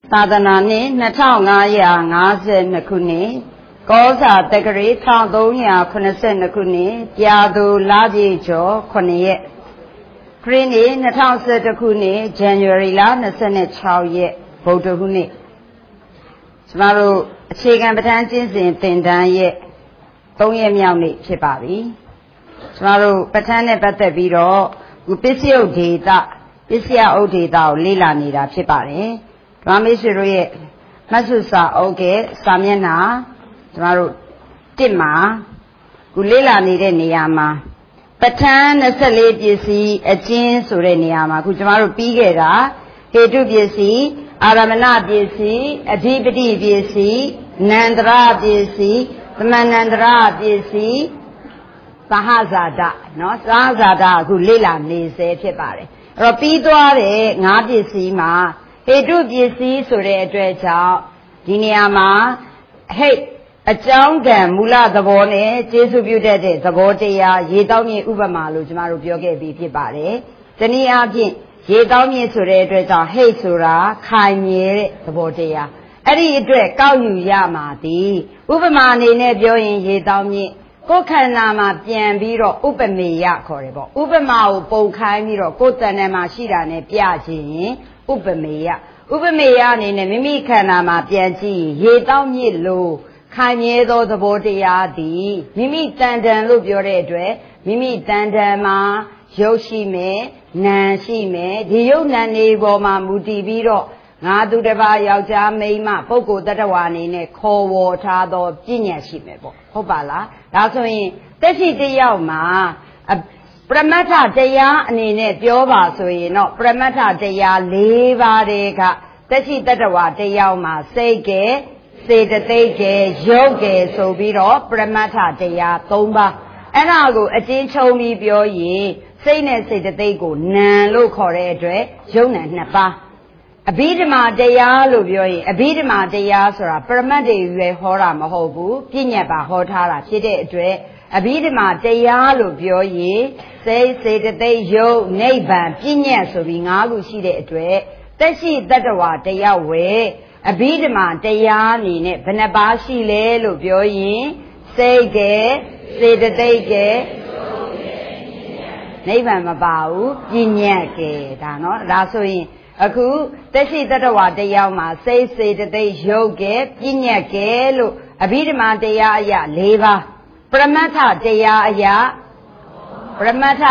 သာသနာနှစ်2552ခုနှစ်ကောဇာတက္ကရာ1382ခုနှစ်ပြာသူလပြည့်ကျော်9ရက်ခရစ်နှစ်2011ခုနှစ်ဇန်နဝါရီလ26ရက်ဗုဒ္ဓဟူးနေ့ကျမတို့အခြေခံပဋ္ဌာန်းကျင့်စဉ်သင်တန်းရဲ့3ရက်မြောက်နေ့ဖြစ်ပါပြီကျမတို့ပဋ္ဌာန်းနဲ့ပတ်သက်ပြီးတော့ပစ္စယုတ်ဒေသပစ္စယဥဒေသကိုလေ့လာနေတာဖြစ်ပါတယ်ဓမ္မမိတ်ဆွေတို့ရဲ့မှတ်စုစာအုပ်ရဲ့စာမျက်နှာကျမတို့1မှာခုလေ့လာနေတဲ့နေရာမှာပဋ္ဌာန်း24ပစ္စည်းအကျဉ်းဆိုတဲ့နေရာမှာခုကျမတို့ပြီးခဲ့တာဟေတုပစ္စည်းအာရမဏပစ္စည်းအဓိပတိပစ္စည်းနန္တရပစ္စည်းသမဏန္တရပစ္စည်းသဟဇာတနော်သဟဇာတအခုလေ့လာနေစေဖြစ်ပါတယ်အဲ့တော့ပြီးသွားတဲ့5ပစ္စည်းမှာဟေတုပစ္စည်းဆိုတဲ့အတွက်ကြောင့်ဒီနေရာမှာဟိတ်အကြောင်းကံမူလသဘောနဲ့ကျေစုပြုတတ်တဲ့သဘောတရားရေတောင်းမြေဥပမာလို့ကျမတို့ပြောခဲ့ပြီးဖြစ်ပါတယ်။တနည်းအားဖြင့်ရေတောင်းမြေဆိုတဲ့အတွက်ကြောင့်ဟိတ်ဆိုတာခိုင်မြဲတဲ့သဘောတရားအဲ့ဒီအတွက်ကောက်ယူရမှာသည်ဥပမာအနေနဲ့ပြောရင်ရေတောင်းမြေကိုယ်ခန္ဓာမှာပြန်ပြီးတော့ဥပမေယခေါ်တယ်ပေါ့ဥပမာကိုပုံခိုင်းပြီးတော့ကိုယ်တဏ္ဍာမှာရှိတာနဲ့ပြခြင်းဥပမေယအနေနဲ့မိမိခန္ဓာမှာပြန်ကြည့်ရေတောင်းမြစ်လို့ခိုင်မြဲသောသဘောတရားသည်မိမိတန်တန်လို့ပြောတဲ့အတွက်မိမိတန်တန်မှာရုပ်ရှိမယ်နာမ်ရှိမယ်ဒီရုပ်နာမ်တွေပေါ်မှာမူတည်ပြီးတော့ငါသူတစ်ပါးယောက်ျားမိန်းမပုဂ္ဂိုလ်တ attva အနေနဲ့ခေါ်ဝေါ်ထားသောပညာရှိမယ်ပေါ့ဟုတ်ပါလားဒါဆိုရင်တက်ရှိတယောက်မှာပရမတ္ထတရားအနေနဲ့ပြောပါဆိုရင်တော့ပရမတ္ထတရား၄ပါးတွေကတက်ရှိတ attva တယောက်မှာစိတ်ကဲစေတသိက်ကဲရုပ်ကဲဆိုပြီးတော့ပရမတ္ထတရား၃ပါးအဲ့ဒါကိုအကျဉ်းချုပ်ပြီးပြောရင်စိတ်နဲ့စေတသိက်ကိုနာမ်လို့ခေါ်တဲ့အတွက်ရုပ်နာမ်2ပါးအဘိဓမ္မာတရားလို့ပြောရင်အဘိဓမ္မာတရားဆိုတာပရမတ်တွေရွယ်ဟောတာမဟုတ်ဘူးပြဉ္ညာပါဟောထားတာဖြစ်တဲ့အတွက်အဘိဓမ္မာတရားလို့ပြောရင်စိတ်စေတသိက်ရုပ်နိဗ္ဗာန်ပြဉ္ညာဆိုပြီး5ခုရှိတဲ့အတွက်တက်ရှိတ attva တရားဝယ်အဘိဓမ္မာတရားအနေနဲ့ဘယ်နှပါးရှိလဲလို့ပြောရင်စိတ်ကဲစေတသိက်ကဲနိဗ္ဗာန်မပါဘူးပြဉ္ညာကဲဒါနော်ဒါဆိုရင်အခုတက်ရှိတ attva တရားမှာစိတ်စေတသိက်ရုပ်ကဲပြဉ္ညာကဲလို့အဘိဓမ္မာတရားအရာ၄ပါးပရမတ္ထတရားအရာ3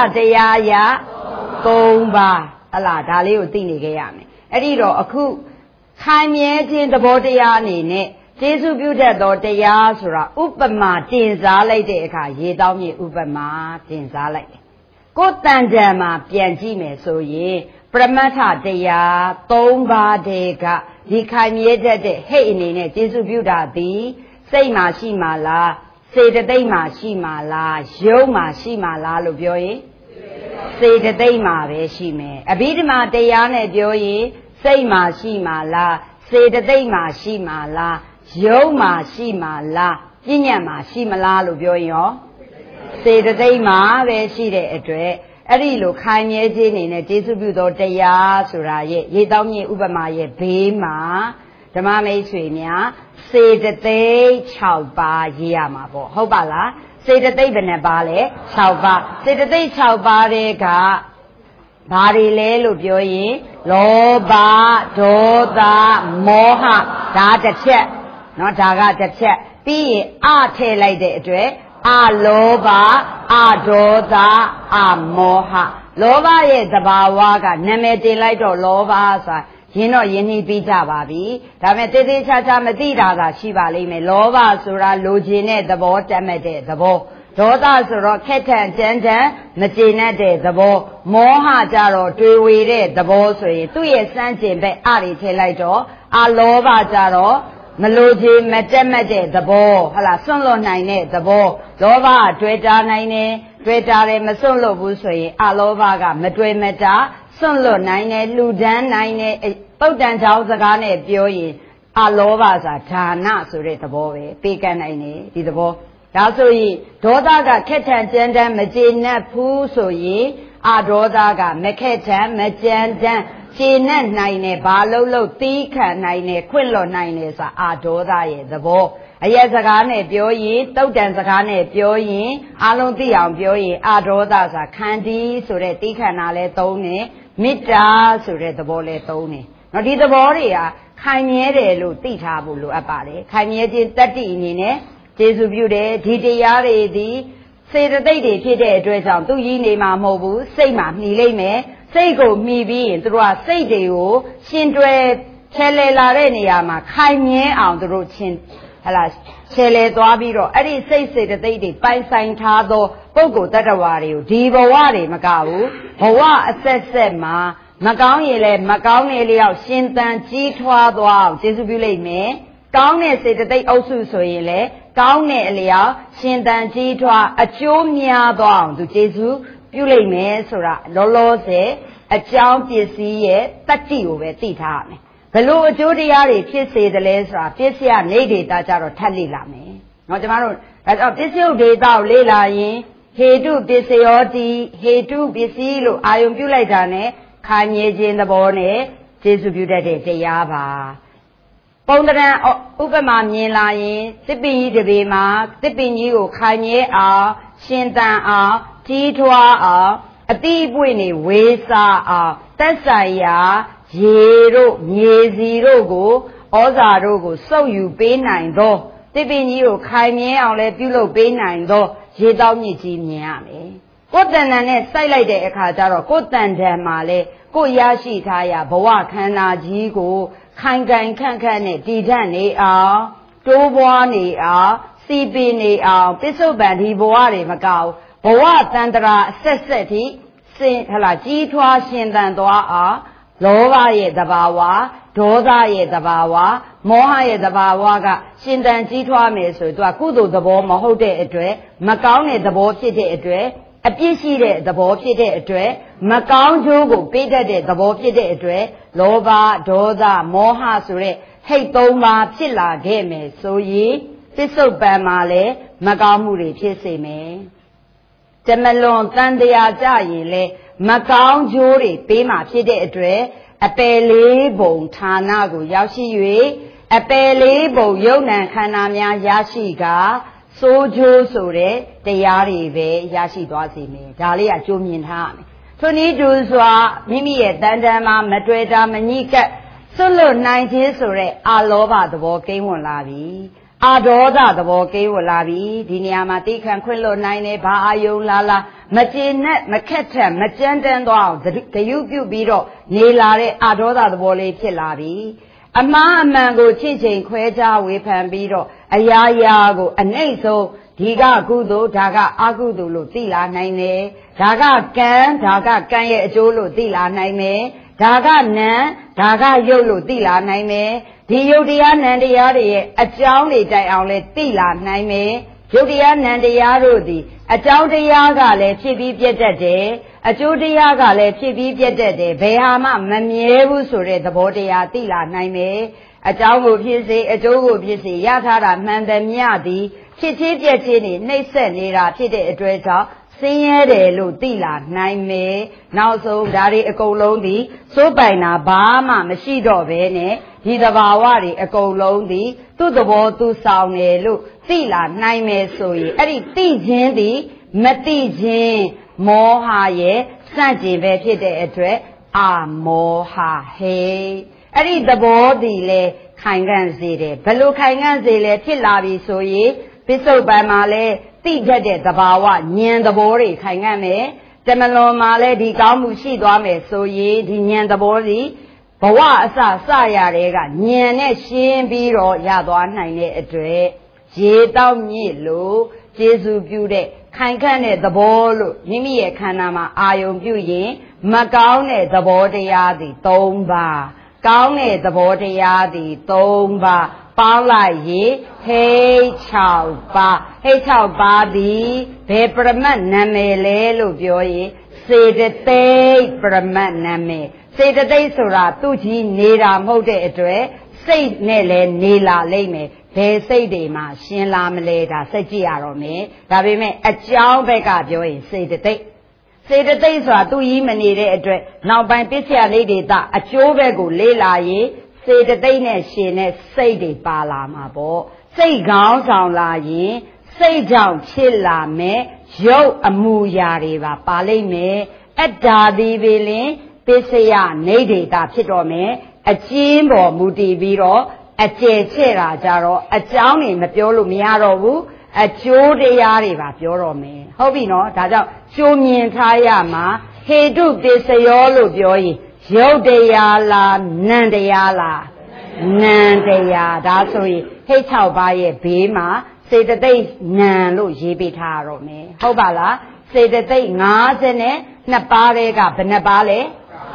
ပါးဟလာဒါလေးကိုသိနေခဲ့ရမယ်အဲ့ဒီတော့အခုခိုင်မြဲခြင်းသဘောတရားအနေနဲ့ကျေစုပြုတတ်သောတရားဆိုတာဥပမာတင်စားလိုက်တဲ့အခါရေတောင်းမြေဥပမာတင်စားလိုက်တယ်ကိုယ်တန်တန်မှာပြန်ကြည့်မယ်ဆိုရင်ပရမတ္ထတရား3ပါးတည်းကဒီခိုင်မြဲတတ်တဲ့ဟိတ်အနေနဲ့ကျေစုပြုတာသည်စိတ်မှာရှိမှလားစေတသိက်မှာရှိမှလားရုပ်မှာရှိမှလားလို့ပြောရင်စေတသိက်မှာပဲရှိမယ်အဘိဓမ္မာတရားနဲ့ပြောရင်စိတ်မှာရှိမှလားစေတသိက်မှာရှိမှလားရုပ်မှာရှိမှလားပညာမှာရှိမလားလို့ပြောရင်ရောစေတသိက်မှာပဲရှိတဲ့အတွက်အဲ့ဒီလိုခိုင်မြဲခြင်းနေနဲ့ကျေစုပြုသောတရားဆိုတာရဲ့ရေတောင်းမြေဥပမာရဲ့ဘေးမှာဓမ္မမိတ်ဆွေများစေတသိက်6ပါးရေးရမှာပေါ့ဟုတ်ပါလားစေတသိက်ဘယ်နှပါလဲ6ပါးစေတသိက်6ပါးတွေကဘာတွေလဲလို့ပြောရင်လောဘဒေါသမောဟဒါတစ်ချက်เนาะဒါကတစ်ချက်ပြီးရင်အထည့်လိုက်တဲ့အတွက်အလောဘအဒေါသအမောဟလောဘရဲ့သဘာဝကနာမည်တင်လိုက်တော့လောဘဆိုတာရင်တော့ယဉ်နှီးပြီးကြပါပြီဒါပေမဲ့တေးသေးချာချာမသိတာသာရှိပါလိမ့်မယ်လောဘဆိုတာလိုချင်တဲ့သဘောတတ်မဲ့တဲ့သဘောဒေါသဆိုတော့ခက်ထန်ကြမ်းတမ်းမကျေနပ်တဲ့သဘောမောဟကြတော့တွေဝေတဲ့သဘောဆိုရင်သူ့ရဲ့စမ်းကျင်ဘက်အတွေထည့်လိုက်တော့အလောဘကြတော့မလိုချင်မတက်မဲ့တဲ့သဘောဟလာစွန့်လွတ်နိုင်တဲ့သဘောလောဘတွေ့တာနိုင်တယ်တွေ့တာတယ်မစွန့်လွတ်ဘူးဆိုရင်အလောဘကမတွေ့မတာစွန့်လွတ်နိုင်တယ်လှူဒန်းနိုင်တယ်ပုတ်တန်ချောင်းစကားနဲ့ပြောရင်အလောဘဆိုတာဒါနဆိုတဲ့သဘောပဲပေးကမ်းနိုင်တယ်ဒီသဘောဒါဆိုရင်ဒေါသကခက်ထန်ကြမ်းတမ်းမကျေနပ်ဘူးဆိုရင်အဒေါသကမခက်ထန်မကြမ်းတမ်းကျေနပ်နိုင်တယ်ဘာလို့သီးခံနိုင်တယ်ခွင့်လွှတ်နိုင်တယ်ဆိုတာအာဒေါသရဲ့သဘောအရက်စကားနဲ့ပြောရင်တုတ်တန်စကားနဲ့ပြောရင်အလုံးသိအောင်ပြောရင်အာဒေါသဆိုတာခန္တီဆိုတဲ့သီးခံတာလဲသုံးတယ်မေတ္တာဆိုတဲ့သဘောလဲသုံးတယ်နော်ဒီသဘောတွေကခိုင်မြဲတယ်လို့သိထားဖို့လိုအပ်ပါတယ်ခိုင်မြဲခြင်းတတ္တိအနေနဲ့ကျေစုပြုတယ်ဒီတရားတွေဒီစေတသိက်တွေဖြစ်တဲ့အတွက်ကြောင့်သူကြီးနေမှာမဟုတ်ဘူးစိတ်မှာမှီလိမ့်မယ်စိတ်ကိုမှီပြီးရင်သူတို့ကစိတ်တွေကိုရှင်တွယ်ချဲလဲလာတဲ့နေရာမှာခိုင်မြဲအောင်သူတို့ချင်းဟလာချဲလဲသွားပြီးတော့အဲ့ဒီစိတ်စေတသိက်တွေပိုင်ဆိုင်ထားသောပုဂ္ဂိုလ်တ attva တွေကိုဒီဘဝတွေမကဘူးဘဝအဆက်ဆက်မှာမကောင်းရင်လည်းမကောင်းတဲ့လျောက်ရှင်သန်ကြီးထွားသွားအောင်ကျေစုပြုလိုက်မယ်ကောင်းတဲ့စေတသိက်အုပ်စုဆိုရင်လည်းကောင်းတဲ့အလျောက်ရှင်သန်ကြီးထွားအကျိုးများသွားအောင်သူကျေစုပြုလိုက်မယ်ဆိုတာလောလောဆယ်အကြောင်းပစ္စည်းရဲ့တတ္တိကိုပဲသိထားရမယ်ဘလို့အကျိုးတရားတွေဖြစ်စေတယ်လဲဆိုတာပစ္စယနေဒေတာကြတော့ထပ်လေ့လာမယ်เนาะကျမတို့ဒါကြောင့်ပစ္စယဒေတာကိုလေ့လာရင်ဟေတုပစ္စယောတိဟေတုပစ္စည်းလို့အာယုံပြုလိုက်တာ ਨੇ ခိုင်မြဲခြင်းသဘောနဲ့ကျေစုပြုတတ်တဲ့တရားပါပုံတရံဥပမာမြင်လာရင်သစ်ပင်ကြီးတစ်ပေမှာသစ်ပင်ကြီးကိုခိုင်မြဲအောင်ရှင်သန်အောင်ကြီးထွားအောင်အတိအပွင့်နေဝေးစားအောင်သက်ဆိုင်ရာရေတို့မြေစီတို့ကိုဩဇာတို့ကိုစုပ်ယူပေးနိုင်သောသစ်ပင်ကြီးကိုခိုင်မြဲအောင်လည်းပြုလုပ်ပေးနိုင်သောရေတောက်မြစ်ကြီးမြင်ရမယ်ကိုယ်တန်တန်နဲ့စိုက်လိုက်တဲ့အခါကျတော့ကိုယ်တန်တန်မှာလေကိုရရှိထားရဘဝခန္ဓာကြီးကိုခိုင်ခိုင်ခန့်ခန့်နဲ့တည်တတ်နေအောင်တိုးပွားနေအောင်စီပင်နေအောင်ပစ္စုပန်ဒီဘဝတွေမကောက်ဘဝတန်တရာအဆက်ဆက်ထိစင်ဟလာကြီးထွားရှင်သန်သွားအောင်လောဘရဲ့သဘာဝဒေါသရဲ့သဘာဝမောဟရဲ့သဘာဝကရှင်သန်ကြီးထွားမယ်ဆိုသူကကုသိုလ်သဘောမဟုတ်တဲ့အတွက်မကောင်းတဲ့သဘောဖြစ်တဲ့အတွက်အပြစ်ရှိတဲ့သဘောဖြစ်တဲ့အတွက်မကောင်းကျိုးကိုပေးတတ်တဲ့သဘောဖြစ်တဲ့အတွက်လောဘဒေါသမောဟဆိုတဲ့ဟိတ်သုံးပါးဖြစ်လာခဲ့မယ်ဆိုရင်ပစ္စုပန်မှာလည်းမကောင်းမှုတွေဖြစ်စေမယ်တမလွန်တန်တရားကြရင်လည်းမကောင်းကျိုးတွေပေးမှဖြစ်တဲ့အတွက်အပယ်လေးဘုံဌာနကိုရောက်ရှိ၍အပယ်လေးဘုံယုံ nant ခန္ဓာများရရှိကစိုးကျိုးဆိုတဲ့တရားတွေပဲရရှိသွားစေမယ်ဒါလေးကကြိုးမြင်ထားရမယ်ထိုနည်းတူစွာမိမိရဲ့တန်တန်မှာမတွေ့တာမညိကပ်စွတ်လွတ်နိုင်ခြင်းဆိုတဲ့အာလောဘသဘောကိန်းဝင်လာပြီအာဒေါသသဘောကိန်းဝင်လာပြီဒီနေရာမှာတိခံခွင့်လွတ်နိုင်တယ်ဘာအာယုံလာမကျေနပ်မခက်ထန်မကြမ်းတမ်းသွားအောင်ဂယုပြုပြီးတော့နေလာတဲ့အာဒေါသသဘောလေးဖြစ်လာပြီအမှားအမှန်ကိုချင့်ချိန်ခွဲခြားဝေဖန်ပြီးတော့အရာရာကိုအနှိမ့်ဆုံးဒီကကုသိုလ်ဒါကအကုသိုလ်လို့သိလာနိုင်တယ်ဒါကကံရဲ့အကျိုးလို့သိလာနိုင်မယ်ဒါကနံဒါကရုပ်လို့သိလာနိုင်မယ်ဒီယုတ်တရားနံတရားတွေရဲ့အကြောင်းတွေတိုင်အောင်လဲသိလာနိုင်မယ်ယုတ်တရားနံတရားတို့သည်အကြောင်းတရားကလည်းဖြစ်ပြီးပြတ်တတ်တယ်အကျိုးတရားကလည်းဖြစ်ပြီးပြတ်တတ်တယ်ဘယ်ဟာမှမမြဲဘူးဆိုတဲ့သဘောတရားသိလာနိုင်မယ်အကြောင်းကိုဖြစ်စေအကျိုးကိုဖြစ်စေရထားတာမှန်သမျှသည်ဖြစ်ချင်းပြက်ချင်းနေနှိမ့်ဆက်နေတာဖြစ်တဲ့အတွက်ကြောင့်ဆင်းရဲတယ်လို့သိလာနိုင်မယ်နောက်ဆုံးဒါတွေအကုန်လုံးသည်စိုးပိုင်တာဘာမှမရှိတော့ဘဲနဲ့ဒီသဘာဝတွေအကုန်လုံးသည်သူ့သဘောသူဆောင်တယ်လို့သိလာနိုင်မယ်ဆိုရင်အဲ့ဒီသိခြင်းသည်မသိခြင်းမောဟရဲ့စန့်ကျင်ပဲဖြစ်တဲ့အတွက်အာမောဟဟေအဲ့ဒီသဘောသည်လေခိုင်ခံ့စေတယ်ဘလို့ခိုင်ခံ့စေလဲဖြစ်လာပြီဆိုရင်ပစ္စုပန်မှာလဲသိတတ်တဲ့သဘာဝဉာဏ်သဘောတွေခိုင်ခံ့မယ်တမလွန်မှာလဲဒီကောင်းမှုရှိသွားမယ်ဆိုရင်ဒီဉာဏ်သဘောစီဘဝအစစရတဲ့ကဉာဏ်နဲ့ရှင်းပြီးတော့ရသွားနိုင်တဲ့အတွက်ရေတောက်မြစ်လို့ကျေစုပြုတဲ့ခိုင်ခန့်တဲ့သဘောလို့မိမိရဲ့ခန္ဓာမှာအာယုံပြုရင်မကောင်းတဲ့သဘောတရားသည်၃ပါးကောင်းတဲ့သဘောတရားသည်၃ပါးပေါင်းလိုက်ရင်ဟိတ်6ပါးဟိတ်6ပါးသည်ဘယ်ပရမတ်နာမည်လဲလို့ပြောရင်စေတသိက်ပရမတ်နာမည်စေတသိက်ဆိုတာသူ့ကြီးနေတာမဟုတ်တဲ့အတွက်စိတ်နဲ့လည်းနေလာလိမ့်မယ်ဘယ်စိတ်တွေမှာရှင်းလာမလဲဒါစိတ်ကြည့်ရတော့မယ်ဒါပေမဲ့အကြောင်းဘက်ကပြောရင်စေတသိက်စေတသိက်ဆိုတာသူ့ကြီးမနေတဲ့အတွက်နောက်ပိုင်းပစ္စယလေးတွေအကျိုးဘက်ကိုလေးလာရင်စေတသိက်နဲ့ရှင်နဲ့စိတ်တွေပါလာမှာပေါ့စိတ်ကောင်းဆောင်လာရင်စိတ်ကြောင့်ဖြစ်လာမယ်ရုပ်အမူအရာတွေပါလိမ့်မယ်အတ္တာဒီပေလင်ပစ္စယနေဒေတာဖြစ်တော်မယ်အကျဉ်းပေါ်မူတည်ပြီးတော့အကျယ်ချဲ့တာကြတော့အကြောင်းတွေမပြောလို့မရတော့ဘူးအကျိုးတရားတွေပါပြောတော့မယ်ဟုတ်ပြီနော်ဒါကြောင့်ကျိုးမြင်ထားရမှာဟေတုပစ္စယောလို့ပြောရင်ရုပ်တရားလားနံတရားလားနံတရားဒါဆိုရင်ဟိတ်6ပါးရဲ့ဘေးမှာစေတသိက်နံလို့ရေးပေးထားရတော့မယ်ဟုတ်ပါလားစေတသိက်52ပါးတဲ့ကဘယ်နှပါးလဲ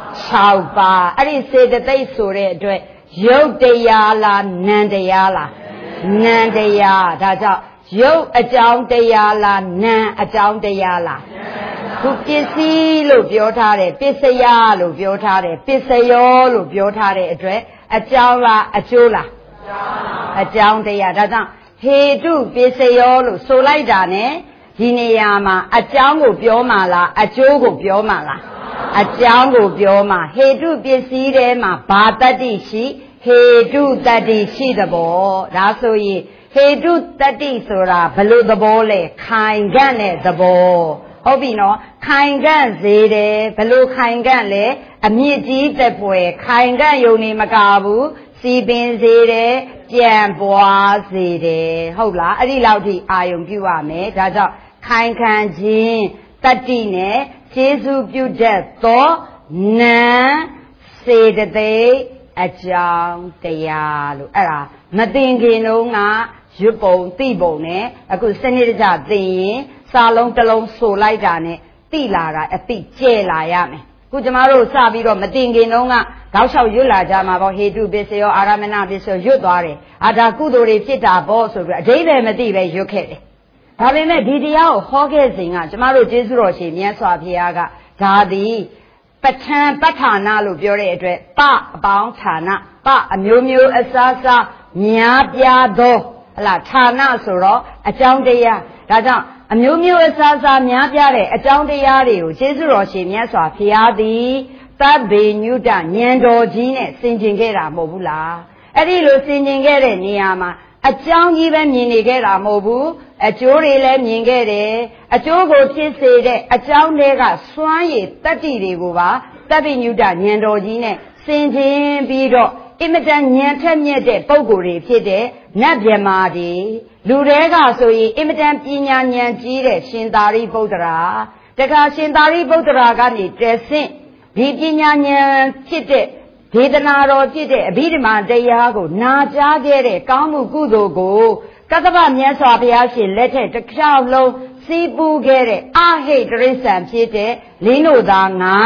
6ပါးအဲ့ဒီစေတသိက်ဆိုတဲ့အတွက်ရုပ်တရားလားနံတရားလားနံတရားဒါကြောင့်ရုပ်အကြောင်းတရားလားနံအကြောင်းတရားလားခုပစ္စည်းလို့ပြောထားတယ်ပစ္စယလို့ပြောထားတယ်ပစ္စယောလို့ပြောထားတဲ့အတွက်အကြောင်းလားအကျိုးလားအကြောင်းတရားဒါကြောင့်ဟေတုပစ္စယောလို့ဆိုလိုက်တာ ਨੇ ဒီနေရာမှာအကြောင်းကိုပြောမှလားအကျိုးကိုပြောမှလားအကြောင်းကိုပြောမှဟေတုပစ္စည်းထဲမှာဘာတတ္တိရှိဟေတုတတ္တိရှိသဘောဒါဆိုရင်ဟေတုတတ္တိဆိုတာဘယ်လိုသဘောလဲခိုင်ခံ့တဲ့သဘောဟုတ်ပြီနော်ခိုင်ခံ့စေတယ်ဘယ်လိုခိုင်ခံ့လဲအမြင့်ကြီးတက်ပွဲခိုင်ခံ့ယုံနေမကဘူးစီပင်စေတယ်ပြန်ပွားစေတယ်ဟုတ်လားအဲ့ဒီလောက်ထိအာယုံပြုရမယ်ဒါကြောင့်ခိုင်ခံ့ခြင်းတတ္တိနဲ့ကျေစုပြုတတ်သောနံစေတသိက်အကြောင်းတရားလို့အဲ့ဒါမသိခင်တုန်းကရွတ်ပုံသိပုံနဲ့အခုစနစ်တကျသိရင်စာလုံးတစ်လုံးဆိုလိုက်တာနဲ့သိလာတာအသိကျဲလာရမယ်ခုကျမတို့စပြီးတော့မသိခင်တုန်းကတောက်လျှောက်ရွတ်လာကြမှာပေါ့ဟေတုပစ္စယောအာရမဏပစ္စယောရွတ်သွားတယ်ဒါကုသိုလ်တွေဖြစ်တာပေါ့ဆိုပြီးအဓိပ္ပာယ်မသိပဲရွတ်ခဲ့တယ်ဒါပေမဲ့ဒီတရားကိုဟောခဲ့စဉ်ကကျမတို့ကျေးဇူးတော်ရှင်မြတ်စွာဘုရားကဒါသည်ပဋ္ဌာန်းပဋ္ဌာနာလို့ပြောတဲ့အတွက်ပအပေါင်းဌာနပအမျိုးမျိုးအစားစားများပြားသောဟလာဌာနဆိုတော့အကြောင်းတရားဒါကြောင့်အမျိုးမျိုးအစားစားများပြားတဲ့အကြောင်းတရားတွေကိုကျေးဇူးတော်ရှင်မြတ်စွာဘုရားသည်သဗ္ဗညုတဉာဏ်တော်ကြီးနဲ့ဆင်ခြင်ခဲ့တာမဟုတ်ဘူးလားအဲ့ဒီလိုဆင်ခြင်ခဲ့တဲ့နေရာမှာအကြောင်းကြီးပဲမြင်နေခဲ့တာမဟုတ်ဘူးအကျိုးတွေလည်းမြင်ခဲ့တယ်အကျိုးကိုဖြစ်စေတဲ့အကြောင်းတွေကစွမ်းရည်တတ္တိတွေကိုပါသဗ္ဗညုတဉာဏ်တော်ကြီးနဲ့ဆင်ခြင်ပြီးတော့အင်မတန်ဉာဏ်ထက်မြက်တဲ့ပုဂ္ဂိုလ်တွေဖြစ်တဲ့နတ်ဗျမာတွေလူတွေကဆိုရင်အင်မတန်ပညာဉာဏ်ကြီးတဲ့ရှင်သာရိပုတ္တရာတခါရှင်သာရိပုတ္တရာကနေတဆင့်ဒီပညာဉာဏ်ဖြစ်တဲ့ဒေသနာတော်ဖြစ်တဲ့အဘိဓမ္မာတရားကိုနာကြားခဲ့တဲ့ကောင်းမှုကုသိုလ်ကိုကတ္တဗမြတ်စွာဘုရားရှင်လက်ထက်တစ်ခါလုံးစီးပူးခဲ့တဲ့အဟိတရိစ္ဆာန်ဖြစ်တဲ့လင်းတို့သား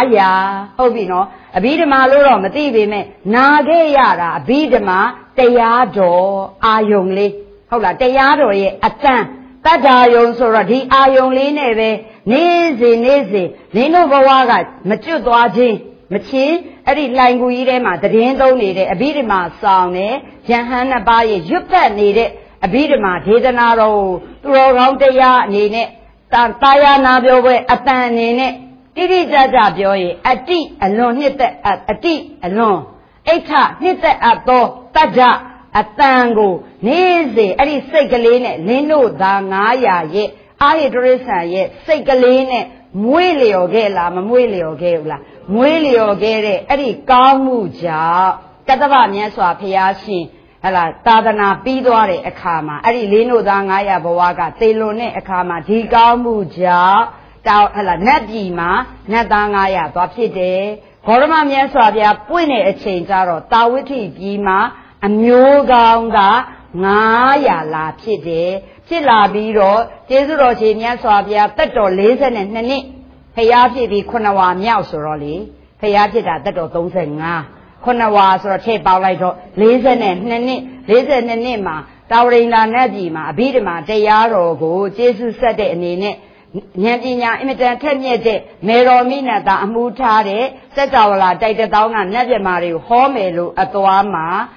900ဟုတ်ပြီနော်အဘိဓမ္မာလို့တော့မသိပေမဲ့နာခဲ့ရတာအဘိဓမ္မာတရားတော်အာယုံလေးဟုတ်လားတရားတော်ရဲ့အတန်တတ္ထာယုံဆိုတော့ဒီအာယုံလေးနဲ့ပဲနေ့စဉ်လင်းတို့ဘဝကမကျွတ်သွားခြင်းမချင်းအဲ့ဒီလှိုင်ကူကြီးထဲမှာသတင်းသုံးနေတဲ့အဘိဓမ္မာဆောင်တဲ့ယဟန်နှစ်ပါးရဲ့ရွတ်ပတ်နေတဲ့အဘိဓမ္မာဒေသနာတော်ကိုသူတော်ကောင်းတရားအနေနဲ့တာယာနာပြောပွဲအတန်အနေနဲ့တိတိကျကျပြောရင်အတိအလွန်နှစ်သက်အတိအလွန်အိဋ္ဌနှစ်သက်အပ်သောတတ္ထအတန်ကိုနေ့စဉ်အဲ့ဒီစိတ်ကလေးနဲ့လင်းတို့သား900ရဲ့အာဟိတရိစ္ဆာန်ရဲ့စိတ်ကလေးနဲ့မွေးလျော်ခဲ့လားမမွေးလျော်ခဲ့ဘူးလားမွေးလျော်ခဲ့တဲ့အဲ့ဒီကောင်းမှုကြောင့်ကတ္တဗမြတ်စွာဘုရားရှင်ဟလာသာသနာပြီးသွားတဲ့အခါမှာအဲ့ဒီလင်းတို့သား900ဘဝကသေလွန်တဲ့အခါမှာဒီကောင်းမှုကြောင့်တောက်ဟလာနတ်ပြည်မှာနတ်သား900သွားဖြစ်တယ်ဂေါရမမြတ်စွာဘုရားပွင့်တဲ့အချိန်ကျတော့တာဝိဋ္ဌိပြည်မှာအမျိုးကောင်းက900လာဖြစ်တယ်ဖြစ်လာပြီးတော့ကျေးဇူးတော်ရှင်မြတ်စွာဘုရားတက်တော်42နှစ်ဖျားဖြစ်ပြီး9ဝါမြောက်ဆိုတော့လေဖျားဖြစ်တာတက်တော်35 9ဝါဆိုတော့ထည့်ပေါင်းလိုက်တော့42နှစ်မှာတာဝရိန္ဒာနတ်ပြည်မှာအဘိဓမ္မာတရားတော်ကိုကျေးဇူးဆက်တဲ့အနေနဲ့ဉာဏ်ပညာအင်မတန်ထက်မြက်တဲ့မေတော်မိနတာအမှုထားတဲ့စက္ကဝဠာတိုက်တောင်းကနတ်ဗျမာတွေကိုဟောမယ်လို့အသွားမှာ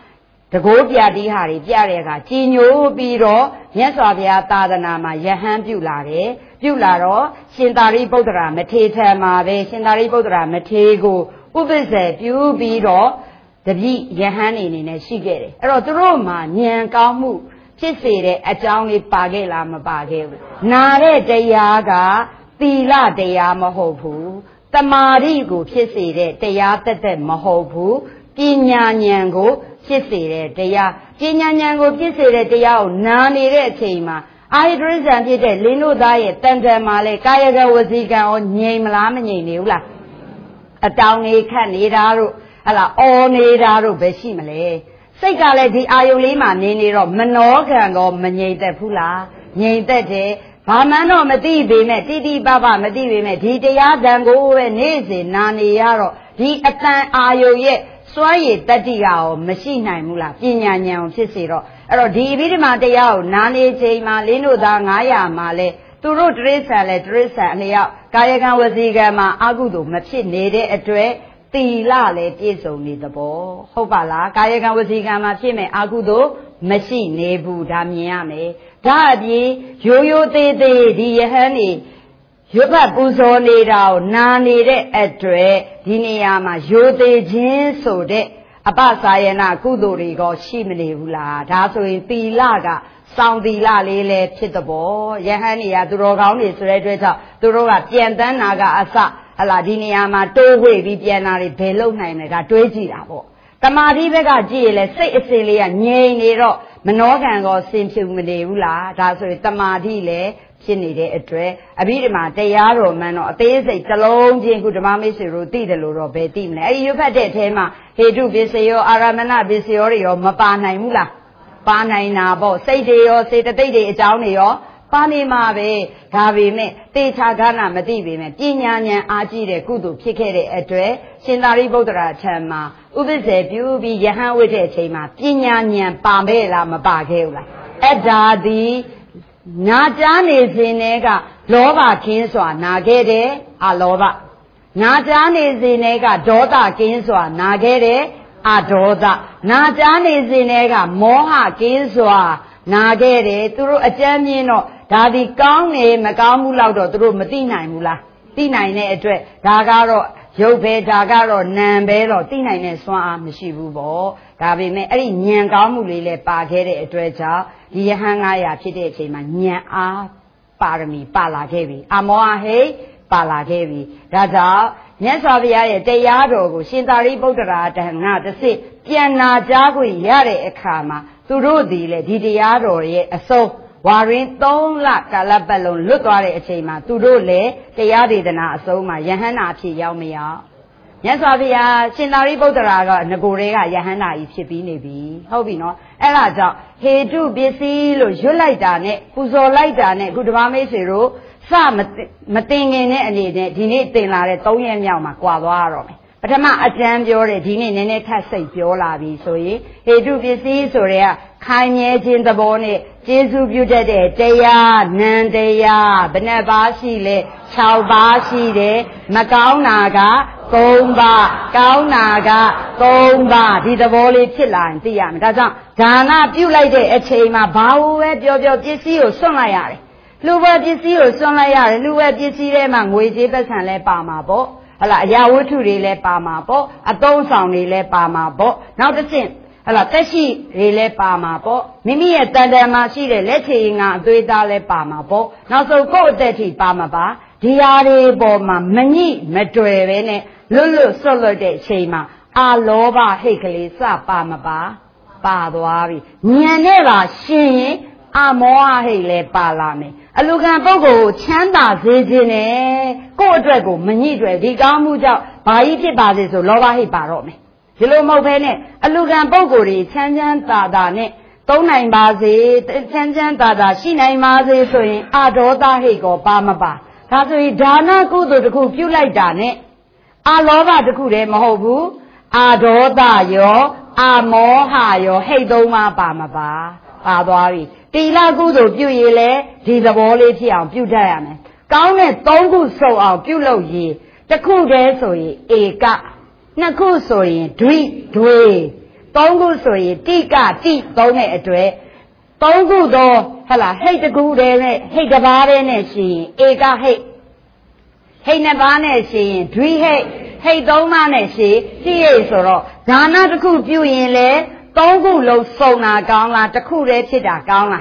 တကိုးပြတိဟာတွေပြတဲ့အခါကြည်ညိုပြီးတော့မြတ်စွာဘုရားသာသနာမှာယဟန်ပြုလာတယ်ပြုလာတော့ရှင်သာရိပုတ္တရာမထေရထံမှာပဲရှင်သာရိပုတ္တရာမထေရကိုဥပ္ပဇ္ဇေပြုပြီးတော့တပည့်ယဟန်နေနဲ့ရှိခဲ့တယ်အဲ့တော့သူတို့မှာဉာဏ်ကောင်းမှုဖြစ်စေတဲ့အကြောင်းလေးပါခဲ့လားမပါခဲ့ဘူးနာတဲ့တရားကသီလတရားမဟုတ်ဘူးတမာတိကိုဖြစ်စေတဲ့တရားသက်မဟုတ်ဘူးပညာဉာဏ်ကိုဖြစ်စေတဲ့တရားပညာဉာဏ်ကိုဖြစ်စေတဲ့တရားကိုနာနေတဲ့အချိန်မှာအာယတရိစ္ဆာန်ဖြစ်တဲ့လင်းတို့သားရဲ့တန်တန်မှာလေကာယကဝစီကံရောငြိမ်မလားမငြိမ်နေဘူးလားအတောင်နေခတ်နေတာတို့ဟလာအော်နေတာတို့ပဲရှိမလဲစိတ်ကလည်းဒီအာယုလေးမှာနေတော့မနောကံကောမငြိမ်သက်ဘူးလားငြိမ်သက်တယ်ဘာမှန်းတော့မသိပေမဲ့တိတိပပမသိပေမဲ့ဒီတရားတန်ကိုပဲနေ့စဉ်နာနေရတော့ဒီအတန်အာယုရဲ့စွမ်းရည်တတ္တိကရောမရှိနိုင်ဘူးလားပညာဉာဏ်ဖြစ်စေတော့အဲ့တော့ဒီအဘိဓမ္မာတရားကိုနာနေချိန်မှာလင်းတို့သား900မှာလဲသူတို့တရိစ္ဆာန်လဲတရိစ္ဆာန်အလျောက်ကာယကံဝစီကံမှာအကုသိုလ်မဖြစ်နေတဲ့အတွက်သီလလည်းပြည့်စုံနေသဘောဟုတ်ပါလားကာယကံဝစီကံမှာဖြစ်မဲ့အကုသိုလ်မရှိနေဘူးဒါမြင်ရမယ်ဒါအပြင်ရိုးရိုးသေးသေးဒီယဟန်နေရွတ်ဖတ်ပူဇော်နေတာကိုနာနေတဲ့အတွက်ဒီနေရာမှာရိုသေးခြင်းဆိုတဲ့အပစာယနာကုသိုလ်တွေကရှိမနေဘူးလားဒါဆိုရင်သီလကစောင့်သီလလေးလည်းဖြစ်တဲ့ဘောယဟန်နေရသူတော်ကောင်းတွေဆိုတဲ့အတွက်ကြောင့်သူတို့ကပြန်တန်းနာကအစဟလာဒီနေရာမှာတိုးဝှေ့ပြီးပြန်လာတွေဘယ်လုံနိုင်လဲဒါတွေးကြည့်တာပေါ့တမာတိဘက်ကကြည့်ရလဲစိတ်အစဉ်လေးကငြိမ်နေတော့မနောကံကောဆင်ဖြူမနေဘူးလားဒါဆိုရင်တမာတိလည်းဖြစ်နေတဲ့အတွက်အဘိဓမ္မာတရားတော်မှန်တော့အသေးစိတ်တစ်လုံးချင်းခုဓမ္မမိတ်ဆွေတို့သိတယ်လို့တော့ဘယ်သိမလဲအဲ့ဒီရွတ်ဖတ်တဲ့အထဲမှာဟေတုပစ္စယောအာရမဏပစ္စယောတွေရောမပါနိုင်ဘူးလားပါနိုင်တာပေါ့စိတ်တွေရောစေတသိက်တွေအကြောင်းတွေရောပါနေမှာပဲဒါပေမဲ့တေချာကနာမသိပေမဲ့ပညာဉာဏ်အားကြီးတဲ့ကုသိုလ်ဖြစ်ခဲ့တဲ့အတွက်ရှင်သာရိပုတ္တရာထံမှာဥပ္ပဇ္ဇေပြုပြီးယဟန်ဝိတ္တဲ့အချိန်မှာပညာဉာဏ်ပါမဲ့လားမပါခဲ့ဘူးလားအဲ့ဒါသည်နာကြားနေစဉ်ကလောဘကင်းစွာနာခဲ့တယ်အလောဘနာကြားနေစဉ်ကဒေါသကင်းစွာနာခဲ့တယ်အဒေါသနာကြားနေစဉ်ကမောဟကင်းစွာနာခဲ့တယ်သူတို့အကြမ်းမြင်တော့ဒါဒီကောင်းနေမကောင်းဘူးလောက်တော့သူတို့မသိနိုင်ဘူးလားသိနိုင်တဲ့အတွက်ဒါကတော့ရုပ်ပဲဒါကတော့နာမ်ပဲတော့သိနိုင်တဲ့စွမ်းအားမရှိဘူးပေါ့ဒါပေမဲ့အဲ့ဒီဉာဏ်ကောင်းမှုလေးလည်းပါခဲ့တဲ့အတွက်ကြောင့်ဒီယဟန်900ဖြစ်တဲ့အချိန်မှာဉာဏ်အားပါရမီပါလာခဲ့ပြီအမောဟိတ်ပါလာခဲ့ပြီဒါကြောင့်မြတ်စွာဘုရားရဲ့တရားတော်ကိုရှင်သာရိပုတ္တရာတန်ခါတစ်စစ်ပြန်နာကြားခွင့်ရတဲ့အခါမှာသူတို့ဒီလေဒီတရားတော်ရဲ့အဆုံးဝါရင်3လကာလပတ်လုံးလွတ်သွားတဲ့အချိန်မှာသူတို့လည်းတရားဒေသနာအဆုံးမှာယဟန္တာဖြစ်ရောက်မရောက်မြတ်စွာဘုရားရှင်သာရိပုတ္တရာကငကိုယ်တွေကယဟန္တာကြီးဖြစ်ပြီးနေပြီဟုတ်ပြီနော်အဲ့ဒါကြောင့်ဟေတုပစ္စည်းလို့ရွတ်လိုက်တာနဲ့ပူဇော်လိုက်တာနဲ့ခုဓမ္မမိတ်ဆွေတို့စမတင်ခင်တဲ့အနေနဲ့ဒီနေ့တင်လာတဲ့3ရက်မြောက်မှာကွာသွားရတော့မယ်ပထမအကျမ်းပြောတယ်ဒီနေ့နည်းနည်းထပ်စိတ်ပြောလာပြီဆိုရင်ဟေတုပစ္စည်းဆိုတဲ့ခိုင်မြဲခြင်းသဘောနဲ့ကျေးဇူးပြုတတ်တဲ့တရားနံတရားဘယ်နှပါးရှိလဲ6ပါးရှိတယ်မကောင်းတာက3ပါးကောင်းတာက3ပါးဒီသဘောလေးဖြစ်လာရင်သိရမယ်ဒါကြောင့်ဒါနပြုလိုက်တဲ့အချိန်မှာဘာလို့ပဲပြောပစ္စည်းကိုစွန့်လိုက်ရတယ်လူပဲပစ္စည်းကိုစွန့်လိုက်ရတယ်လူပဲပစ္စည်းထဲမှာငွေကြေးပတ်စံလဲပါမှာပေါ့ဟလာအရာဝတ္ထုတွေလည်းပါမှာပေါ့အသုံးဆောင်တွေလည်းပါမှာပေါ့နောက်တစ်ဆင့်ဟလာတက်ရှိတွေလည်းပါမှာပေါ့မိမိရဲ့တန်တန်မှာရှိတဲ့လက်ချေငါအသွေးသားလည်းပါမှာပေါ့နောက်ဆုံးကိုယ့်အသက်ထိပါမှာပါဒီဟာတွေပေါ်မှာမညိမတွေ့ပဲနဲ့လွတ်လွတ်ဆွတ်လွတ်တဲ့အချိန်မှာအာလောဘဟိတ်ကလေးစပါမပါပါသွားပြီဉာဏ်နဲ့ပါရှင်ရင်အမောဟဟိတ်လည်းပါလာမယ်အလူကံပုဂ္ဂိုလ်ကိုချမ်းသာစေခြင်းနဲ့ကိုယ့်အတွက်ကိုမညှိတွယ်ဒီကောင်းမှုကြောင့်ဘာကြီးဖြစ်ပါစေဆိုလောဘဟိတ်ပါတော့မယ်ဒီလိုမဟုတ်ဘဲနဲ့အလူကံပုဂ္ဂိုလ်တွေချမ်းချမ်းသာသာနဲ့သုံးနိုင်ပါစေချမ်းချမ်းသာသာရှိနိုင်ပါစေဆိုရင်အဒေါသဟိတ်ကိုပါမပါဒါဆိုရင်ဒါနကုသိုလ်တစ်ခုပြုလိုက်တာနဲ့အလောဘတစ်ခုတည်းမဟုတ်ဘူးအဒေါသရောအမောဟရောဟိတ်သုံးပါးပါမပါပါသွားပြီတိလကုသိုလ်ပြုရည်လေဒီသဘောလေးဖြစ်အောင်ပြုတတ်ရမယ်ကောင်းတဲ့3ခုစုံအောင်ပြုလုပ်ရည်တစ်ခုတည်းဆိုရင်ဧက2ခုဆိုရင်ဒွိ 3ခုဆိုရင်တိကတိသုံးတဲ့အတွက်3ခုသောဟုတ်လားဟိတ်တစ်ခုတည်းနဲ့ဟိတ်တစ်ပါးတည်းနဲ့ရှိရင်ဧကဟိတ်ဟိတ်နှစ်ပါးနဲ့ရှိရင်ဒွိဟိတ်ဟိတ်3ပါးနဲ့ရှိတိဟိတ်ဆိုတော့ဒါနတစ်ခုပြုရင်လေ3ခုလုံးစုံတာကောင်းလားတစ်ခုတည်းဖြစ်တာကောင်းလား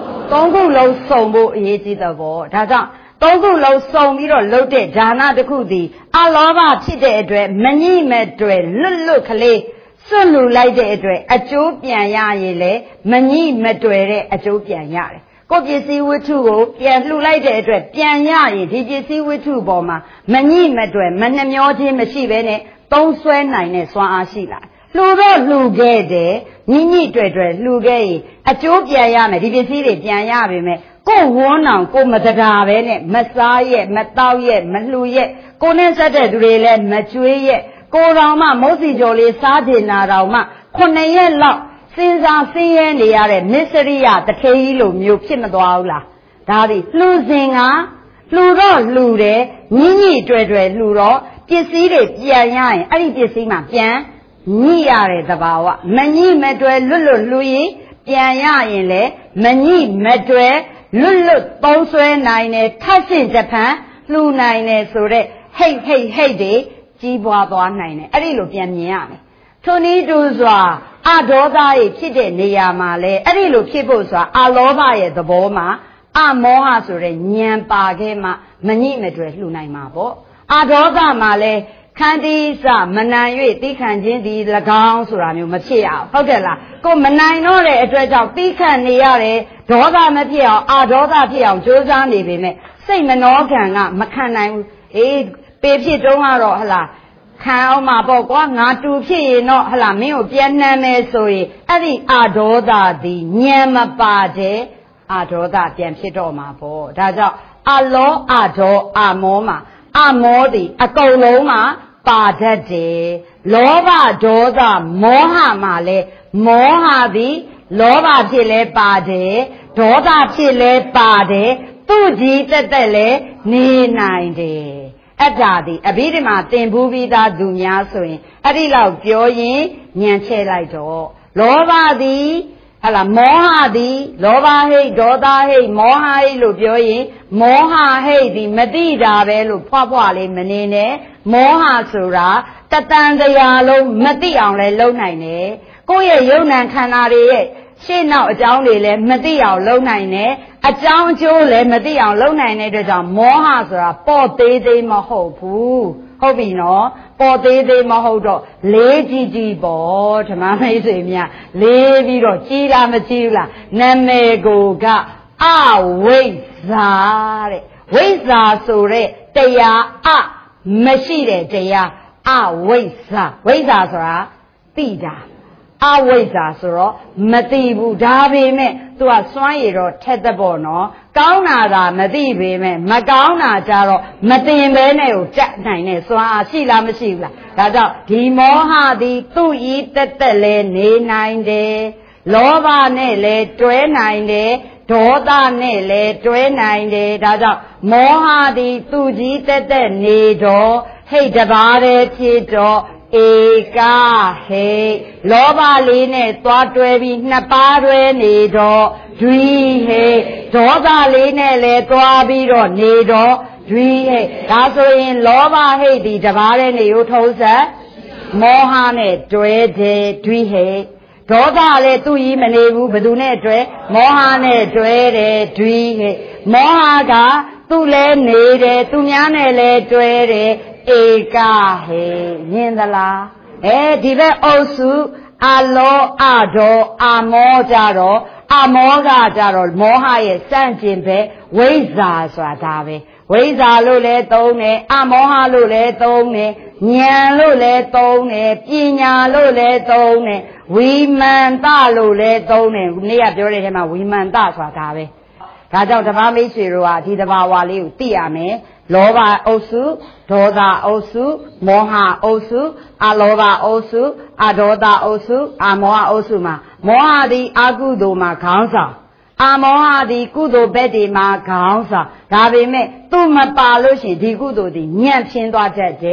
3ခုလုံးစုံဖို့အရေးကြီးတော့ဗောဒါကြောင့်3ခုလုံးစုံပြီးတော့လုပ်တဲ့ဒါနတစ်ခုသည်အလောဘဖြစ်တဲ့အတွက်မညှိမဲ့တွေလွတ်ကလေးစွန့်လူလိုက်တဲ့အတွက်အကျိုးပြန်ရရင်လေမညှိမတွေ့တဲ့အကျိုးပြန်ရတယ်ကိုပစ္စည်းဝတ္ထုကိုပြန်လှူလိုက်တဲ့အတွက်ပြန်ရရင်ဒီပစ္စည်းဝတ္ထုပေါ်မှာမညှိမတွေ့မနှမျောခြင်းမရှိဘဲနဲ့သုံးဆွဲနိုင်တဲ့စွမ်းအားရှိလာလှူတော့လှူခဲ့တယ်ညှိတွေ့လှူခဲ့ရင်အကျိုးပြန်ရမယ်ဒီပစ္စည်းတွေပြန်ရပြီမဲ့ကိုဝန်းအောင်ကိုမတရားပဲနဲ့မစားရဲ့မတောက်ရဲ့မလှူရဲ့ကိုနဲ့ဆက်တဲ့သူတွေလည်းမကျွေးရဲ့ကိုတော်မှမုတ်စီကျော်လေးစားတင်တာတော်မှ9ရက်လောက်စဉ်းစားဆင်းရဲနေရတဲ့မစ္စရိယတထေကြီးလိုမျိုးဖြစ်မသွားဘူးလားဒါသည်လှူစဉ်ကလှူတော့လှူတယ်ညှိတွေ့လှူတော့ပစ္စည်းတွေပြန်ရရင်အဲ့ဒီပစ္စည်းမှပြန်ညှိရတဲ့သဘာဝမညှိမတွေ့လွတ်လှူရင်ပြန်ရရင်လေမညှိမတွေ့လွတ်သုံးဆွဲနိုင်တယ်ထပ်ဆင့်တဖန်လှူနိုင်တယ်ဆိုတဲ့ဟိတ်တွေကြီးပွားသွားနိုင်တယ်အဲ့ဒီလိုပြန်မြင်ရမယ်ထိုနည်းတူစွာအဒေါသရဲ့ဖြစ်တဲ့နေရာမှာလဲအဲ့ဒီလိုဖြစ်ဖို့ဆိုတာအလောဘရဲ့သဘောမှာအမောဟဆိုတဲ့ဉာဏ်ပါခဲ့မှမညှိမတွေ့လှူနိုင်မှာပေါ့အဒေါသမှာလဲခန္တီစမနိုင်၍သိခံခြင်းသည်၎င်းဆိုတာမျိုးမဖြစ်ရအောင်ဟုတ်တယ်လားကိုမနိုင်တော့တဲ့အတွက်ကြောင့်သိခံနေရတယ်ဒေါသမဖြစ်အောင်အဒေါသဖြစ်အောင်ကြိုးစားနေပေမဲ့စိတ်မနှောခံကမခံနိုင်ဘူးအေးပေဖြစ်တုံးကတော့ဟလားခံအောင်မှာပေါ့ကွာငါတူဖြစ်ရင်တော့ဟလာမင်းကိုပြန်နှမ်းမယ်ဆိုရင်အဲ့ဒီအဒေါသသည်ညံမပါတဲ့အဒေါသပြန်ဖြစ်တော့မှာပေါ့ဒါကြောင့်အလောအဒေါအမောမှာအမောသည်အကုန်လုံးမှာပါတတ်တယ်လောဘဒေါသမောဟမှာလဲမောဟသည်လောဘဖြစ်လဲပါတယ်ဒေါသဖြစ်လဲပါတယ်သူကြီးတက်လဲနေနိုင်တယ်အတ္တသည်အဘိဓမ္မာသင်ဘူးပြီးသားသူများဆိုရင်အဲ့ဒီလောက်ပြောရင်ညံချဲလိုက်တော့လောဘသည်ဟလာမောဟသည်လောဘဟိတ်ဒေါသဟိတ်မောဟဟိတ်လို့ပြောရင်မောဟဟိတ်သည်မတိတာပဲလို့ဖွားလေးမနေနဲ့မောဟဆိုတာတတန်တရားလုံးမတိအောင်လဲလုံနိုင်တယ်ကိုယ့်ရဲ့ယုံ nant ခန္ဓာတွေရဲ့ရှေ့နောက်အကြောင်းတွေလည်းမသိအောင်လုံနိုင်တယ်အကြောင်းအကျိုးလည်းမသိအောင်လုံနိုင်တဲ့အတွက်ကြောင့်မောဟဆိုတာပေါ့သေးမဟုတ်ဘူးဟုတ်ပြီနော်ပေါ့သေးမဟုတ်တော့လေးကြီးပေါ့ဓမ္မမိတ်ဆွေများလေးပြီးတော့ကြီးလားမကြီးဘူးလားနာမည်ကိုကအဝိဇ္ဇာတဲ့ဝိဇ္ဇာဆိုတဲ့တရားမရှိတဲ့တရားအဝိဇ္ဇာဝိဇ္ဇာဆိုတာသိတာအဝိဇ္ဇာဆိုတော့မသိဘူးဒါပေမဲ့သူကစွမ်းရည်တော့ထက်တဲ့ပေါ့နော်ကောင်းတာကမသိပေမဲ့မကောင်းတာကြတော့မသိဘဲနဲ့ကိုတက်နိုင်တဲ့စွမ်းအားရှိလားမရှိဘူးလားဒါကြောင့်ဒီမောဟသည်သူ့ဤတက်လဲနေနိုင်တယ်လောဘနဲ့လဲတွဲနိုင်တယ်ဒေါသနဲ့လဲတွဲနိုင်တယ်ဒါကြောင့်မောဟသည်သူ့ကြီးတက်နေတော့ဟိတ်တပါးတည်းဖြစ်တော့ဧကဟိလောဘလေးနဲ့သွားတွဲပြီးနှစ်ပါးတွဲနေတော့ဒွိဟိဒေါသလေးနဲ့လည်းသွားပြီးတော့နေတော့ဒွိဟိဒါဆိုရင်လောဘဟိဒီတပါးတဲ့နေကိုထုံးဆက်မောဟနဲ့တွဲတယ်ဒွိဟိဒေါသလည်းသူ့ကြီးမနေဘူးဘယ်သူနဲ့တွဲမောဟနဲ့တွဲတယ်ဒွိဟိမောဟကသူ့လည်းနေတယ်သူများနဲ့လည်းတွဲတယ်ဧကဟေမြင်သလားဒီဘက်အုပ်စုအလောအဒေါအမောကြတော့အမောကကြတော့မောဟရဲ့စန့်ကျင်ပဲဝိဇ္ဇာဆိုတာဒါပဲဝိဇ္ဇာလို့လည်းသုံးတယ်အမောဟလို့လည်းသုံးတယ်ဉာဏ်လို့လည်းသုံးတယ်ပညာလို့လည်းသုံးတယ်ဝိမာန်တလို့လည်းသုံးတယ်နေ့ကပြောတဲ့ထဲမှာဝိမာန်တဆိုတာဒါပဲဒါကြောင့်ဓမ္မမိတ်ဆွေတို့ကဒီတဘာဝလေးကိုသိရမယ်လောဘအုပ်စုဒေါသအုပ်စုမောဟအုပ်စုအလောဘအုပ်စုအဒေါသအုပ်စုအမောဟအုပ်စုမှာမောဟသည်အကုသိုလ်မှာခေါင်းဆောင်အမောဟသည်ကုသိုလ်ဘက်တွေမှာခေါင်းဆောင်ဒါပေမဲ့သူမပါလို့ရှိရင်ဒီကုသိုလ်သည်ညံ့ဖျင်းသွားတတ်တယ်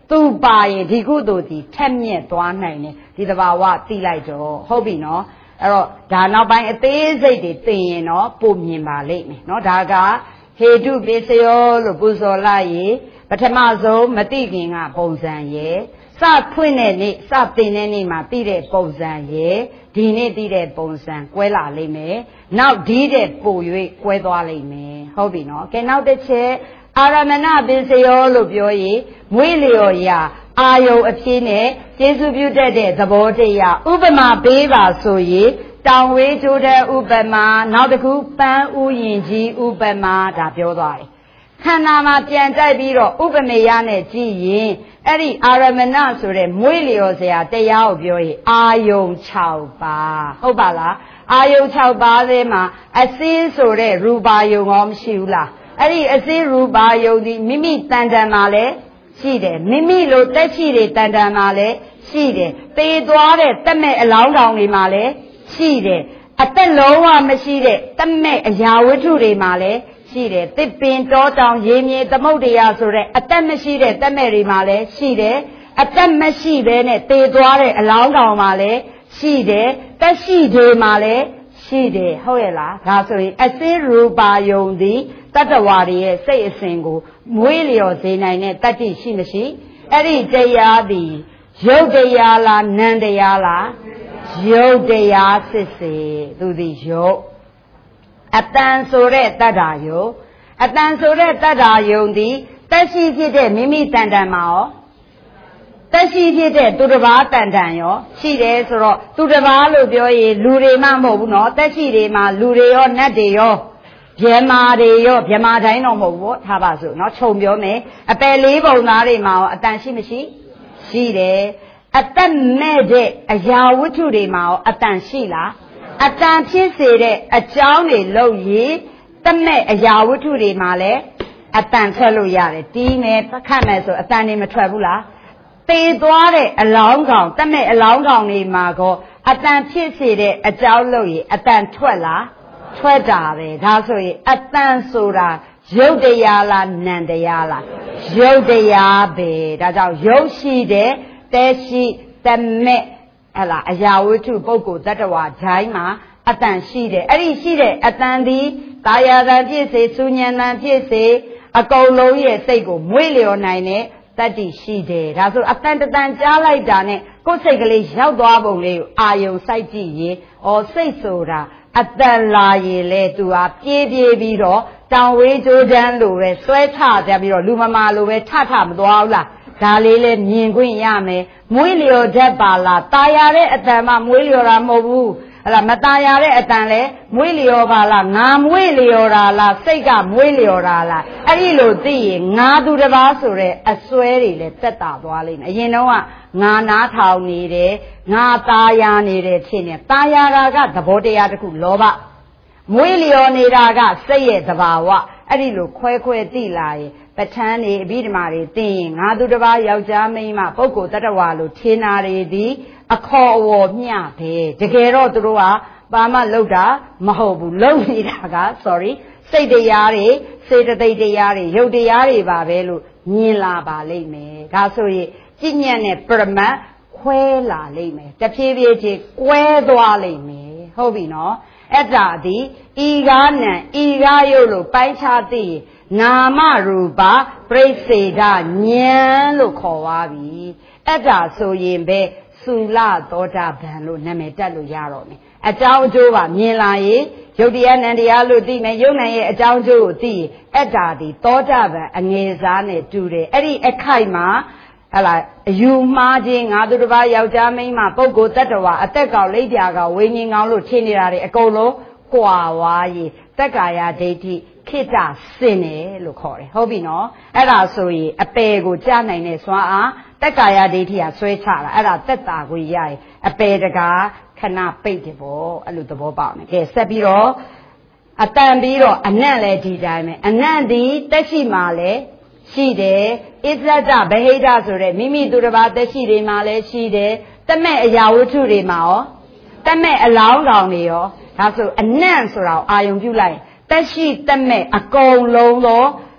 သူပါရင်ဒီကုသိုလ်ဒီထက်မြက်သွားနိုင်တယ်ဒီသဘာဝသိလိုက်တော့ဟုတ်ပြီနော်အဲ့တော့ဒါနောက်ပိုင်းအသေးစိတ်တွေသိရင်တော့ပုံမြင်ပါလိမ့်မယ်နော်ဒါကဟေတုပိစယောလို့ပူဇော်လိုက်ရင်ပထမဆုံးမသိခင်ကပုံစံရဲ့စဖွင့်တဲ့နေ့စတင်တဲ့နေ့မှာသိတဲ့ပုံစံရဲ့ဒီနေ့သိတဲ့ပုံစံကွဲလာလိမ့်မယ်နောက်ဒီတဲ့ပို၍ကွဲသွားလိမ့်မယ်ဟုတ်ပြီနော်ကဲနောက်တစ်ချက်အာရမဏပိစယောလို့ပြောရင်မွေးလျော်ရာအာယုံအဖြစ်နဲ့ကျေစုပြုတတ်တဲ့သဘောတရားဥပမာပေးပါဆိုရင်တောင်ဝေးကျိုးတဲ့ဥပမာနောက်တစ်ခုပန်းဥယျင်ကြီးဥပမာဒါပြောသွားတယ်ခန္ဓာမှာပြန်တိုက်ပြီးတော့ဥပမေယနဲ့ကြည့်ရင်အဲ့ဒီအာရမဏဆိုတဲ့မွေးလျော်စရာတရားကိုပြောရင်အာယုံ6ပါးဟုတ်ပါလားအာယုံ6ပါးထဲမှာအစင်းဆိုတဲ့ရူပါယုံရောမရှိဘူးလားအဲ့ဒီအစင်းရူပါယုံဒီမိမိတန်တန်မှာလဲရှိတယ်မိမိလိုတက်ရှိတွေတန်တန်မှာလဲရှိတယ်သေသွားတဲ့တက်မဲ့အလောင်းတောင်တွေမှာလဲရှိတယ်အသက်လုံးဝမရှိတဲ့တက်မဲ့အရာဝတ္ထုတွေမှာလဲရှိတယ်တစ်ပင်တောတောင်ရေမြေသမုဒ္ဒရာဆိုတဲ့အသက်မရှိတဲ့တက်မဲ့တွေမှာလဲရှိတယ်အသက်မရှိဘဲနဲ့သေသွားတဲ့အလောင်းတောင်မှာလဲရှိတယ်တက်ရှိတွေမှာလဲရှိတယ်ဟုတ်ရဲ့လားဒါဆိုရင်အစင်းရူပါယုံသည်တတ္တဝါတွေရဲ့စိတ်အစဉ်ကိုမွေးလျော်စေနိုင်တဲ့တတ္တိရှိမရှိအဲ့ဒီတရားသည်ရုပ်တရားလားနံတရားလားရုပ်တရားစစ်စေသူသည်ရုပ်အတန်ဆိုတဲ့တတ္တာယုံအတန်ဆိုတဲ့တတ္တာယုံသည်တက်ရှိဖြစ်တဲ့မိမိတန်တန်မှာရောတက်ရှိဖြစ်တဲ့သူတစ်ပါးတန်တန်ရောရှိတယ်ဆိုတော့သူတစ်ပါးလို့ပြောရင်လူတွေမှမဟုတ်ဘူးနော်တက်ရှိတွေမှာလူတွေရောနတ်တွေရောဗျမာတွေရောဗျမာတိုင်းတော့မဟုတ်ဘူးထားပါစို့နော်ခြုံပြောမယ်အပယ်လေးပုံသားတွေမှာရောအတန်ရှိမရှိရှိတယ်အသက်မဲ့တဲ့အရာဝတ္ထုတွေမှာရောအတန်ရှိလားအတန်ဖြစ်စေတဲ့အကြောင်းတွေလို့ရင်တမဲ့အရာဝတ္ထုတွေမှာလည်းအတန်ထွက်လို့ရတယ်တီးမယ်ခတ်မယ်ဆိုအတန်တွေမထွက်ဘူးလားသေသွားတဲ့အလောင်းကောင်တမဲ့အလောင်းကောင်တွေမှာကအတန်ဖြစ်စေတဲ့အကြောင်းလို့ရင်အတန်ထွက်လားထွက်တာပဲဒါဆိုရင်အတန်ဆိုတာရုပ်တရားလားနံတရားလားရုပ်တရားပဲဒါကြောင့်ရုပ်ရှိတဲ့တဲရှိတမဲ့ဟလာအရာဝတ္ထုပုဂ္ဂိုလ်တ attva ဂျိုင်းမှာအတန်ရှိတယ်အဲ့ဒီရှိတဲ့အတန်သည်တာယာတန်ဖြစ်စေသုဉဏ်တန်ဖြစ်စေအကုန်လုံးရဲ့စိတ်ကိုမွေးလျော်နိုင်တဲ့တတ္တိရှိတယ်ဒါဆိုအတန်တန်ကြားလိုက်တာနဲ့ကိုယ်စိတ်ကလေးရောက်သွားပုံလေးကိုအာယုံစိုက်ကြည့်ရင်စိတ်ဆိုတာအတန်လာရင်လေသူဟာပြေးပြီးတော့တောင်ဝေးကြိုးတန်းလိုပဲဆွဲထကြပြီးတော့လူမမာလိုပဲထမသွားဘူးလားဒါလေးလဲမြင်ခွင့်ရမယ်မွေးလျော်တတ်ပါလားตายရတဲ့အတန်မှမွေးလျော်တာမဟုတ်ဘူးဟလာမตายရတဲ့အတန်လဲမွေးလျော်ပါလားငါမွေးလျော်တာလားစိတ်ကမွေးလျော်တာလားအဲ့ဒီလိုသိရင်ငါသူတစ်ပါးဆိုတဲ့အစွဲတွေလဲတက်တာသွားလိမ့်မယ်အရင်တော့ကငါနားထောင်နေတယ်ငါตายရနေတယ်ဖြစ်နေตายရတာကသဘောတရားတစ်ခုလောဘမွေးလျော်နေတာကစိတ်ရဲ့သဘာဝအဲ့ဒီလိုခွဲသိလာရင်ပဋ္ဌာန်းတွေအဘိဓမ္မာတွေသိရင်ငါသူတစ်ပါးယောက်ျားမိန်းမပုဂ္ဂိုလ်တ attva လို့ထင်တာတွေဒီအခေါ်အဝေါ်မျှပဲတကယ်တော့သူတို့ကပါမလောက်တာမဟုတ်ဘူးလုံနေတာက sorry စိတ်တရားတွေစေတသိက်တရားတွေရုပ်တရားတွေပါပဲလို့မြင်လာပါလိမ့်မယ်ဒါဆိုရင်จิตဉာဏ်နဲ့ပရမတ်ခွဲလာလိမ့်မယ်တဖြည်းဖြည်းချင်းကွဲသွားလိမ့်မယ်ဟုတ်ပြီနော်အဲ့ဒါဒီဤကားနံဤကားယုတ်လို့ပိုင်းခြားသိရင်နာမရူပပရိစ္ဆေဒဉာဏ်လို့ခေါ်သွားပြီအဲ့ဒါဆိုရင်ပဲသုလသောတာပန်လို့နာမည်တက်လို့ရတော့မယ်အကြောင်းအကျိုးပါမြင်လာရင်ယုတ်တရားနံတရားလို့သိမယ်ယုတ်နံရဲ့အကြောင်းအကျိုးကိုသိရင်အဲ့ဒါဒီသောတာပန်အငယ်စားနဲ့တူတယ်အဲ့ဒီအခိုက်မှာဟလာအယူမှားခြင်းငါသူတစ်ပါးယောက်ျားမိန်းမပုဂ္ဂိုလ်တ attva အသက်ကောင်လိပ်ပြာကောင်ဝိညာဉ်ကောင်လို့ထင်နေတာတွေအကုန်လုံးကွာဝါးရေးတက္ကာယဒိဋ္ဌိခိတ္တစင်တယ်လို့ခေါ်တယ်ဟုတ်ပြီနော်အဲ့ဒါဆိုရင်အပယ်ကိုကြားနိုင်တဲ့စွမ်းအားတက္ကာယဒိဋ္ဌိကဆွဲချတာအဲ့ဒါသက်တာကိုရရင်အပယ်တကားခဏပိတ်တယ်ပေါ့အဲ့လိုသဘောပေါက်မယ်ကဲဆက်ပြီးတော့အတန်ပြီးတော့အနံ့လည်းဒီတိုင်းပဲအနံ့ဒီတက်ရှိမှလည်းရှိတယ်ဣဇဒဗဟိတဆိုတဲ့မိမိသူတစ်ပါးတက်ရှိတွေမှလည်းရှိတယ်တမဲ့အရာဝတ္ထုတွေမှာရောတမဲ့အလောင်းကောင်တွေရောဒါဆိုအနံ့ဆိုတာကိုအာယုံပြုလိုက်တက်ရှိတမဲ့အကုန်လုံးသော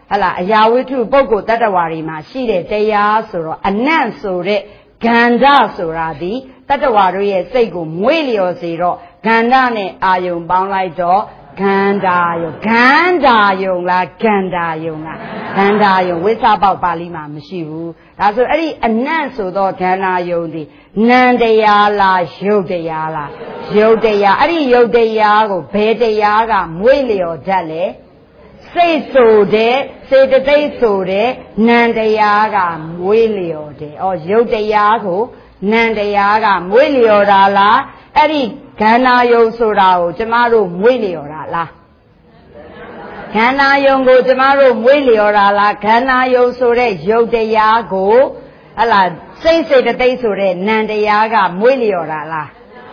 là a ya wai thu pokko tattawari ma shi deတရားဆိုတော့အနတ်ဆိုတဲ့ကန္ဓဆိုတာဒီတတ္တဝါတို့ရဲ့စိတ်ကိုမွေးလျော်စေတော့ကန္ဓနဲ့အာယုံပေါင်းလိုက်တော့ကန္ဓာယုံကန္ဓာယုံလားကန္ဓာယုံလားကန္ဓာယုံဝိသပေါက်ပါဠိမှာမရှိဘူးဒါဆိုအဲ့ဒီအနတ်ဆိုတော့ကန္ဓာယုံဒီနံတရားလားယုတ်တရားလားယုတ်တရားအဲ့ဒီယုတ်တရားကိုဘယ်တရားကမွေးလျော်တတ်လဲစိတ်ဆိုတဲ့စေတသိက်ဆိုတဲ့နံတရားကမွေးလျော်တယ်။ယုတ်တရားကိုနံတရားကမွေးလျော်တာလားအဲ့ဒီခန္ဓာယုံဆိုတာကိုကျမတို့မွေးလျော်တာလားခန္ဓာယုံကိုကျမတို့မွေးလျော်တာလားခန္ဓာယုံဆိုတဲ့ယုတ်တရားကိုဟလာစိတ်စေတသိက်ဆိုတဲ့နံတရားကမွေးလျော်တာလား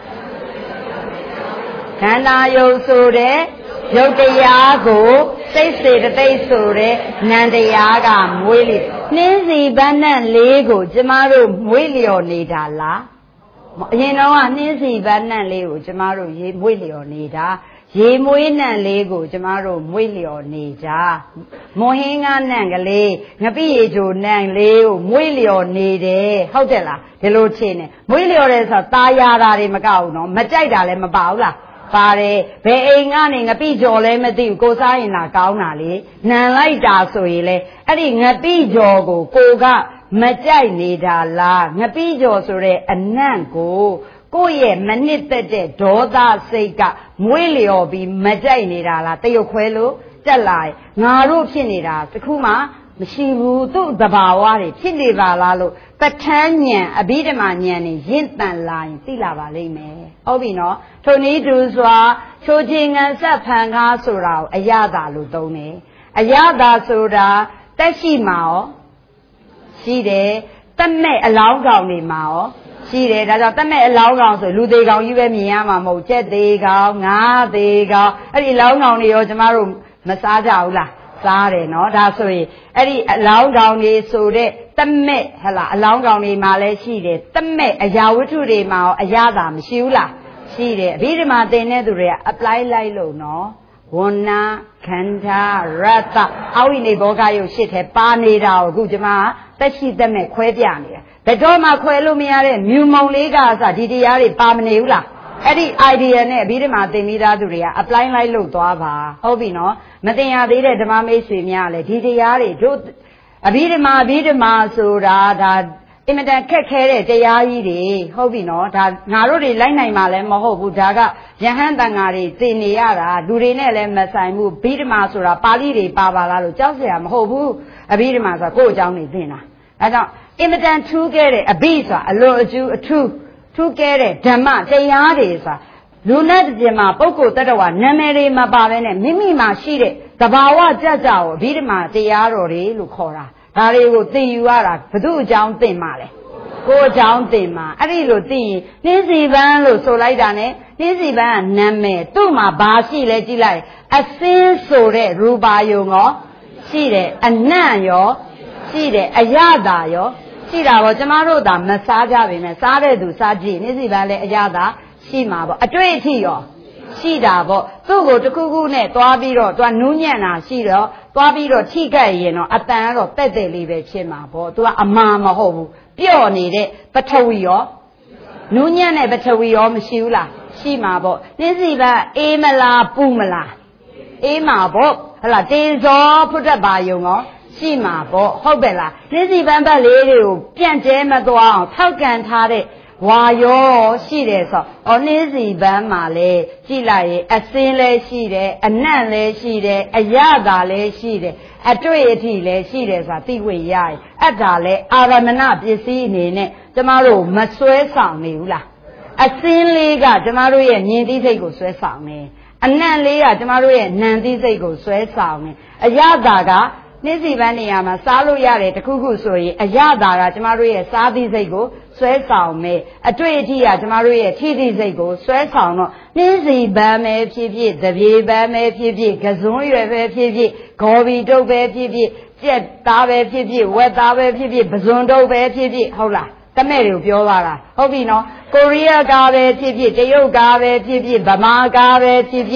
ခန္ဓာယုံဆိုတဲ့ယုတ်တရားကိုစိတ်စေတသိက်ဆိုတဲ့နံတရားကမွေးလျော်နှင်းစီပန်းနဲ့လေးကိုကျမတို့မွေးလျော်နေတာလားအရင်တော့နှင်းစီပန်းနဲ့လေးကိုကျမတို့မွေးလျော်နေတာရေမွေးနံလေးကိုကျမတို့မွေးလျော်နေကြမွန်ဟင်းကားနံကလေးငပိရေချိုနံလေးကိုမွေးလျော်နေတယ်ဟုတ်တယ်လားဒီလိုချင်းနေမွေးလျော်တယ်ဆိုတာตาရတာတွေမကောက်ဘူးနော်မကြိုက်တာလည်းမပါဘူးလားပါတယ်ဘယ်အိမ်ကနေငပိကြော်လဲမသိဘူးကိုစားရင်လာကောင်းတာလေနံလိုက်တာဆိုရင်လေအဲ့ဒီငပိကြော်ကိုကိုကမကြိုက်နေတာလားငပိကြော်ဆိုတဲ့အနံ့ကိုယ့်ရဲ့မနစ်သက်တဲ့ဒေါသစိတ်ကမွေးလျော်ပြီးမကြိုက်နေတာလားတရုတ်ခွဲလို့တက်လာငါတို့ဖြစ်နေတာတခုမှမရှိဘူးသူ့သဘာဝတွေဖြစ်နေပါလားလို့ပဋ္ဌာန်းဉာဏ်အဘိဓမ္မာဉာဏ်နဲ့ရင့်တန်လာရင်သိလာပါလိမ့်မယ်ဟုတ်ပြီနော်ထိုနည်းတူစွာချိုးချင်းငံဆက်ဖန်ကားဆိုတာကိုအယတာလို့သုံးတယ်အယတာဆိုတာတက်ရှိမှာရောရှိတယ်တက်မဲ့အလောင်းကောင်တွေမှာရောရှိတယ်ဒါကြောင့်တက်မဲ့အလောင်းကောင်ဆိုလူသေးကောင်ကြီးပဲမြင်ရမှာမဟုတ်ကြက်သေးကောင်ငါးသေးကောင်အဲ့ဒီအလောင်းကောင်တွေရောကျမတို့မစားကြဘူးလားစားတယ်နော်ဒါဆိုရင်အဲ့ဒီအလောင်းကောင်တွေဆိုတဲ့တက်မဲ့ဟလာအလောင်းကောင်တွေမှာလည်းရှိတယ်တက်မဲ့အရာဝတ္ထုတွေမှာရောအရာသာမရှိဘူးလားရှိတယ်အဘိဓမ္မာသင်တဲ့သူတွေက apply လိုက်လို့နော်ဝဏ္ဏခန္ဓာရတ္တအဝိနိဘောဂယုတ်ရှစ်ထဲပါနေတာကိုအခုကျမသက်ရှိသက်မဲ့ခွဲပြနေတာဘယ်တော့မှခွဲလို့မရတဲ့မြူမုံလေးကအစဒီတရားတွေပါမနေဘူးလားအဲ့ဒီ idea နဲ့အဘိဓမ္မာသင်မိသားသူတွေက apply လိုက်လို့သွားပါဟုတ်ပြီနော်မသင်ရသေးတဲ့ဓမ္မမိတ်ဆွေများလည်းဒီတရားတွေတို့အဘိဓမ္မာဆိုတာဒါအင်မတန်ခက်ခဲတဲ့တရားကြီးတွေဟုတ်ပြီနော်ဒါငါတို့တွေလိုက်နိုင်မှာလည်းမဟုတ်ဘူးဒါကယဟန်တန်ဃာတွေသင်နေရတာလူတွေနဲ့လည်းမဆိုင်ဘူးဘိဓမ္မာဆိုတာပါဠိတွေပါပါလားလို့ကြောက်เสียမဟုတ်ဘူးအဘိဓမ္မာဆိုတာကိုယ့်အကြောင်းတွေသင်တာအဲကြောင့်အင်မတန်ထူးခဲ့တဲ့အဘိဆိုတာအလွန်အကျူးအထူးထူးခဲ့တဲ့ဓမ္မတရားတွေဆိုတာလူနဲ့တည်းမှာပုဂ္ဂိုလ်တ attva နာမည်တွေမပါဘဲနဲ့မိမိမှာရှိတဲ့သဘာဝကြကြကိုအဘိဓမ္မာတရားတော်တွေလို့ခေါ်တာဒါတွေကိုသင်ယူရတာဘု து အကြောင်းသင်မှာလေကိုယ်အကြောင်းသင်မှာအဲ့ဒီလိုသိရင်နှင်းစီပန်းလို့ဆိုလိုက်တာ ਨੇ နှင်းစီပန်းကနာမည်သူ့မှာဘာရှိလဲကြည့်လိုက်အစင်းဆိုတဲ့ရူပါယုံရောရှိတယ်အနံ့ရောရှိတယ်အယတာရောရှိတာပေါ့ကျမတို့သာမစားကြပါနဲ့စားတဲ့သူစားကြည့်နှင်းစီပန်းလည်းအယတာရှိမှာပေါ့အတွေ့အထိရောရှိတာပေါ့သူ့ကိုတခုခုနဲ့သွားပြီးတော့သူကနူးညံ့တာရှိတော့သွားပြီးတော့ထိခိုက်ရင်တော့အတန်ကတော့တက်တက်လေးပဲဖြစ်မှာပေါ့သူကအမာမဟုတ်ဘူးပြော့နေတဲ့ပထဝီရောနူးညံ့တဲ့ပထဝီရောမရှိဘူးလားရှိမှာပေါ့နှင်းစီပန်းအေးမလားပူမလားအေးမှာပေါ့ဟလာတေဇောဖုဒ္ဓဘာယုံရောရှိမှာပေါ့ဟုတ်ပဲလားနှင်းစီပန်းဘက်လေးတွေကိုပြန့်ကျဲမသွားအောင်ထောက်ကန်ထားတဲ့ဝါရောရှိတယ်ဆိုနှင်းစီပန်းမှာလဲကြည့်လိုက်ရင်အစင်းလဲရှိတယ်အနံ့လဲရှိတယ်အရသာလဲရှိတယ်အတွေ့အထိလဲရှိတယ်ဆိုတာသိဝေရရင်အဲ့ဒါလဲအာရမဏပစ္စည်းအနေနဲ့ကျမတို့မစွဲဆောင်နေဘူးလားအစင်းလေးကကျမတို့ရဲ့မြင်သိစိတ်ကိုစွဲဆောင်နေအနံ့လေးကကျမတို့ရဲ့နံသိစိတ်ကိုစွဲဆောင်နေအရသာကနှင်းစီပန်းနေရာမှာစားလို့ရတယ်တခုခုဆိုရင်အရသာကကျမတို့ရဲ့စားသိစိတ်ကိုဆွဲဆောင်မယ်အတွေ့အထိကကျမတို့ရဲ့ထိသိစိတ်ကိုဆွဲဆောင်တော့နှင်းစီပန်းပဲဖြစ်ဖြစ်တပြေပန်းပဲဖြစ်ဖြစ်ကစွန်းရွယ်ပဲဖြစ်ဖြစ်ဂေါ်ဘီတုပ်ပဲဖြစ်ဖြစ်ကြက်သားပဲဖြစ်ဖြစ်ဝက်သားပဲဖြစ်ဖြစ်ပဇွန်တုပ်ပဲဖြစ်ဖြစ်ဟုတ်လားတမဲ့တွေကိုပြောသွားတာဟုတ်ပြီနော်ကိုရီးယားကားပဲဖြစ်ဖြစ်တရုတ်ကားပဲဖြစ်ဖြစ်ဗမာကားပဲဖြစ်ဖြစ်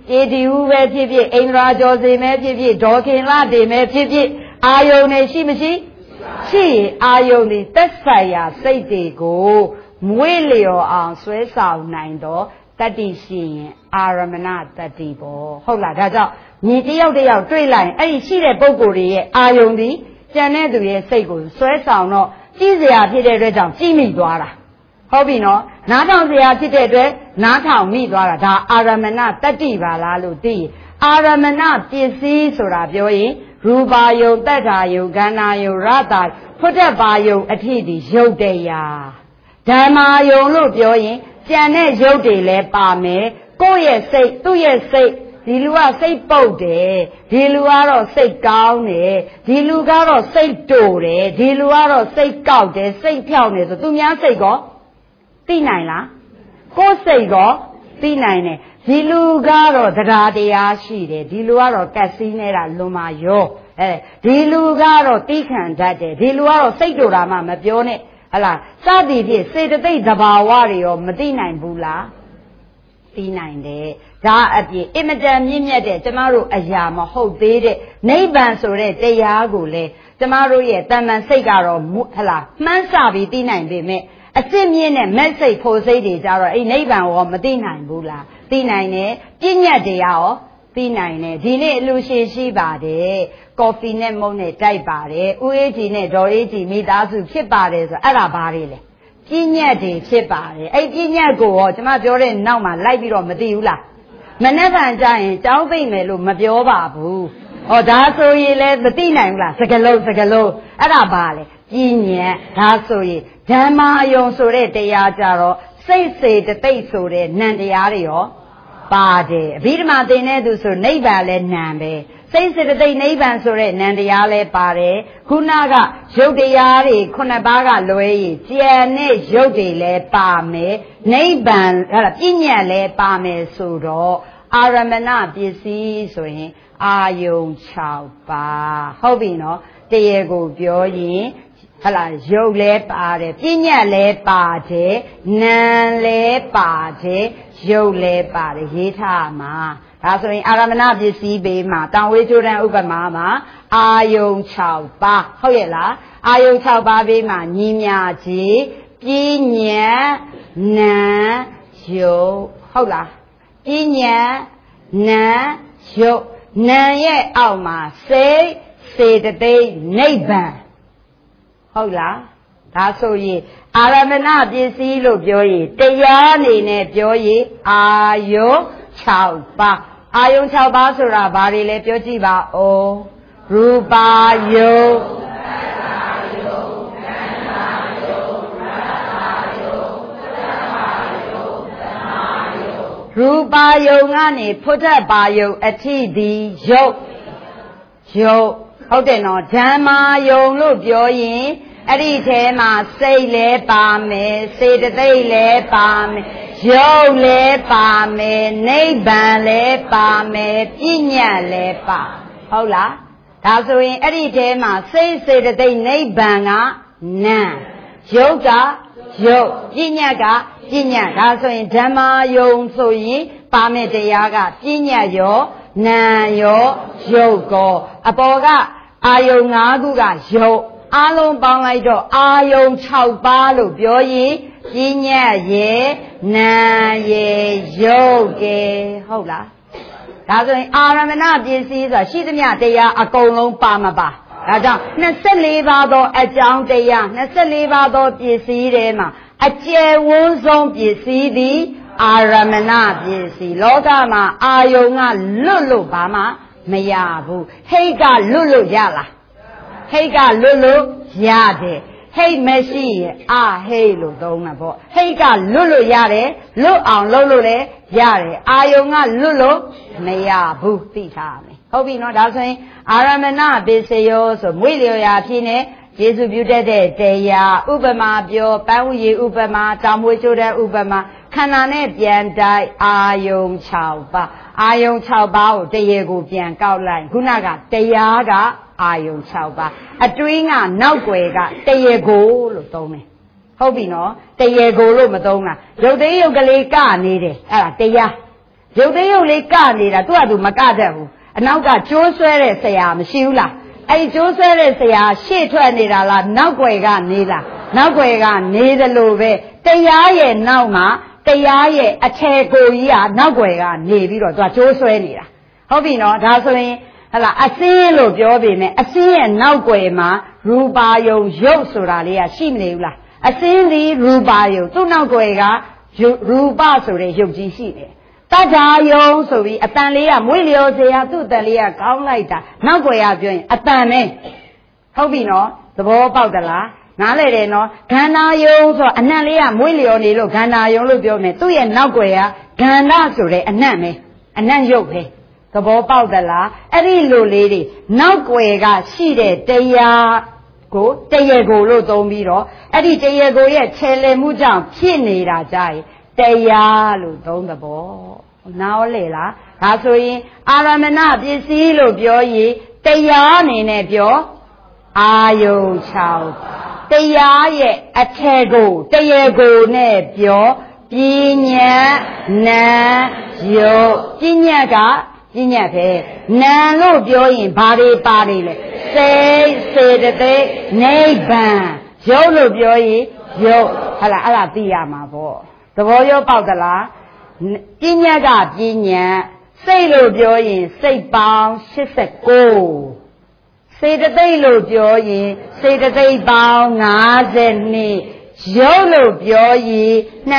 ကျေတီဦးပဲဖြစ်ဖြစ်အိန္ဒြာကျော်စင်ပဲဖြစ်ဖြစ်ဒေါ်ခင်လာတင်ပဲဖြစ်ဖြစ်အာယုန်နဲ့ရှိမရှိရှိအာယုန်ဒီသက်ဆိုင်ရာစိတ်တွေကိုမွေးလျော်အောင်ဆွဲဆောင်နိုင်တော့တတ္တိရှိရင်အာရမဏတတ္တိပေါ့ဟုတ်လားဒါကြောင့်ညီတယောက်တယောက်တွေ့လိုက်အဲ့ဒီရှိတဲ့ပုဂ္ဂိုလ်တွေရဲ့အာယုန်ဒီကျန်တဲ့သူရဲ့စိတ်ကိုဆွဲဆောင်တော့ကြည့်စရာဖြစ်တဲ့အတွက်ကြောင့်ကြည့်မိသွားတာဟုတ်ပြီနော်နားထောင်စရာဖြစ်တဲ့အတွက်နားထောင်မိသွားတာဒါအာရမဏတတ္တိပါလားလို့သိရင်အာရမဏပစ္စည်းဆိုတာပြောရင်ရူပါယုံတတ္ထာယုံခန္ဓာယုံရတ္တဖုဒ္ဓဘာယုံအထိဒီရုပ်တရားဓမ္မာယုံလို့ပြောရင်ကျန်တဲ့ရုပ်တွေလည်းပါမယ်ကိုယ့်ရဲ့စိတ်သူ့ရဲ့စိတ်ဒီလူကစိတ်ပုတ်တယ်ဒီလူကတော့စိတ်ကောင်းတယ်ဒီလူကတော့စိတ်တူတယ်ဒီလူကတော့စိတ်ကောက်တယ်စိတ်ဖြောင်းတယ်ဆိုသူများစိတ်ကောသိနိုင်လားကိုယ်စိတ်ကောသိနိုင်တယ်ဒီလူကတော့တရားတရားရှိတယ်ဒီလူကတော့ကက်စီနေတာလွန်မာရောဒီလူကတော့တိခံတတ်တယ်ဒီလူကတော့စိတ်တူတာမှမပြောနဲ့ဟလားစသည်ဖြင့်စေတသိက်သဘာဝတွေရောမသိနိုင်ဘူးလားသိနိုင်တယ်ဒါအပြင်အင်မတန်မြင့်မြတ်တဲ့ကျမတို့အရာမဟုတ်သေးတဲ့နိဗ္ဗာန်ဆိုတဲ့တရားကိုလေကျမတို့ရဲ့တဏ္ဍစိတ်ကတော့ဟလားမှန်းဆပြီးသိနိုင်ပေမဲ့အစစ်မြင့်တဲ့မက်စိတ်ဖို့စိတ်တွေကြတော့အဲ့နိဗ္ဗာန်ရောမသိနိုင်ဘူးလားသိနိုင်တယ်ပြဉ္ညာတရားရောသိနိုင်တယ်ဒီနေ့အလူရှင်ရှိပါတယ်ကော်ဖီနဲ့မုန့်နဲ့တိုက်ပါတယ်ဦးအေးကြီးနဲ့ဒေါ်အေးကြီးမိသားစုဖြစ်ပါတယ်ဆိုအဲ့ဒါဘာတွေလဲပြဉ္ညာတွေဖြစ်ပါတယ်အဲ့ပြဉ္ညာကိုရောကျမပြောတဲ့နောက်မှာလိုက်ပြီးတော့မသိဘူးလားမနေ့ကကြရင်ကြောင်းသိမ့်မယ်လို့မပြောပါဘူးဟောဒါဆိုရင်လည်းမသိနိုင်ဘူးလားစကလုံးအဲ့ဒါဘာလဲပြဉ္ညာဒါဆိုရင်ဓမ္မာယုံဆိုတဲ့တရားကြတော့စိတ်စေတသိက်ဆိုတဲ့နံတရားတွေရောပါတယ်အဘိဓမ္မာသင်တဲ့သူဆိုနိဗ္ဗာန်လည်းနံပဲစိတ်စေတသိက်နိဗ္ဗာန်ဆိုတဲ့နံတရားလည်းပါတယ်ခုနကရုပ်တရားတွေ9ပါးကလွဲရင်ကျန်တဲ့ရုပ်တွေလည်းပါမယ်နိဗ္ဗာန်အဲ့ဒါပြဉ္ညာလည်းပါမယ်ဆိုတော့အာရမဏပစ္စည်းဆိုရင်အာယုံ6ပါးဟုတ်ပြီနော်တရားကိုပြောရင်ဟလာရုပ်လည်းပါတယ်ပြဉ္ညာလည်းပါတယ်နာမ်လည်းပါတယ်ရုပ်လည်းပါတယ်ရေးထားမှာဒါဆိုရင်အာရမဏပစ္စည်းဘေးမှာတောင်ဝေးကျိုးတန်းဥပမာမှာအာယုံ6ပါးဟုတ်ရဲ့လားအာယုံ6ပါးဘေးမှာညီမြကြီးပြဉ္ညာနာမ်ရုပ်ဟုတ်လားပြဉ္ညာနာမ်ရုပ်နာမ်ရဲ့အောက်မှာစိတ်စေတသိက်နိဗ္ဗာန်ဟုတ်လားဒါဆိုရင်အာရမဏပစ္စည်းလို့ပြောရင်တရားအနေနဲ့ပြောရင်အာယုံ6ပါးအာယုံ6ပါးဆိုတာဘာတွေလဲပြောကြည့်ပါဦးရူပါယုံရူပါယုံကနေဖုဒ္ဓဘာယုံအထိဒီယုတ်ဟုတ်တယ်နော်ဓမ္မာယုံလို့ပြောရင်အဲ့ဒီထဲမှာစိတ်လည်းပါမယ်စေတသိက်လည်းပါမယ်ရုပ်လည်းပါမယ်နိဗ္ဗာန်လည်းပါမယ်ပြဉ္ညာလည်းပါဟုတ်လားဒါဆိုရင်အဲ့ဒီထဲမှာစိတ်စေတသိက်နိဗ္ဗာန်ကနာမ်ရုပ်ကရုပ်ပြဉ္ညာကပြဉ္ညာဒါဆိုရင်ဓမ္မာယုံဆိုရင်ပါမယ်တရားကပြဉ္ညာရောနာမ်ရောရုပ်ကောအပေါ်ကအာယုံ5ခုကရုပ်အားလုံးပေါင်းလိုက်တော့အာယုံ6ပါးလို့ပြောရင်ပြဉ္ညာရဲ့နာမ်ရဲ့ရုပ်ကဲဟုတ်လားဒါဆိုရင်အာရမဏပစ္စည်းဆိုတာရှိသမျှတရားအကုန်လုံးပါမပါဒါကြောင့်24ပါးသောအကြောင်းတရား24ပါးသောပစ္စည်းတွေမှာအကျယ်ဝန်းဆုံးပစ္စည်းသည်အာရမဏပစ္စည်းလောကမှာအာယုံကလွတ်လို့ဘာမှမရဘူးဟိတ်ကလွတ်လို့ရလားဟိတ်ကလွတ်လို့ရတယ်ဟိတ်မရှိရင်အာဟိတ်လို့သုံးတာပေါ့ဟိတ်ကလွတ်လို့ရတယ်လွတ်အောင်လုပ်လို့လည်းရတယ်အာယုံကလွတ်လို့မရဘူးသိထားမယ်ဟုတ်ပြီနော်ဒါဆိုရင်အာရမဏပစ္စယောဆိုမွေလျော်ရာဖြစ်နေယေရှုပြုတတ်တဲ့တရားဥပမာပြောပန်းဝရီဥပမာတောင်မွေးချိုးတဲ့ဥပမာခန္ဓာနဲ့ပြန်တိုက်အာယုံ6ပါးအာယုံ6ပါးကိုတရားကိုပြန်ကောက်လိုက်ခုနကတရားကအာယုံ6ပါးအတွင်းကနောက်ွယ်ကတရားကိုလို့သုံးတယ်ဟုတ်ပြီနော်တရားကိုလို့မသုံးတာရုပ်သေးရုပ်ကလေးကနေတယ်အဲ့ဒါတရားရုပ်သေးရုပ်လေးကနေတာသူ့ဟာသူမကတတ်ဘူးအနောက်ကကျိုးဆွဲတဲ့ဆရာမရှိဘူးလားအဲ့ကျိုးဆွဲတဲ့ဆရာရှေ့ထွက်နေတာလားနောက်ွယ်ကနေလားနောက်ွယ်ကနေတယ်လို့ပဲတရားရဲ့နောက်မှာတရားရဲ့အထယ်ကိုကြီးကနောက်ွယ်ကနေပြီးတော့သူကကျိုးဆွဲနေတာဟုတ်ပြီနော်ဒါဆိုရင်ဟလာအစင်းလို့ပြောပေမဲ့အစင်းရဲ့နောက်ွယ်မှာရူပါယုံရုပ်ဆိုတာလေးကရှိမနေဘူးလားအစင်းဒီရူပါယုံသူ့နောက်ွယ်ကရူပဆိုတဲ့ရုပ်ကြီးရှိတယ်တတ္ထာယုံဆိုပြီးအတန်လေးကမွေးလျော်စရာသူ့အတန်လေးကကောင်းလိုက်တာနောက်ွယ်ကပြောရင်အတန်ပဲဟုတ်ပြီနော်သဘောပေါက်သလားနားလေတယ်နော်ခန္ဓာယုံဆိုအနံ့လေးကမွေးလျော်နေလို့ခန္ဓာယုံလို့ပြောမယ်သူ့ရဲ့နောက်ွယ်ကခန္ဓာဆိုတဲ့အနံ့ပဲအနံ့ရုပ်ပဲသဘောပေါက်သလားအဲ့ဒီလိုလေးတွေနောက်ွယ်ကရှိတဲ့တရားကိုတရားကိုလို့သုံးပြီးတော့အဲ့ဒီတရားကိုရဲ့ခြေလည်မှုကြောင့်ဖြစ်နေတာကြရင်တရားလို့သုံးသဘောနားလေလားဒါဆိုရင်အာရမဏပစ္စည်းလို့ပြောရင်တရားအနေနဲ့ပြောအာယုံ6တရားရဲ့အထက်ကိုတရားကိုနဲ့ပြောပညာနာယုတ်ပညာကပညာပဲနာလို့ပြောရင်ဘာတွေပါတယ်လဲစိတ်စေတသိက်နိဗ္ဗာန်ယုတ်လို့ပြောရင်ယုတ်ဟလာအဲ့ဒါသိရမှာပေါ့သဘောရောပေါက်သလားပညာကပညာစိတ်လို့ပြောရင်စိတ်ပေါင်း89စေတသိက်လို့ပြောရင်စေတသိက်ပေါင်း52ရုပ်လို့ပြောရင်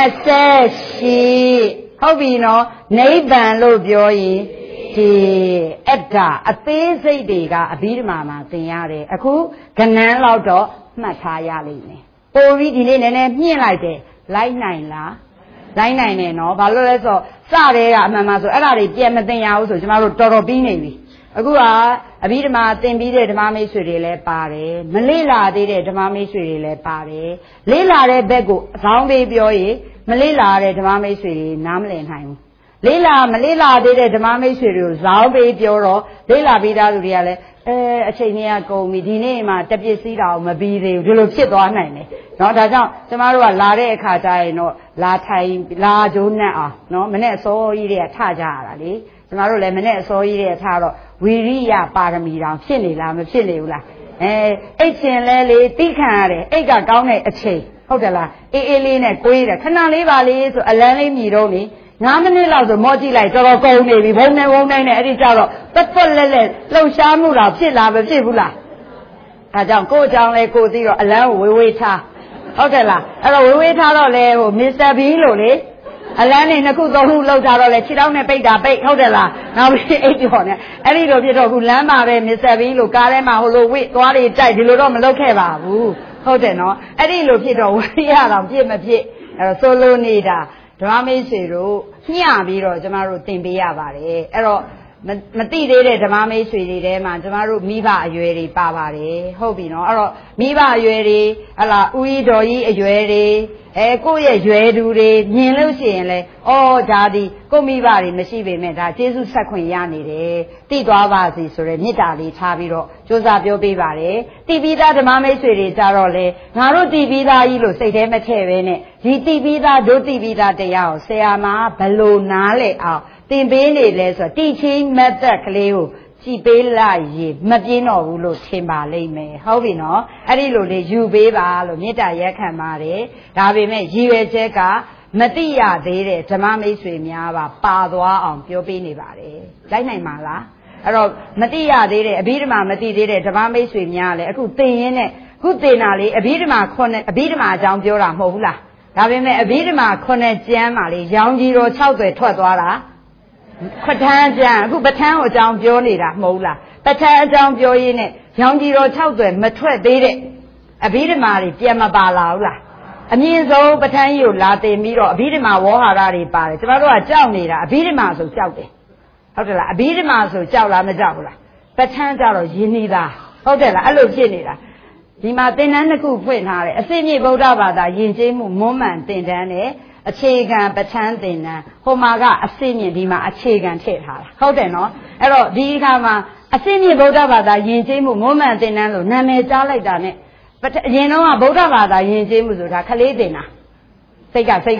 28ဟုတ်ပြီနော်နိဗ္ဗာန်လို့ပြောရင်ဒီအတ္တအသေးစိတ်တွေကအဘိဓမ္မာမှာသင်ရတယ်အခုကဏ္ဍလောက်တော့မှတ်ထားရလိမ့်မယ်ပိုပြီးဒီနေ့နည်းနည်းမြင့်လိုက်တယ်လိုက်နိုင်လားလိုက်နိုင်တယ်နော်ဘာလို့လဲဆိုတော့စတဲ့ကအမှန်မှဆိုအဲ့ဒါတွေပြန်မသိရဘူးဆိုကျမတို့တော်တော်ပြီးနေပြီအခုကအဘိဓမ္မာသင်ပြီးတဲ့ဓမ္မမိတ်ဆွေတွေလည်းပါတယ်မလေ့လာသေးတဲ့ဓမ္မမိတ်ဆွေတွေလည်းပါတယ်လေ့လာတဲ့ဘက်ကိုအကောင်းပေးပြောရင်မလေ့လာတဲ့ဓမ္မမိတ်ဆွေတွေနားမလည်နိုင်ဘူးမလေ့လာသေးတဲ့ဓမ္မမိတ်ဆွေတွေကိုဇောင်းပေးပြောတော့လေ့လာပြီးသားလူတွေကလည်းအချိန်ကြီးကကုန်ပြီဒီနေ့မှတပစ္စည်းတောင်မပြီးသေးဘူးဒီလိုဖြစ်သွားနိုင်တယ်เนาะဒါကြောင့်ကျမတို့ကလာတဲ့အခါကျရင်တော့လာထိုင်လာကြိုးနဲ့အောင်เนาะမနဲ့အစောကြီးတွေကထကြရတာလေကျမတို့လည်းမနဲ့အစောကြီးတွေကထတော့ဝီရိယပါရမီတောင်ဖြစ်နေလားမဖြစ်နေဘူးလားအိတ်ရှင်လဲလေတိခံရတယ်အိတ်ကကောင်းတဲ့အချိန်ဟုတ်တယ်လားအေးအေးလေးနဲ့ကိုးရတယ်ခဏလေးပါလေးဆိုအလန်းလေးမြည်တော့နေ9မိနစ်လောက်ဆိုမောကြည့်လိုက်တော်တော်ကုန်နေပြီဘုံနဲ့နဲ့အဲ့ဒီကြတော့တက်လက်လှုပ်ရှားမှုတော့ဖြစ်လားမဖြစ်ဘူးလားဒါကြောင့်ကိုယ့်အကြောင်းလဲကိုသိတော့အလန်းကိုဝေးထားဟုတ်တယ်လားအဲ့တော့ဝေးထားတော့လဲဟိုမစ္စတာဘီလို့လေအလန်းနေ2ခု3ခုလောက်ထားတော့လဲခြေထောက်နဲ့ပိတ်တာပိတ်ဟုတ်တယ်လားနောက်ပြီးအိတ်ပြောနေအဲ့ဒီလိုဖြစ်တော့ခုလမ်းမှာပဲမစ္စတာဘီလို့ကားထဲမှာဟိုလိုဝိသွားတွေတိုက်ဒီလိုတော့မလုပ်ခဲ့ပါဘူးဟုတ်တယ်နော်အဲ့ဒီလိုဖြစ်တော့ဝိရတော့ပြစ်မဖြစ်အဲ့တော့ဆိုလိုနေတာဓမ္မမိတ်ဆွေတို့ညှပြီးတော့ကျမတို့သင်ပေးရပါတယ်အဲ့တော့မသိသေးတဲ့ဓမ္မမိတ်ဆွေတွေထဲမှာကျမတို့မိဘအရွယ်တွေပါပါတယ်ဟုတ်ပြီနော်အဲ့တော့မိဘအရွယ်တွေဟလာဦးကြီးတော်ကြီးအရွယ်တွေကိုယ့်ရဲ့ရွယ်သူတွေမြင်လို့ရှိရင်လဲဒါဒီကိုမိဘတွေမရှိပေမဲ့ဒါကျေးဇူးဆက်ခွင့်ရနေတယ်သိသွားပါစီဆိုရဲမေတ္တာလေးထားပြီးတော့ကြိုးစားပြောပေးပါတယ်တိပိသားဓမ္မမိတ်ဆွေတွေကြတော့လေငါတို့တိပိသားကြီးလို့စိတ်ထဲမထည့်ပဲနဲ့ဒီတိပိသားဒုတိပိသားတရားကိုဆရာမဘလို့နားလဲအောင်သင်ပေးနေလဲဆိုတော့တိချင်းမတ်သက်ကလေးကိုကြည်ပေးလိုက်ရင်မပြင်းတော့ဘူးလို့ထင်ပါလိမ့်မယ်ဟုတ်ပြီနော်အဲ့ဒီလိုလေးယူပေးပါလို့မေတ္တာရက်ခံပါတယ်ဒါပေမဲ့ရည်ရွယ်ချက်ကမတိရသေးတဲ့ဓမ္မမိတ်ဆွေများပါသွားအောင်ပြောပေးနေပါတယ်လိုက်နိုင်ပါလားအဲ့တော့မတိရသေးတဲ့အဘိဓမ္မာမတိသေးတဲ့ဓမ္မမိတ်ဆွေများလည်းအခုသင်ရင်းနဲ့ခုသင်တာလေအဘိဓမ္မာအဘိဓမ္မာအကြောင်းပြောတာမဟုတ်ဘူးလားဒါပေမဲ့အဘိဓမ္မာ9ကျမ်းပါလေရောင်ကြီးတော်6သွယ်ထွက်သွားတာပဋ္ဌာန်းကျမ်းအခုပဋ္ဌာန်းကိုအကြောင်းပြောနေတာမဟုတ်လားပဋ္ဌာန်းအကြောင်းပြောရင်းနဲ့ရောင်ကြီးတော်6သွယ်မထွက်သေးတဲ့အဘိဓမ္မာတွေပြန်မပါလာဘူးလားအမြင့်ဆုံးပဋ္ဌာန်းကြီးကိုလာသင်ပြီးတော့အဘိဓမ္မာဝေါဟာရတွေပါတယ်ကျမတို့ကကြောက်နေတာအဘိဓမ္မာဆိုကြောက်တယ်ဟုတ်တယ်လားအဘိဓမ္မာဆိုကြောက်လားမကြောက်ဘူးလားပဋ္ဌာန်းကြတော့ယဉ်နေတာဟုတ်တယ်လားအဲ့လိုဖြစ်နေတာဒီမှာသင်တန်းတစ်ခုဖွင့်ထားတယ်အစစ်မြေဗုဒ္ဓဘာသာယဉ်ကျေးမှုမွမ်းမံသင်တန်းနဲ့အခြေခံပဋ္ဌာန်းသင်တန်းဟိုမှာကအစစ်မြေဒီမှာအခြေခံထည့်ထားတာဟုတ်တယ်နော်အဲ့တော့ဒီအခါမှာအစစ်မြေဗုဒ္ဓဘာသာယဉ်ကျေးမှုမွမ်းမံသင်တန်းလို့နာမည်ကြားလိုက်တာနဲ့အရင်တော့ကဗုဒ္ဓဘာသာယဉ်ကျေးမှုဆိုတာခလေးသင်တာစိတ်က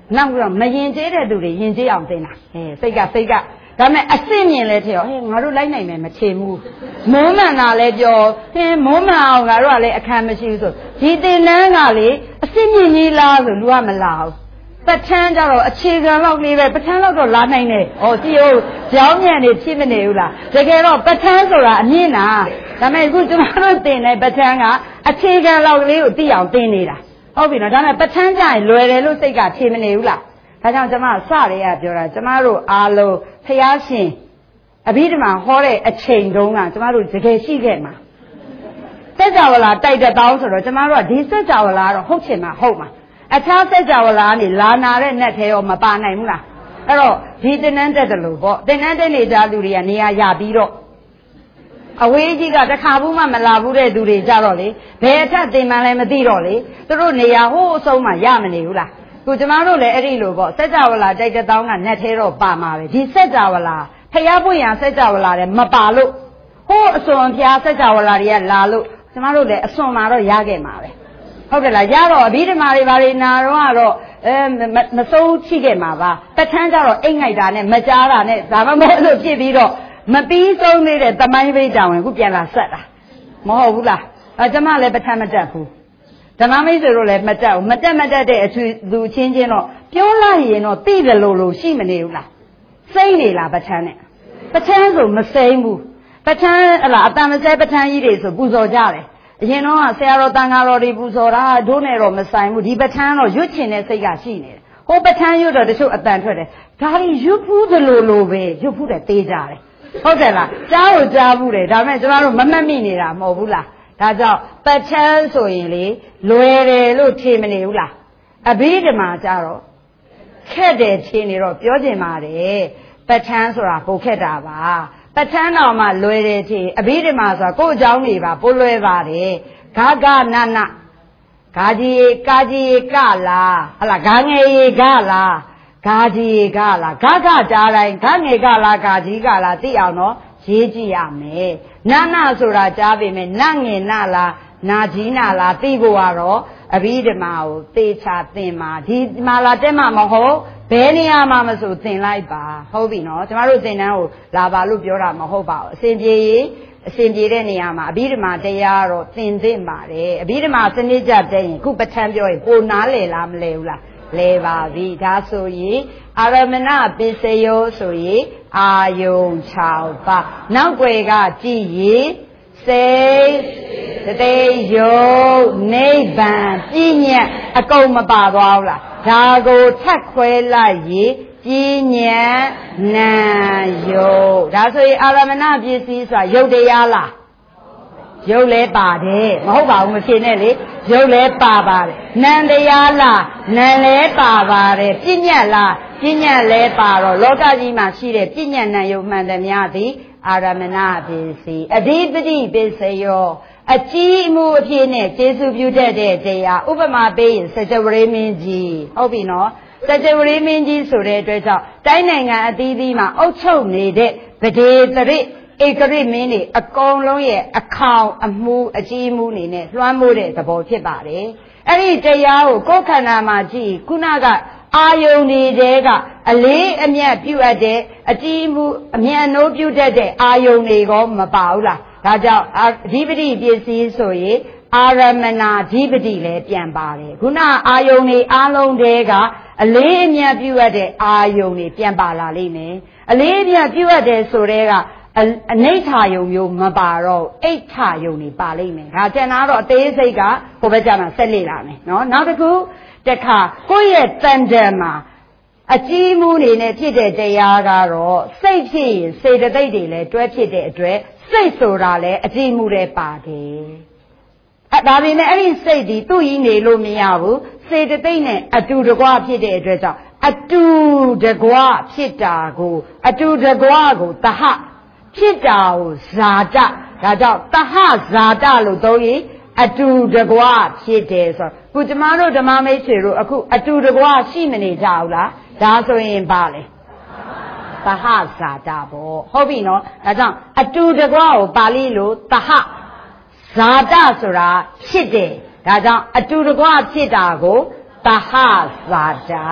နောက်ပြီးတော့မယဉ်ကျေးတဲ့သူတွေယဉ်ကျေးအောင်သင်တာစိတ်ကဒါမဲ့အစစ်မြင်လဲထင်ရောငါတို့လိုက်နိုင်မယ်မချေဘူးမိုးမှန်တာလဲပြောမိုးမှန်အောင်ငါတို့ကလည်းအခမ်းမရှိဘူးဆိုဒီသင်တန်းကလေအစစ်မြင်ကြီးလားဆိုလူကမလာဘူးပဋ္ဌာန်းကြတော့အခြေခံလောက်လေးပဲပဋ္ဌာန်းလောက်တော့လာနိုင်တယ်ကြည့်ဦးကြောင်းမြန်နေဖြစ်မနေဘူးလားတကယ်တော့ပဋ္ဌာန်းဆိုတာအမြင့်တာဒါမဲ့အခုကျွန်တော်တို့သင်တဲ့ပဋ္ဌာန်းကအခြေခံလောက်ကလေးကိုသိအောင်သင်နေတာဟုတ်ပြီနော်ဒါမဲ့ပဋ္ဌာန်းကြရင်လွယ်တယ်လို့စိတ်ကဖြေမနေဘူးလားဒါကြောင့်ကျွန်မစရဲကပြောတာကျွန်မတို့အားလုံးဖျားရှင်အဘိဓမ္မာဟောတဲ့အချိန်တုန်းကကျွန်မတို့တကယ်ရှိခဲ့မှာစัจ java လာတိုက်တဲ့တောင်းဆိုတော့ကျွန်မတို့ကဒီစัจ java လာတော့ဟုတ်ချင်မှာဟုတ်မှာအခြားစัจ java လာကနေလာနာတဲ့နတ်ထဲရောမပါနိုင်ဘူးလားအဲ့တော့ဒီသင်္นานတက်တယ်လို့ပေါ့သင်္นานတက်နေကြလူတွေကနေရာရပြီးတော့အဝေးကြီးကတခါဘူးမှမလာဘူးတဲ့သူတွေကြတော့လေဘယ်အထက်သင်မှန်းလည်းမသိတော့လေသူတို့နေရာဟိုးအဆုံးမှရမနေဘူးလားခုကျမတို့လည်းအဲ့ဒီလိုပေါ့စัจ java လာတိုက်တဲ့တောင်းကနတ်ထဲတော့ပါမှာပဲဒီစัจ java လာဖျားပွင့်ရစัจ java လာတယ်မပါလို့ဟိုးအစွန်ဖျားစัจ java လာတွေကလာလို့ကျမတို့လည်းအစွန်မှာတော့ရခဲ့မှာပဲဟုတ်တယ်လားရတော့အဘိဓမ္မာတွေဘာတွေနာတော့ကတော့မစိုးချိခဲ့မှာပါပဋ္ဌာန်းကြတော့အိတ်ငိုက်တာနဲ့မကြားတာနဲ့ဒါမှမဟုတ်လို့ဖြစ်ပြီးတော့မပြီးဆုံးသေးတဲ့သမိုင်းပိဋကဝင်ခုပြန်လာဆက်တာမဟုတ်ဘူးလားကျမလည်းပဋ္ဌာန်းမတက်ဘူးဓမ္မမိတ်ဆွေတို့လည်းမတက်ဘူးမတက်တဲ့အထူးသူချင်းချင်းတော့ပြောလိုက်ရင်တော့သိတယ်လို့ရှိမနေဘူးလားစိမ့်နေလားပဋ္ဌာန်းနဲ့ပဋ္ဌာန်းဆိုမစိမ့်ဘူးပဋ္ဌာန်းဟလာအတန်မစဲပဋ္ဌာန်းကြီးတွေဆိုပူဇော်ကြတယ်အရင်တော့ဆရာတော်တန်ဃာတော်တွေပူဇော်တာတို့နဲ့တော့မဆိုင်ဘူးဒီပဋ္ဌာန်းတော့ရွတ်ချင်တဲ့စိတ်ကရှိနေတယ်ဟိုပဋ္ဌာန်းရွတ်တော့တချို့အတန်ထွက်တယ်ဒါကြီးရွတ်ဖူးသလိုပဲရွတ်ဖူးတယ်သေးကြတယ်ဟုတ်တယ်လားကြားလို့ကြားဘူးတယ်ဒါပေမဲ့ကျမတို့မမှတ်မိနေတာမဟုတ်ဘူးလားဒါကြောင့်ပဋ္ဌာန်းဆိုရင်လေလွယ်တယ်လို့ထင်မနေဘူးလားအဘိဓမ္မာကြတော့ခက်တယ်ထင်နေတော့ပြောချင်ပါတယ်ပဋ္ဌာန်းဆိုတာပိုခက်တာပါပဋ္ဌာန်းတော်မှာလွယ်တယ်ထင်အဘိဓမ္မာဆိုတာကိုယ့်အကြောင်းတွေပါပိုလွယ်ပါတယ်ဂဂနနဂါကြီးကာကြီးကလားဟလာဂါငယ်ကြီးကလားဂါကြီးကလားဂဂကြားတိုင်းဂငယ်ကလားဂါကြီးကလားသိအောင်တော့ရေးကြည့်ရမယ်နနဆိုတာကြားပေမဲ့နငယ်နလားနာကြီးနာလားသိဖို့ကတော့အဘိဓမ္မာကိုသေချာသင်ပါဒီမှာလာတက်မှာမဟုတ်ဘယ်နေရာမှာမဆိုသင်လိုက်ပါဟုတ်ပြီနော်ကျမတို့သင်တန်းကိုလာပါလို့ပြောတာမဟုတ်ပါဘူးအစဉ်ပြေတဲ့နေရာမှာအဘိဓမ္မာတရားတော့သင်သင့်ပါတယ်အဘိဓမ္မာစနစ်ကြတဲ့ရင်ခုပဋ္ဌာန်းပြောရင်ပိုနားလည်လားမလဲဘူးလားလဲပါပြီဒါဆိုရင်အာရမဏပိစယောဆိုရင်အာယုံ6ပါးနောက်ွယ်ကကြည့်ရင်စိတ်တတိယုံနိဗ္ဗာန်ပြည့်ညတ်အကုန်မပါသွားဘူးလားဒါကိုထပ်ခွဲလိုက်ရင်ပြည့်ညတ်နာယုံဒါဆိုရင်အာရမဏပစ္စည်းဆိုတာယုတ်တရားလားယုတ်လဲပါတယ်မဟုတ်ပါဘူးမဖြစ်နဲ့လေယုတ်လဲပါပါတယ်နံတရားလားနံလဲပါပါတယ်ပြည့်ညတ်လားပြည့်ညတ်လဲပါတော့လောကကြီးမှာရှိတဲ့ပြည့်ညတ်နံယုံမှန်သမျှသည်အာရမဏပစ္စည်းအဓိပတိပစ္စယောအကြီးအမှုအဖြစ်နဲ့ကျေစုပြုတတ်တဲ့တရားဥပမာပေးရင်စကြဝဠာမင်းကြီးဟုတ်ပြီနော်စကြဝဠာမင်းကြီးဆိုတဲ့အတွက်ကြောင့်တိုင်းနိုင်ငံအသီးသီးမှာအုပ်ချုပ်နေတဲ့ဗဒေသရိဧကရိမင်းတွေအကုန်လုံးရဲ့အခေါင်အမှုအကြီးအမှုနေနဲ့လွှမ်းမိုးတဲ့သဘောဖြစ်ပါတယ်အဲ့ဒီတရားကိုကိုယ်ခန္ဓာမှာကြည့်ခုနကအာယုန်တွေကအလေးအမြတ်ပြုအပ်တဲ့အကြီးအမှုအမြတ်နိုးပြုတတ်တဲ့အာယုန်တွေကောမပါဘူးလားဒါကြောင့်အဓိပတိပစ္စည်းဆိုရင်အာရမဏဓိပတိလည်းပြန်ပါတယ်ခုနအာယုန်တွေအားလုံးတည်းကအလေးအမြတ်ပြုအပ်တဲ့အာယုန်တွေပြန်ပါလာလိမ့်မယ်အလေးအမြတ်ပြုအပ်တဲ့ဆိုတဲ့ကအနိဋ္ဌာယုံမျိုးမပါတော့အိဋ္ဌာယုံတွေပါလိမ့်မယ်ဒါကျန်တာတော့အသေးစိတ်ကဟိုဘက်ကျမှဆက်လေ့လာမယ်နော်နောက်တစ်ခုတခါကိုယ့်ရဲ့တန်တန်မှာအကြီးမှုနေနဲ့ဖြစ်တဲ့တရားကတော့စိတ်ဖြစ်ရင်စေတသိက်တွေလည်းတွဲဖြစ်တဲ့အတွက်စိတ်ဆိုတာလည်းအကြီးမှုတွေပါတယ်ဒါပေမဲ့အဲ့ဒီစိတ်ဒီသူ့ကြီးနေလို့မရဘူးစေတသိက်နဲ့အတူတကွဖြစ်တဲ့အတွက်ကြောင့်အတူတကွဖြစ်တာကိုအတူတကွကိုတဟဖြစ်တာကိုဇာတဒါကြောင့်တဟဇာတလို့သုံးရင်အတူတကွဖြစ်တယ်ဆိုတော့ခုကျမတို့ဓမ္မမိတ်ဆွေတို့အခုအတူတကွရှိမနေကြဘူးလားဒါဆိုရင်ပါလေတဟဇာတပေါ့ဟုတ်ပြီနော်ဒါကြောင့်အတူတကွကိုပါဠိလိုတဟဇာတဆိုတာဖြစ်တယ်ဒါကြောင့်အတူတကွဖြစ်တာကိုတဟဇာတတ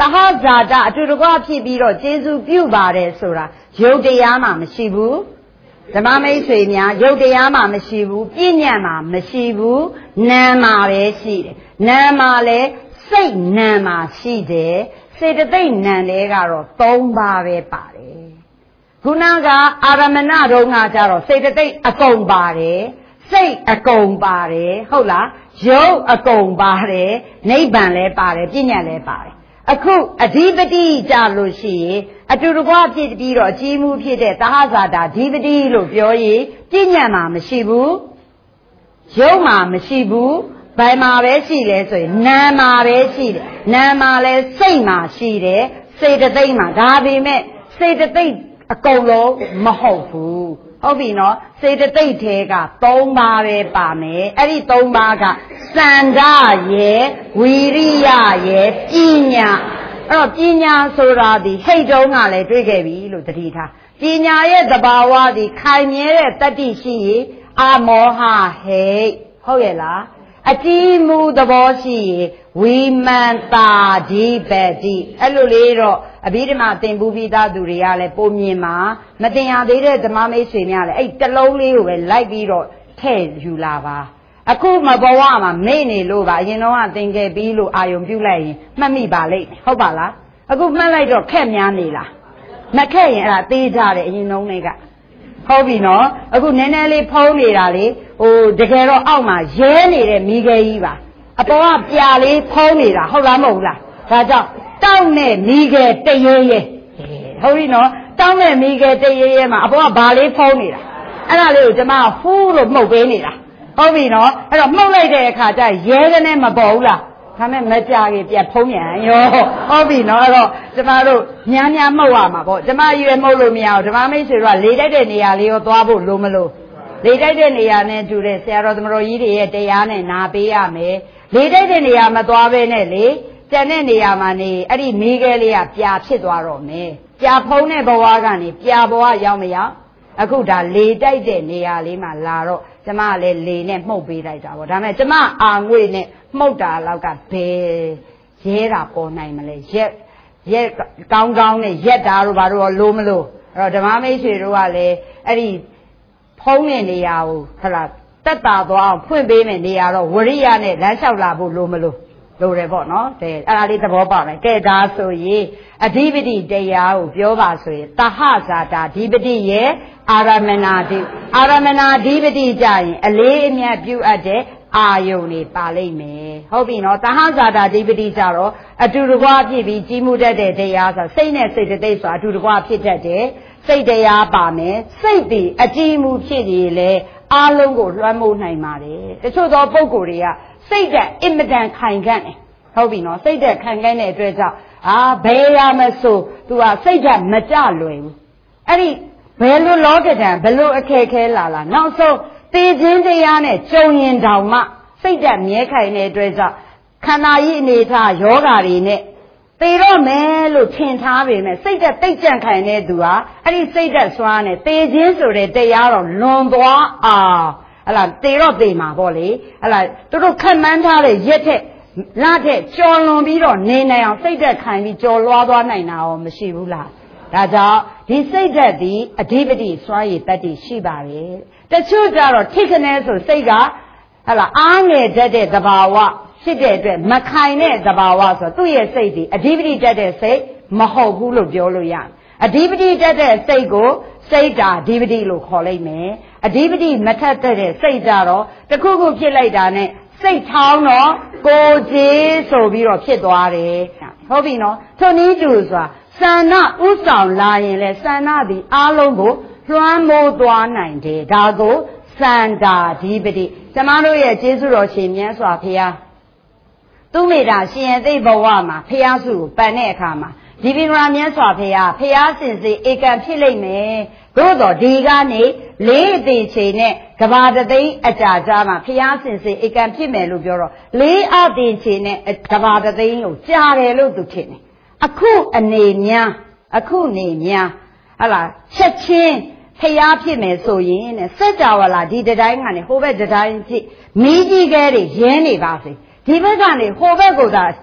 ဟဇာတအတူတကွဖြစ်ပြီးတော့ကျေးဇူးပြုပါတယ်ဆိုတာယုတ်တရားမှမရှိဘူးဓမ္မမိတ်ဆွေများယုတ်တရားမှမရှိဘူးပြည့်ညံ့မှမရှိဘူးနာမ်မှာပဲရှိတယ်နာမ်မှာလည်းစိတ်နာမ်မှာရှိတယ်စေတသိက်နာမ်တွေကတော့3ပါးပဲပါတယ်ခုနကအာရမဏတုံးကကြတော့စေတသိက်အကုန်ပါတယ်စိတ်အကုန်ပါတယ်ဟုတ်လားယုတ်အကုန်ပါတယ်နိဗ္ဗာန်လည်းပါတယ်ပြည့်ညတ်လည်းပါတယ်အခုအဓိပတိကြလို့ရှိရင်အတူတကွဖြစ်ပြီးတော့အကြီးမှုဖြစ်တဲ့သဟဇာတာအဓိပတိလို့ပြောရင်ပြည့်ညတ်မှာမရှိဘူးယုတ်မှာမရှိဘူးဘယ်မှာပဲရှိလဲဆိုရင်နာမ်မှာပဲရှိတယ်နာမ်မှာလည်းစိတ်မှာရှိတယ်စေတသိက်မှာဒါပေမဲ့စေတသိက်အကုန်လုံးမဟုတ်ဘူးဟုတ်ပြီနော်စေတသိက်ထဲက3ပါးပဲပါမယ်အဲ့ဒီ3ပါးကစန္ဒရဲ့ဝီရိယရဲ့ပညာအဲ့တော့ပညာဆိုတာဒီဟိတ်တုံးကလည်းတွေ့ခဲ့ပြီလို့သတိထားပညာရဲ့သဘာဝဒီခိုင်မြဲတဲ့တတ္တိရှိရင်အမောဟဟိတ်ဟုတ်ရဲ့လားအကြည်မူသဘောရှိရင်ဝိမန္တာဓိပတိအဲ့လိုလေးတော့အဘိဓမ္မာသင်ပူးပြီးသားသူတွေကလည်းပုံမြင်မှာမတင်ရသေးတဲ့ဓမ္မမိတ်ဆွေများလည်းအဲ့တလုံးလေးကိုပဲလိုက်ပြီးတော့ထည့်ယူလာပါအခုမဘဝမှာမေ့နေလို့ပါအရင်တော့သင်ခဲ့ပြီးလို့အာယုံပြုတ်လိုက်ရင်မှတ်မိပါလိမ့်မယ်ဟုတ်ပါလားအခုမှတ်လိုက်တော့ခက်များနေလားမခက်ရင်အဲ့ဒါသေးကြတယ်အရင်နှုံးလေးကဟုတ်ပြီနော်အခုနည်းနည်းလေးဖုံးနေတာလေတကယ်တော့အောက်မှာရဲနေတဲ့မိခဲကြီးပါအပေါ်ကပြာလေးဖုံးနေတာဟုတ်လားမဟုတ်လားဒါကြောင့်တောက်နဲ့မိခဲတရေရဲဟုတ်ပြီနော်တောက်နဲ့မိခဲတရေရဲမှာအပေါ်ကဘာလေးဖုံးနေတာအဲ့ဒါလေးကိုကျွန်မဟူးလို့မှုတ်ပေးနေတာဟုတ်ပြီနော်အဲ့တော့မှုတ်လိုက်တဲ့အခါကျရဲကနေမပေါ်ဘူးလားဒါမဲ့မကြကြီးပြတ်ဖုံးမြန်ရောဟုတ်ပြီနော်အဲ့တော့ကျမတို့များမှုတ်ရမှာပေါ့ကျမရွယ်မှုတ်လို့မရဘူးဓမ္မမိတ်ဆွေတို့ကလေတိုက်တဲ့နေရာလေးရောသွားဖို့လိုမလို့လေတိုက်တဲ့နေရာနဲ့တူတဲ့ဆရာတော်သမတော်ကြီးတွေရဲ့တရားနဲ့နာပေးရမယ်လေတိုက်တဲ့နေရာမသွားဘဲနဲ့လေကျန်တဲ့နေရာမှာနေအဲ့ဒီမိခဲလေးကပြာဖြစ်သွားတော့မယ်ပြာဖုံးတဲ့ဘဝကနေပြာဘဝရောက်မရောက်အခုဒါလေတိုက်တဲ့နေရာလေးမှာလာတော့ကျမကလည်းလေနဲ့မှုတ်ပေးလိုက်တာပေါ့ဒါမဲ့ကျမအာငွေနဲ့မှုတ်တာလောက်ကဘယ်ရဲတာပေါ်နိုင်မလဲရက်ကောင်းကောင်းနဲ့ရက်တာတို့ဘာလို့လိုမလို့အဲ့တော့ဓမ္မမိတ်ဆွေတို့ကလည်းအဲ့ဒီဖုံးတဲ့နေရာကိုဟလာတက်တာသွားအောင်ဖွင့်ပေးမယ်နေရာတော့ဝရိယနဲ့လမ်းလျှောက်လာဖို့လိုမလို့လိုတယ်ပေါ့နော်တဲ့အဲ့ဒါလေးသဘောပေါက်မယ်ကဲဒါဆိုရင်အဓိပတိတရားကိုပြောပါဆိုရင်သဟဇာတာအဓိပတိရဲ့အာရမဏဓိပတိကြရင်အလေးအမြတ်ပြုအပ်တဲ့အာယုန်တွေပါလိမ့်မယ်ဟုတ်ပြီနော်သဟဇာတာအဓိပတိကြတော့အတူတကွဖြစ်ပြီးကြီးမှုတတ်တဲ့တရားဆိုစိတ်နဲ့စိတ်တသိက်ဆိုအတူတကွဖြစ်တတ်တယ်စိတ်တရားပါမယ်စိတ်တည်အကြည်မှုဖြစ်ရလေအားလုံးကိုလွှမ်းမိုးနိုင်ပါတယ်တချို့သောပုဂ္ဂိုလ်တွေကစိတ်တဲ့အင်မတန်ခိုင်ခန့်တယ်ဟုတ်ပြီနော်စိတ်တဲ့ခိုင်ခန့်တဲ့အတွက်ကြောင့်ဘယ်ရမဆိုသူကစိတ်ဓာတ်မကြလွယ်ဘူးအဲ့ဒီဘယ်လိုလောကဓာတ်ဘယ်လိုအခက်ခဲလာနောက်ဆုံးတေခြင်းတရားနဲ့ကြုံရင်တောင်မှစိတ်ဓာတ်မြဲခိုင်တဲ့အတွက်ကြောင့်ခန္ဓာကြီးအနေထားယောဂါတွေနဲ့သေတော့မယ်လို့ထင်ထားပေမဲ့စိတ်ဓာတ်တိတ်ကြန့်ခိုင်တဲ့သူဟာအဲ့ဒီစိတ်ဓာတ်စွမ်းနဲ့သေခြင်းဆိုတဲ့တရားတော့လွန်သွားအောင်ဟလာသေတော့သေမှာပေါ့လေဟလာတို့ခက်မှန်းထားတဲ့ရက်ထက်လထက်ကြော်လွန်ပြီးတော့နေနိုင်အောင်စိတ်ဓာတ်ခိုင်ပြီးကြော်လွှားသွားနိုင်တာရောမရှိဘူးလားဒါကြောင့်ဒီစိတ်ဓာတ်ဒီအဓိပတိစွမ်းရည်တတ္တိရှိပါတယ်တချို့ကြတော့ထိခနဲဆိုစိတ်ကဟလာအားငယ်တတ်တဲ့သဘာဝဖြစ်တဲ့အတွက်မခိုင်တဲ့သဘာဝဆိုသူ့ရဲ့စိတ်ဒီအဓိပတိတတ်တဲ့စိတ်မဟုတ်ဘူးလို့ပြောလို့ရတယ်အဓိပတိတတ်တဲ့စိတ်ကိုစိတ်တာအဓိပတိလို့ခေါ်လိုက်မယ်အဓိပတိမထက်တဲ့စိတ်ကြတော့တခုခုဖြစ်လိုက်တာနဲ့စိတ်ထောင်းတော့ကိုကြီးဆိုပြီးတော့ဖြစ်သွားတယ်ဟုတ်ပြီနော်ထုံနည်းတူဆိုတာစန္ဒဥဆောင်လာရင်လေစန္ဒသည်အားလုံးကိုလွှမ်းမိုးသွားနိုင်တယ်ဒါကိုစန္ဒာဓိပတိကျမတို့ရဲ့ကျေးဇူးတော်ရှင်မြတ်စွာဘုရားသူမိတာရှင်ရဲ့သိဘဝမှာဖျားစုကိုပန်တဲ့အခါမှာဒီပင်ရာမြတ်စွာဘုရားဖျားစင်စေဧကံဖြစ်လိမ့်မယ်သို့တော်ဒီကနေလေးအသေးချိန်နဲ့ကဘာတသိန်းအကြာကြားမှာဖျားစင်စေဧကံဖြစ်မယ်လို့ပြောတော့လေးအသေးချိန်နဲ့ကဘာတသိန်းကိုကြာတယ်လို့သူထင်တယ်အခုအနေများဟလာချက်ချင်းဖျားဖြစ်မယ်ဆိုရင်တဲ့စัจ java လာဒီတိုင်းကနေဟိုဘက်တိုင်းဖြစ်မီးကြီးခဲတွေရင်းနေပါစေဒီဘက်ကနေဟိုဘက်ကိုသာ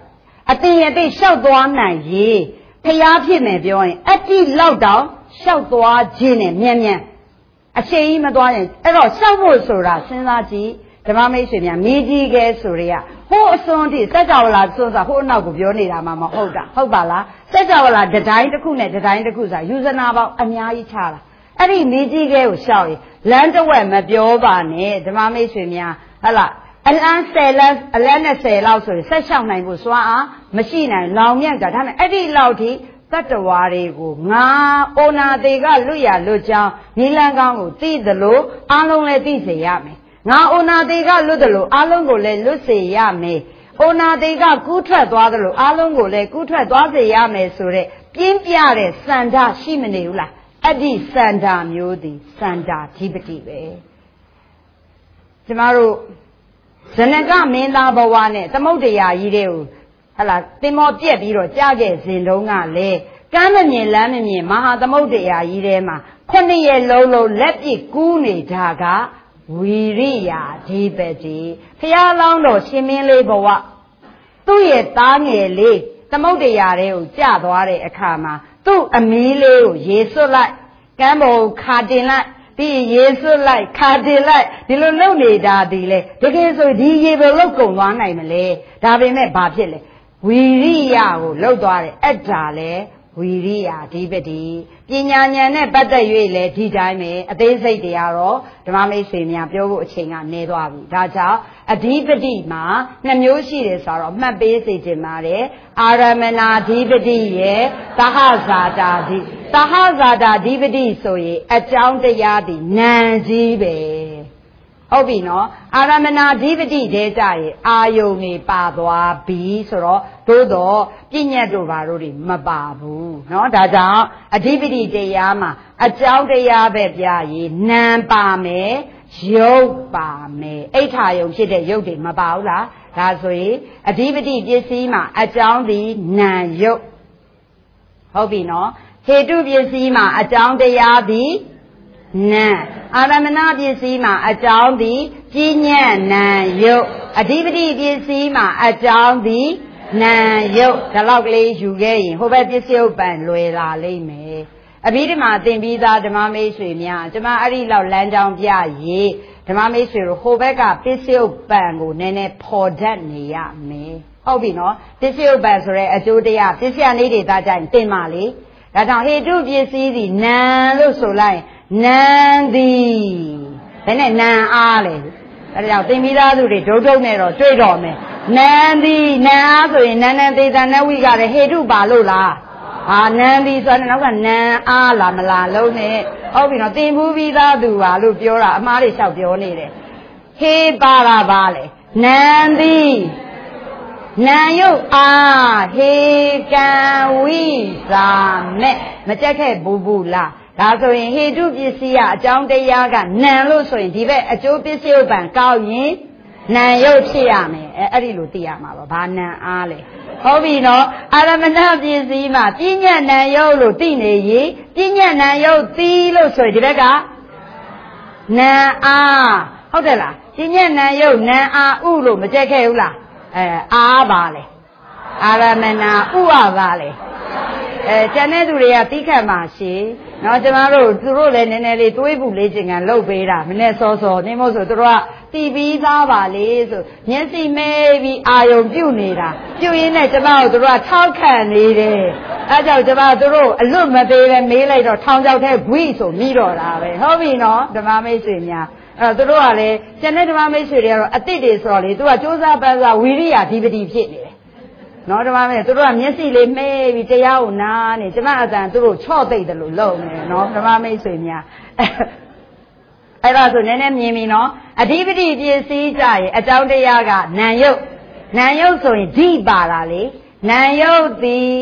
အတင်ရတိလျှောက်သွားနိုင်ရေးဖျားဖြစ်မယ်ပြောရင်အတိလောက်တော့လျှောက်သွားခြင်းနဲ့မြန်မြန်အချိန်ကြီးမသွားရင်အဲ့တော့လျှောက်ဖို့ဆိုတာစဉ်းစားကြည့်ဓမ္မမိတ်ဆွေများမိကြီးကဲဆိုရဟိုအစွန်းတိစัจ java လာစွန်းစားဟိုအနောက်ကိုပြောနေတာမှမဟုတ်တာဟုတ်ပါလားစัจ java လာတစ်တိုင်းတစ်ခုနဲ့တစ်တိုင်းတစ်ခုဆိုတာယူဇနာပေါင်းအများကြီးချတာအဲ့ဒီမိကြီးကဲကိုရှောက်ရင်လမ်းတစ်ဝက်မပြောပါနဲ့ဓမ္မမိတ်ဆွေများဟလာအလန်း10လမ်းအလန်း20လောက်ဆိုရင်ဆက်လျှောက်နိုင်ဖို့စွမ်းအားမရှိနိုင်လောင်မြတ်တာဒါနဲ့အဲ့ဒီလောက်ထိတတ္တဝါတွေကိုငါအိုနာသေးကလွတ်ရလွတ်ကြောင်းနိလန်းကောင်းကိုသိသလိုအားလုံးလည်းသိစေရမယ်ငါအိုနာသေးကလွတ်တယ်လို့အားလုံးကိုလည်းလွတ်စေရမယ်အိုနာသေးကကူးထွက်သွားတယ်လို့အားလုံးကိုလည်းကူးထွက်သွားစေရမယ်ဆိုတဲ့ပြင်းပြတဲ့စန္ဒရှိမနေဘူးလားအဲ့ဒီစန္ဒမျိုးသည်စန္ဒဓိပတိပဲကျမတို့ဇနကမင်းသားဘဝနဲ့သမုဒ္ဒရာကြီးတွေကိုဟလာတင်မောပြက်ပြီးတော့ကြားခဲ့စဉ်တုန်းကလေကမ်းမမြင်လမ်းမမြင်မဟာသမုဒ္ဒရာကြီးထဲမှာ9ရက်လုံးလက်ပြစ်ကူးနေတာကဝီရိယာဓိပတိဖျားလောင်းတော်ရှင်မင်းလေးဘဝသူ့ရဲ့သားငယ်လေးသမုဒ္ဒရာတွေကိုကျသွားတဲ့အခါမှာသူ့အမီးလေးကိုရေစွတ်လိုက်ကမ်းပေါ်ခါတင်လိုက်ပြီးရေစွတ်လိုက်ခါတင်လိုက်ဒီလိုလုပ်နေတာဒီလေတကယ်ဆိုဒီရေဘယ်လောက်ကုန်သွားနိုင်မလဲဒါပေမဲ့ဘာဖြစ်လဲဝီရိယကိုလှုပ်သွားတယ်အဲ့ဒါလဲဝီရိယဓိပတိပညာဉာဏ်နဲ့ပတ်သက်၍လဲဒီတိုင်းပဲအသေးစိတ်တွေကတော့ဓမ္မမိတ်ဆွေများပြောဖို့အချိန်ကနေသွားပြီဒါကြောင့်အဓိပတိမှာ2မျိုးရှိတယ်ဆိုတော့မှတ်ပေးစေချင်ပါတယ်အာရမဏဓိပတိရဲ့သဟဇာတာဓိသဟဇာတာဓိပတိဆိုရင်အကြောင်းတရားဒီနာကြီးပဲဟုတ်ပြီနော်အာရမဏဓိပတိတဲကြရင်အာယုန်နေပါသွားပြီဆိုတော့သို့တော့ပြဉ္ညတ်တို့ဘာတို့တွေမပါဘူးနော်ဒါကြောင့်အဓိပတိတရားမှာအကြောင်းတရားပဲပြရင်နာပါမယ်ရုပ်ပါမယ်အိဋ္ဌာယုံဖြစ်တဲ့ရုပ်တွေမပါဘူးလားဒါဆိုရင်အဓိပတိပစ္စည်းမှာအကြောင်းဒီနာရုပ်ဟုတ်ပြီနော်ဟေတုပစ္စည်းမှာအကြောင်းတရားသည်နာအာရမဏပစ္စည်းမှာအကြောင်းသည်ပညာဏံယုတ်အဓိပတိပစ္စည်းမှာအကြောင်းသည်နာယုတ်ဒါလောက်ကလေးယူခဲ့ရင်ဟိုဘက်ပစ္စယုတ်ပံလွယ်လာလိမ့်မယ်အဘိဓမ္မာသင်ပြီးသားဓမ္မမိတ်ဆွေများကျမအဲ့ဒီလောက်လမ်းကြောင်းပြရေးဓမ္မမိတ်ဆွေတို့ဟိုဘက်ကပစ္စယုတ်ပံကိုနည်းနည်းဖော်တတ်နေရမယ်ဟုတ်ပြီနော်ပစ္စယုတ်ပံဆိုတဲ့အကျိုးတရားပစ္စယနေတွေသားကြရင်သင်ပါလေဒါကြောင့်ဟေတုပစ္စည်းသည်နာလို့ဆိုလိုက်နန်းသည်ဒါနဲ့နန်းအားလေဒါကြောင့်သင်ပြီးသားသူတွေဒုတ်ဒုတ်နဲ့တော့တွေ့တော့မယ်နန်းသည်နန်းအားဆိုရင်နန်းနန်းသေးတာနဝိကလည်းဟေတုပါလို့လားဟာနန်းသည်ဆိုတော့နောက်ကနန်းအားလားမလားလုံးနဲ့ဟုတ်ပြီနော်သင်ဘူးပြီးသားသူပါလို့ပြောတာအမှားတွေလျှောက်ပြောနေတယ်ဟေးပါတာပါလေနန်းသည်နန်းယုတ်အားဟေကံဝိသာမဲ့မကြက်ခဲ့ဘူးလားဒါဆိုရင်ဟေတုပစ္စည်းကအကြောင်းတရားကနံလို့ဆိုရင်ဒီဘက်အကျိုးပစ္စည်းဥပ္ပံကောက်ရင်နံရုပ်ဖြစ်ရမယ်အဲ့ဒီလိုသိရမှာပါဘာနံအားလဲဟုတ်ပြီနော်အာရမဏပစ္စည်းမှာပညာနံရုပ်လို့သိနေရင်ပညာနံရုပ်သိလို့ဆိုရင်ဒီဘက်ကနံအားဟုတ်တယ်လားပညာနံရုပ်နံအားဥလို့မကြက်ခဲ့ဘူးလားအားပါလေအာရမဏဥဝပါလေကျန်တဲ့သူတွေကသိခတ်မှာရှိနော်ကျမတို့သူတို့လည်းနည်းနည်းလေးတွေးပူလေးခြင်းကလုပ်ပေးတာမနဲ့စောစောနေမို့ဆိုသူတို့ကတီးပြီးသားပါလေဆိုမျက်စိမဲပြီးအာယုံပြုတ်နေတာပြုတ်ရင်းနဲ့ကျမတို့သူတို့ကထောက်ခံနေတယ်အဲကြောင့်ကျမသူတို့အလွတ်မပေးပဲမေးလိုက်တော့ထောင်ချောက်ထဲဂွိဆိုမိတော့တာပဲဟုတ်ပြီနော်ဓမ္မမိတ်ဆွေများအဲ့တော့သူတို့ကလည်းကျန်တဲ့ဓမ္မမိတ်ဆွေတွေကတော့အတိတ်တွေဆိုတော့လေသူကစ조사ပန်းစားဝီရိယဓိပတိဖြစ်နေတယ်နော်ဓမ္မမဲသူတို့ကမျက်စိလေးမဲပြီးတရားကိုနားနေကျမအတန်သူတို့ချော့သိမ့်တယ်လို့လုပ်နေနော်ဓမ္မမိတ်ဆွေများအဲ့ဒါဆိုနည်းနည်းမြင်ပြီနော်အဓိပတိပစ္စည်းကြရင်အကြောင်းတရားကနာယုတ်နာယုတ်ဆိုရင်ဓိပါတာလေနာယုတ်သည်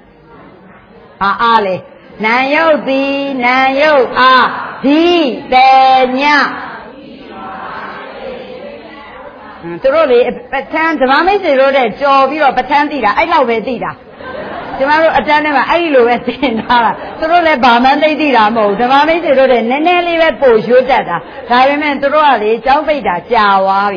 အားလေနာယုတ်သည်နာယုတ်အားဓိတေညသူတို့လေပဋ္ဌာန်းဓမ္မမိတ်ဆွေတို့တဲ့ကြော်ပြီးတော့ပဋ္ဌာန်းသိတာအဲ့လောက်ပဲသိတာကျမတို့အတန်းထဲမှာအဲ့ဒီလိုပဲသင်ထားတာသူတို့လည်းဘာမှသိတာမဟုတ်ဓမ္မမိတ်ဆွေတို့တဲ့နည်းနည်းလေးပဲပို့ရွတ်တတ်တာဒါပေမဲ့သူတို့ကလေကျောင်းပိတ်တာကြာသွားပြီ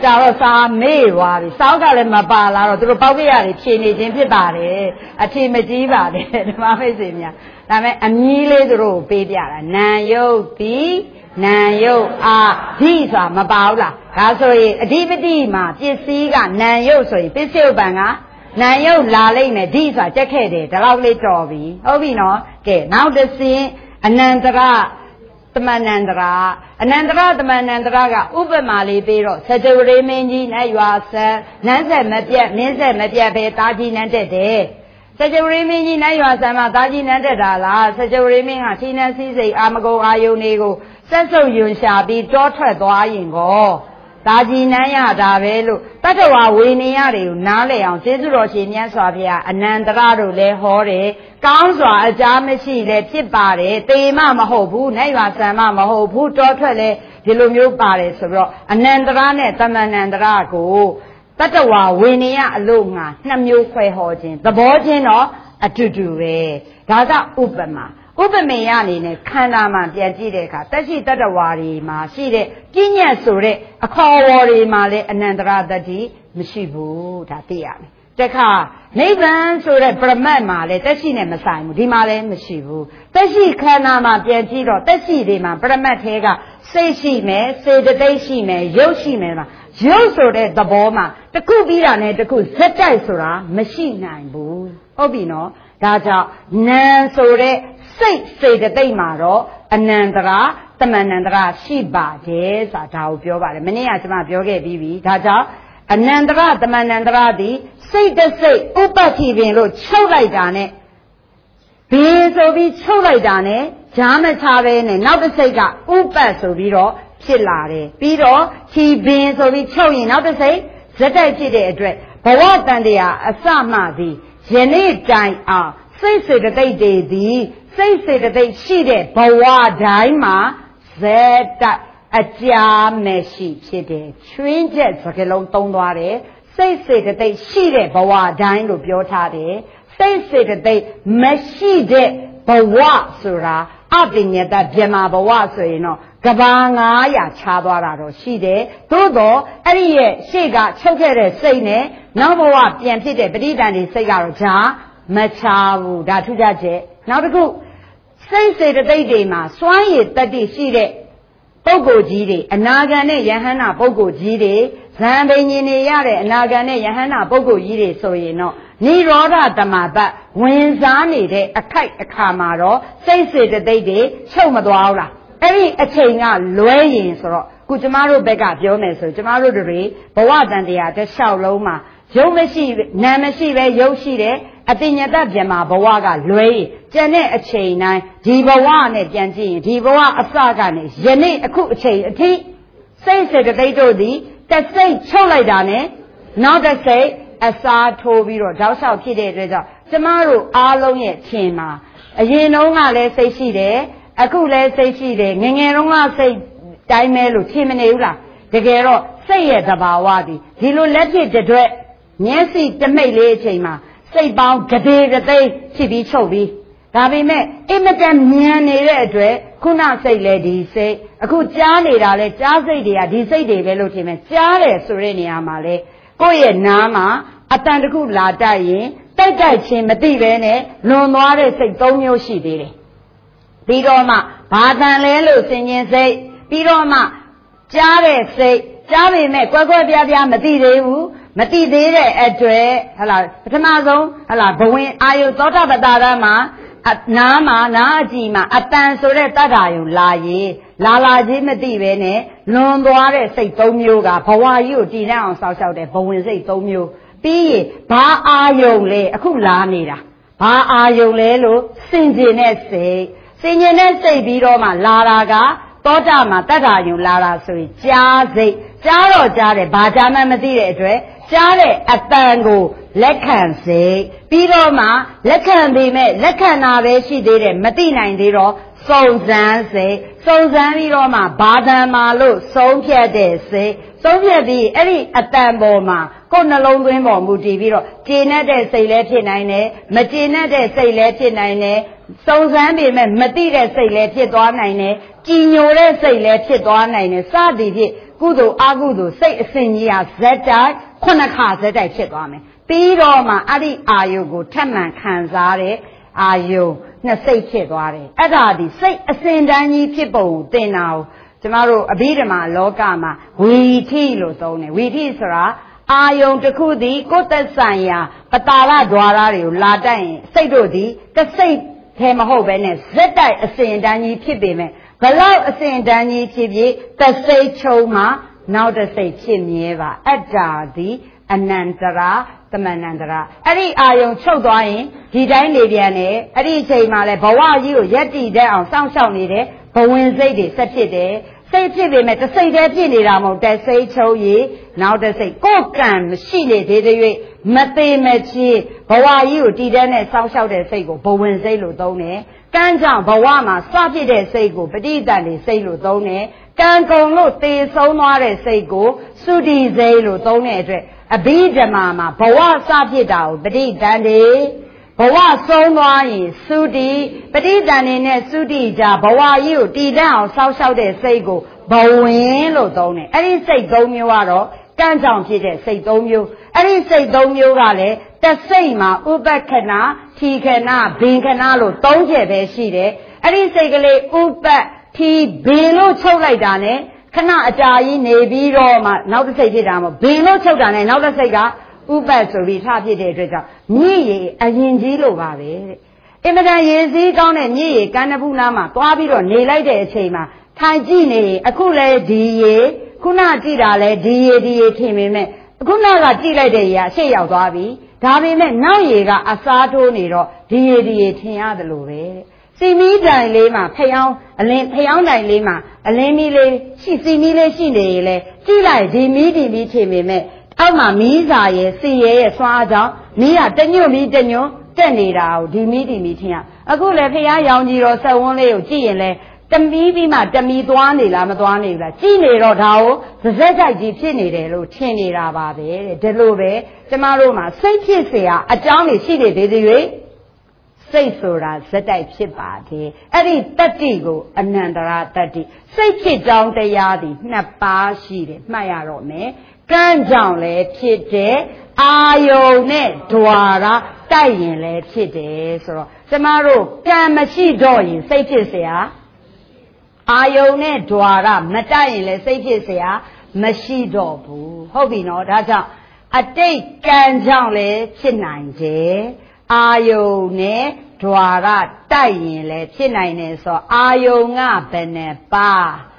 ကြာတော့စာမေ့သွားပြီစောက်ကလည်းမပါလာတော့သူတို့ပေါက်ကြရတယ်ဖြေနေခြင်းဖြစ်ပါတယ်အထင်မကြီးပါတယ်ဓမ္မမိတ်ဆွေများဒါပေမဲ့အမည်လေးသူတို့ပေးပြတာနံယုတ်တိနံယုတ်အာဓိဆိုတာမပါဘူးလားဒါဆိုရင်အဓိပတိမှာပစ္စည်းကနံယုတ်ဆိုရင်ပစ္စုပန်ကနံယုတ်လာလိမ့်မယ်ဓိဆိုတာကြက်ခဲ့တယ်ဒါတော့လေးတော်ပြီဟုတ်ပြီနော်ကဲနောက်တစ်စင်းအနန္တရသမဏန္တရာအနန္တရသမဏန္တရာကဥပမာလေးပြီးတော့စကြဝဠာမင်းကြီးနဲ့ရွာဆန်းနန်းဆက်မပြတ်မင်းဆက်မပြတ်ပဲတာကြီးနန်းတက်တယ်စကြဝဠာမင်းကြီးနဲ့ရွာဆန်းမှာတာကြီးနန်းတက်တာလားစကြဝဠာမင်းကထိနှန်းစည်းစိမ်အာမဂုံအာယုန်တွေကိုဆက်စုပ်ယွန်ရှာပြီးတောထွက်သွားရင်ကောတာကြီးနန်းရတာပဲလို့တတ္တဝါဝေနေရတွေကိုနားလည်အောင်ကျေးဇူးတော်ရှင်မြတ်စွာဘုရားအနန္တရတို့လည်းဟောတယ်ကောင်းစွာအကြားမရှိလည်းဖြစ်ပါတယ်တေမမဟုတ်ဘူးနဲ့ရွာဆံမမဟုတ်ဘူးတောထွက်လည်းဒီလိုမျိုးပါတယ်ဆိုပြီးတော့အနန္တရနဲ့သမဏန္တရကိုတတ္တဝါဝေနေရအလို့ငါနှစ်မျိုးခွဲဟောခြင်းသဘောချင်းတော့အတူတူပဲဒါကဥပမာဥပမေယအနေနဲ့ခန္ဓာမှာပြန်ကြည့်တဲ့အခါတက်ရှိတတ္တဝါတွေမှာရှိတဲ့ပြဉ္ညတ်ဆိုတဲ့အခေါ်အဝေါ်တွေမှာလည်းအနန္တရတ္တိမရှိဘူးဒါသိရမယ်တခါနိဗ္ဗာန်ဆိုတဲ့ပရမတ်မှာလည်းတက်ရှိနဲ့မဆိုင်ဘူးဒီမှာလည်းမရှိဘူးတက်ရှိခန္ဓာမှာပြန်ကြည့်တော့တက်ရှိတွေမှာပရမတ်ထဲကစိတ်ရှိမယ်စေတသိက်ရှိမယ်ရုပ်ရှိမယ်မှာရုပ်ဆိုတဲ့သဘောမှာတစ်ခုပြီးတာနဲ့တစ်ခုဇက်တိုက်ဆိုတာမရှိနိုင်ဘူးဟုတ်ပြီနော်ဒါကြောင့်နာမ်ဆိုတဲ့စိတ်စေတသိက်မှာတော့အနန္တရာသမဏန္တရာရှိပါတယ်ဆိုတာဒါကိုပြောပါတယ်မနေ့ကကျွန်မပြောခဲ့ပြီးပြီဒါကြောင့်အနန္တရသမဏန္တရာသည်စိတ်တစိတ်ဥပ္ပတိပင်လို့ချုပ်လိုက်တာနဲ့ဘင်းဆိုပြီးချုပ်လိုက်တာနဲ့ဂျားမချပဲနဲ့နောက်တစ်စိတ်ကဥပ္ပတ်ဆိုပြီးတော့ဖြစ်လာတယ်ပြီးတော့ခြီဘင်းဆိုပြီးချုပ်ရင်နောက်တစ်စိတ်ဇက်တိုက်ဖြစ်တဲ့အတွက်ဘဝတန်တရားအစမှသည်ယနေ့တိုင်အောင်စိတ်စေတသိက်တွေသည်စိတ်စေတသိက်ရှိတဲ့ဘဝတိုင်းမှာဇက်တိုက်အကြာမရှိဖြစ်တယ်ချွင်းချက်စကားလုံးသုံးသွားတယ်စိတ်စေတသိက်ရှိတဲ့ဘဝတိုင်းလို့ပြောထားတယ်စိတ်စေတသိက်မရှိတဲ့ဘဝဆိုတာအပညတဗြဟ္မာဘဝဆိုရင်တော့ကဘာ900ခြားသွားတာတော့ရှိတယ်သို့တော့အဲ့ဒီရဲ့ရှေ့ကချုပ်ခဲ့တဲ့စိတ်နဲ့နောက်ဘဝပြန်ဖြစ်တဲ့ပဋိသန္ဓေစိတ်ကတော့ဂျာမခြားဘူးဒါထူးခြားချက်နောက်တစ်ခုစိတ်စေတသိက်တွေမှာစွမ်းရည်တတ္တိရှိတဲ့ပုဂ္ဂိုလ်ကြီးတွေအနာဂံနဲ့ယဟန္တာပုဂ္ဂိုလ်ကြီးတွေဇံပင်ញင်နေရတဲ့အနာဂံနဲ့ယဟန္တာပုဂ္ဂိုလ်ကြီးတွေဆိုရင်တော့နိရောဓတမပတ်ဝင်စားနေတဲ့အခိုက်အခါမှာတော့စိတ်စေတသိက်တွေချုပ်မသွားဘူးလားအဲ့ဒီအချိန်ကလွဲရင်ဆိုတော့ခုကျမတို့ဘက်ကပြောမယ်ဆိုကျမတို့တွေဘဝတန်တရားတစ်လျှောက်လုံးမှာရုပ်မရှိနာမ်မရှိပဲရုပ်ရှိတယ်အပညတဗြဟ္မာဘဝကလွဲရင်ကျန်တဲ့အချိန်တိုင်းဒီဘဝနဲ့ပြန်ကြည့်ရင်ဒီဘဝအစကနေယနေ့အခုအချိန်အထိစိတ်စေတသိက်တို့သည်တစ်စိတ်ချုပ်လိုက်တာနဲ့နောက်တစ်စိတ်အစားထိုးပြီးတော့တောက်လျှောက်ဖြစ်တဲ့အတွက်ကြောင့်ကျမတို့အားလုံးရဲ့ထင်မှာအရင်တုန်းကလည်းစိတ်ရှိတယ်အခုလည်းစိတ်ရှိတယ်ငယ်ငယ်တုန်းကစိတ်တိုင်းမဲလို့ထင်မနေဘူးလားတကယ်တော့စိတ်ရဲ့သဘာဝသည်ဒီလိုလက်ဖြစ်တဲ့အတွက်မျက်စိတမိတ်လေးအချိန်မှာစိတ်ပေါင်းကတိကသိဖြစ်ပြီးချုပ်ပြီးဒါပေမဲ့အင်မတန်မြန်နေတဲ့အတွက်ခုနစိတ်လဲဒီစိတ်အခုကြားနေတာလဲကြားစိတ်တွေကဒီစိတ်တွေပဲလို့ထင်မယ်ကြားတယ်ဆိုတဲ့နေရာမှာလဲကိုယ့်ရဲ့နားမှာအတန်တခုလာတိုက်ရင်တိုက်တိုက်ချင်းမသိပဲနဲ့လွန်သွားတဲ့စိတ်၃မျိုးရှိသေးတယ်ပြီးတော့မှဘာတန်လဲလို့ဆင်ញင်စိတ်ပြီးတော့မှကြားတဲ့စိတ်ကြားပေမဲ့ကွဲကွဲပြားပြားမသိသေးဘူးမတိသေးတဲ့အတွက်ဟလာပထမဆုံးဟလာဘဝင်အာယုသောတာပတ္တရမှာနားမှာနားအကြည့်မှာအတန်ဆိုတဲ့တတ္တာယုံလာရေးလာချင်းမသိပဲနဲ့လွန်သွားတဲ့စိတ်၃မျိုးကဘဝကြီးကိုတည်နှံ့အောင်စောင့်ရှောက်တဲ့ဘဝင်စိတ်၃မျိုးပြီးရင်ဘာအာယုံလဲအခုလာနေတာဘာအာယုံလဲလို့စင်ကျင်တဲ့စိတ်စင်ကျင်တဲ့စိတ်ပြီးတော့မှလာတာကသောတာမှာတတ္တာယုံလာတာဆိုရင်ကြားစိတ်ကြားတော့ကြားတယ်ဘာကြားမှမသိတဲ့အတွက်ကြားတဲ့အတန်ကိုလက်ခံစိတ်ပြီးတော့မှလက်ခံပြီးမဲ့လက်ခံတာပဲရှိသေးတယ်မသိနိုင်သေးတော့စုံစမ်းစိတ်စုံစမ်းပြီးတော့မှဘာတန်မာလို့ဆုံးဖြတ်တဲ့စိတ်ဆုံးဖြတ်ပြီးအဲ့ဒီအတန်ပေါ်မှာကိုယ်နှလုံးသွင်းပေါ်မူတည်ပြီးတော့ကျေနပ်တဲ့စိတ်လည်းဖြစ်နိုင်တယ်မကျေနပ်တဲ့စိတ်လည်းဖြစ်နိုင်တယ်စုံစမ်းပြီးမဲ့မသိတဲ့စိတ်လည်းဖြစ်သွားနိုင်တယ်ကြည်ညိုတဲ့စိတ်လည်းဖြစ်သွားနိုင်တယ်စသည်ဖြင့်ကုသိုလ်အကုသိုလ်စိတ်အစဉ်ကြီးဟာဇက်တိုက်ခုနှစ်ခါဇက်တိုက်ဖြစ်သွားမယ်ပြီးတော့မှအဲ့ဒီအာယုကိုထပ်မံခံစားတဲ့အာယုနှစ်စိတ်ဖြစ်သွားတယ်အဲ့ဒါဒီစိတ်အစဉ်တန်းကြီးဖြစ်ပုံကိုသင်တာကိုကျမတို့အဘိဓမ္မာလောကမှာဝီထိလို့သုံးတယ်ဝီထိဆိုတာအာယုံတစ်ခုသည်ကိုယ်သက်ဆိုင်ရာပတာရဒွါရတွေကိုလာတိုက်ရင်စိတ်တို့သည်တစ်စိတ်ထဲမဟုတ်ပဲနဲ့ဇက်တိုက်အစဉ်တန်းကြီးဖြစ်ပေမဲ့ဘလောက်အစဉ်တန်းကြီးဖြစ်ဖြစ်တစ်စိတ်ချုံမှနောက်တစ်စိတ်ဖြစ်မြဲပါအတ္တာသည်အနန္တရာသမဏန္တရာအဲ့ဒီအာယုံချုပ်သွားရင်ဒီတိုင်းနေပြန်တယ်အဲ့ဒီအချိန်မှလည်းဘဝကြီးကိုရက်တည်တဲ့အောင်စောင့်ရှောက်နေတဲ့ဘဝင်စိတ်တွေဆက်ဖြစ်တယ်စိတ်ဖြစ်ပေမဲ့တစ်စိတ်တည်းဖြစ်နေတာမဟုတ်တစ်စိတ်ချုပ်ရနောက်တစ်စိတ်ကိုယ်ကံမရှိနေသေးတဲ့၍မသေးမချေဘဝကြီးကိုတည်တဲ့နဲ့စောင့်ရှောက်တဲ့စိတ်ကိုဘဝင်စိတ်လို့သုံးတယ်ကံကြောင့်ဘဝမှာစဖြစ်တဲ့စိတ်ကိုပဋိသန္ဓေစိတ်လို့သုံးတယ်ကံကုန်လို့သေဆုံးသွားတဲ့စိတ်ကိုသုတိစိတ်လို့သုံးတဲ့အတွက်အဘိဓမ္မာမှာဘဝစဖြစ်တာကိုပဋိသန္ဓေဘဝဆုံးသွားရင်သုတိပဋိသန္ဓေနဲ့သုတိကြားဘဝကြီးကိုတည်တတ်အောင်စောင့်ရှောက်တဲ့စိတ်ကိုဘဝင်လို့သုံးတယ်အဲ့ဒီစိတ်၃မျိုးကတော့ကံကြောင့်ဖြစ်တဲ့စိတ်၃မျိုးအဲ့ဒီစိတ်၃မျိုးကလည်းတစ်စိတ်မှာဥပက္ခဏထီခဏဘင်ခဏလို့၃ချက်ပဲရှိတယ်အဲ့ဒီစိတ်ကလေးဥပထီဘင်လို့ချုပ်လိုက်တာနဲ့ခဏအကြာကြီးနေပြီးတော့မှနောက်တစ်စိတ်ဖြစ်တာမဟုတ်ဘင်လို့ချုပ်တာနဲ့နောက်တစ်စိတ်ကဥပတ်ဆိုပြီးထဖြစ်တဲ့အတွက်ကြောင့်မြည်ရည်အရင်ကြီးလို့ပါပဲတဲ့အင်မတန်ရေစည်းကောင်းတဲ့မြည်ရည်ကန္နဖူးနားမှာသွားပြီးတော့နေလိုက်တဲ့အချိန်မှာထိုင်ကြည့်နေအခုလဲဒီရေခုနကြည့်တာလဲဒီရေထင်ပေမဲ့ခုနကကြည့်လိုက်တဲ့ရေကအရှေ့ရောက်သွားပြီဒါပေမဲ့နောက်ရေကအစားထိုးနေတော့ဒီရေထင်ရတယ်လို့ပဲတဲ့စီမီတိုင်လေးမှာဖျောင်းတိုင်လေးမှာအလင်းမီးလေးရှိစီမီးလေးရှိနေရင်လဲကြည့်လိုက်ဒီမီးထင်ပေမဲ့အောက်မှာမီးစာရဲ့စီရဲ့ဆွားကြောင့်မီးကတညွတ်တက်နေတာကိုဒီမီးထင်ရအခုလေဖျားရောင်ကြီးတော့ဆက်ဝန်းလေးကိုကြည့်ရင်လဲတမီးပြီးမှတမီးသွားနေလားမသွားနေဘူးလားကြည့်နေတော့ဒါကိုဇက်ကြိုက်ကြီးဖြစ်နေတယ်လို့ထင်နေတာပါပဲတဲ့ဒီလိုပဲကျမတို့မှာစိတ်ဖြစ်เสียအကြောင်းတွေရှိနေသေးသေး၍စိတ်ဆိုတာဇက်တိုက်ဖြစ်ပါတယ်အဲ့ဒီတတ္တိကိုအနန္တရာတတ္တိစိတ်ဖြစ်ကြောင်းတရားသည်နှစ်ပါးရှိတယ်မှတ်ရတော့မယ်ကံကြောင့်လည်းဖြစ်တယ်အာယုန်နဲ့ဓွာရတိုက်ရင်လည်းဖြစ်တယ်ဆိုတော့ကျမတို့ကံမရှိတော့ရင်စိတ်ဖြစ်เสียအာယုန်နဲ့ဓွာရမတိုက်ရင်လည်းစိတ်ဖြစ်เสียမရှိတော့ဘူးဟုတ်ပြီနော်ဒါကြောင့်အတိတ်ကံကြောင့်လည်းဖြစ်နိုင်တယ်အာယုန်နဲ့ဓွာရတိုက်ရင်လည်းဖြစ်နိုင်တယ်ဆိုတော့အာယုန်ကဘယ်နှပါ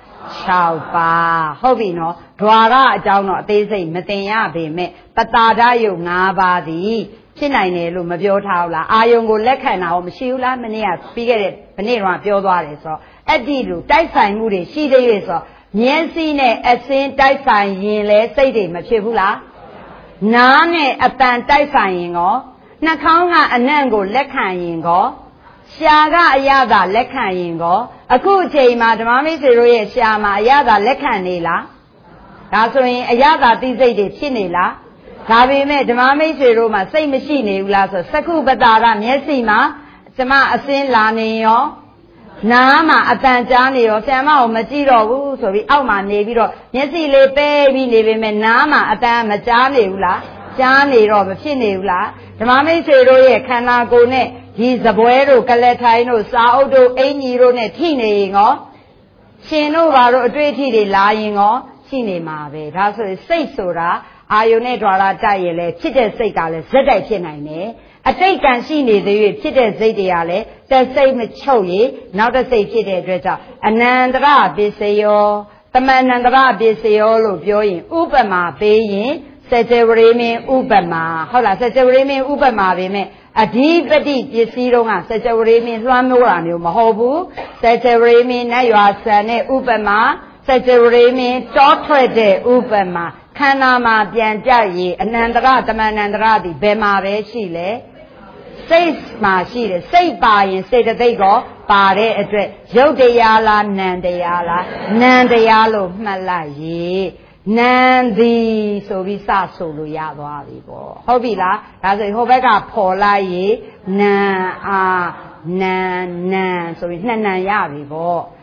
6ပါးဟုတ်ပြီနော်ဓွာရအကြောင်းတော့အသေးစိတ်မသိရပေမဲ့ပတာဒယုတ်5ပါးသည်ဖြစ်နိုင်တယ်လို့မပြောထားဘူးလားအာယုန်ကိုလက်ခံတာရောမရှိဘူးလားမနေ့ကပြီးခဲ့တဲ့မနေ့ကပြောသွားတယ်ဆိုတော့အဲ့ဒီလိုတိုက်ဆိုင်မှုတွေရှိသေးရဲ့ဆိုတော့မျက်စိနဲ့အစင်းတိုက်ဆိုင်ရင်လည်းစိတ်တွေမဖြစ်ဘူးလားနားနဲ့အတန်တိုက်ဆိုင်ရင်ရောနှာခေါင်းကအနံ့ကိုလက်ခံရင်ရောရှားကအရသာလက်ခံရင်ရောအခုအချိန်မှာဓမ္မမိတ်ဆွေတို့ရဲ့ရှားမှာအရသာလက်ခံနေလားဒါဆိုရင်အရသာသိစိတ်တွေဖြစ်နေလားဒါပေမဲ့ဓမ္မမိတ်ဆွေတို့မှာစိတ်မရှိနေဘူးလားဆိုစက္ခုပတာရမျက်စိမှာကျမအစင်းလာနေရောနားမှာအတန်ကြားနေရောဆရာမကိုမကြည့်တော့ဘူးဆိုပြီးအောက်မှာနေပြီးတော့မျက်စိလေးပဲပြီးနေပေမဲ့နားမှာအတန်မကြားနေဘူးလားကြားနေတော့မဖြစ်နေဘူးလားဓမ္မမိတ်ဆွေတို့ရဲ့ခန္ဓာကိုယ်နဲ့ဒီစပွဲတို့ကလတ်ထိုင်းတို့စာအုပ်တို့အင်ကြီးတို့နဲ့ထိနေရင်ရောရှင်တို့ဘာတို့အတွေ့အထိတွေလာရင်ရောရှိနေမှာပဲဒါဆိုရင်စိတ်ဆိုတာအာယုန်နဲ့ဓွာရတိုက်ရင်လည်းဖြစ်တဲ့စိတ်ကလည်းဇက်တိုက်ဖြစ်နိုင်တယ်အတိတ်ကံရှိနေသေး၍ဖြစ်တဲ့စိတ်တွေကလည်းတစ်စိတ်မချုပ်ရနောက်တစ်စိတ်ဖြစ်တဲ့အတွက်ကြောင့်အနန္တရပစ္စယောသမဏန္တရပစ္စယောလို့ပြောရင်ဥပမာပေးရင်စัจ java မင်းဥပမာဟုတ်လားစัจ java မင်းဥပမာပဲမဲ့အဓိပတိပစ္စည်းတော့ကစัจ java မင်းလွှမ်းမိုးတာမျိုးမဟုတ်ဘူးစัจ java မင်းနတ်ရွာဆန်တဲ့ဥပမာစัจ java မင်းတောထွက်တဲ့ဥပမာခန္ဓာမှာပြန်ကြရအနန္တရသမဏန္တရသည်ဘယ်မှာပဲရှိလဲစိတ်မှာရှိတယ်စိတ်ပါရင်စေတသိက်ကောပါတဲ့အတွက်ရုပ်တရားလားနံတရားလားနံတရားလို့မှတ်လိုက်ရေနံသည်ဆိုပြီးစဆိုလို့ရသွားပြီပေါ့ဟုတ်ပြီလားဒါဆိုရင်ဟိုဘက်ကဖော်လိုက်ရေနံအာနံဆိုပြီးနှစ်နံရပြီပေါ့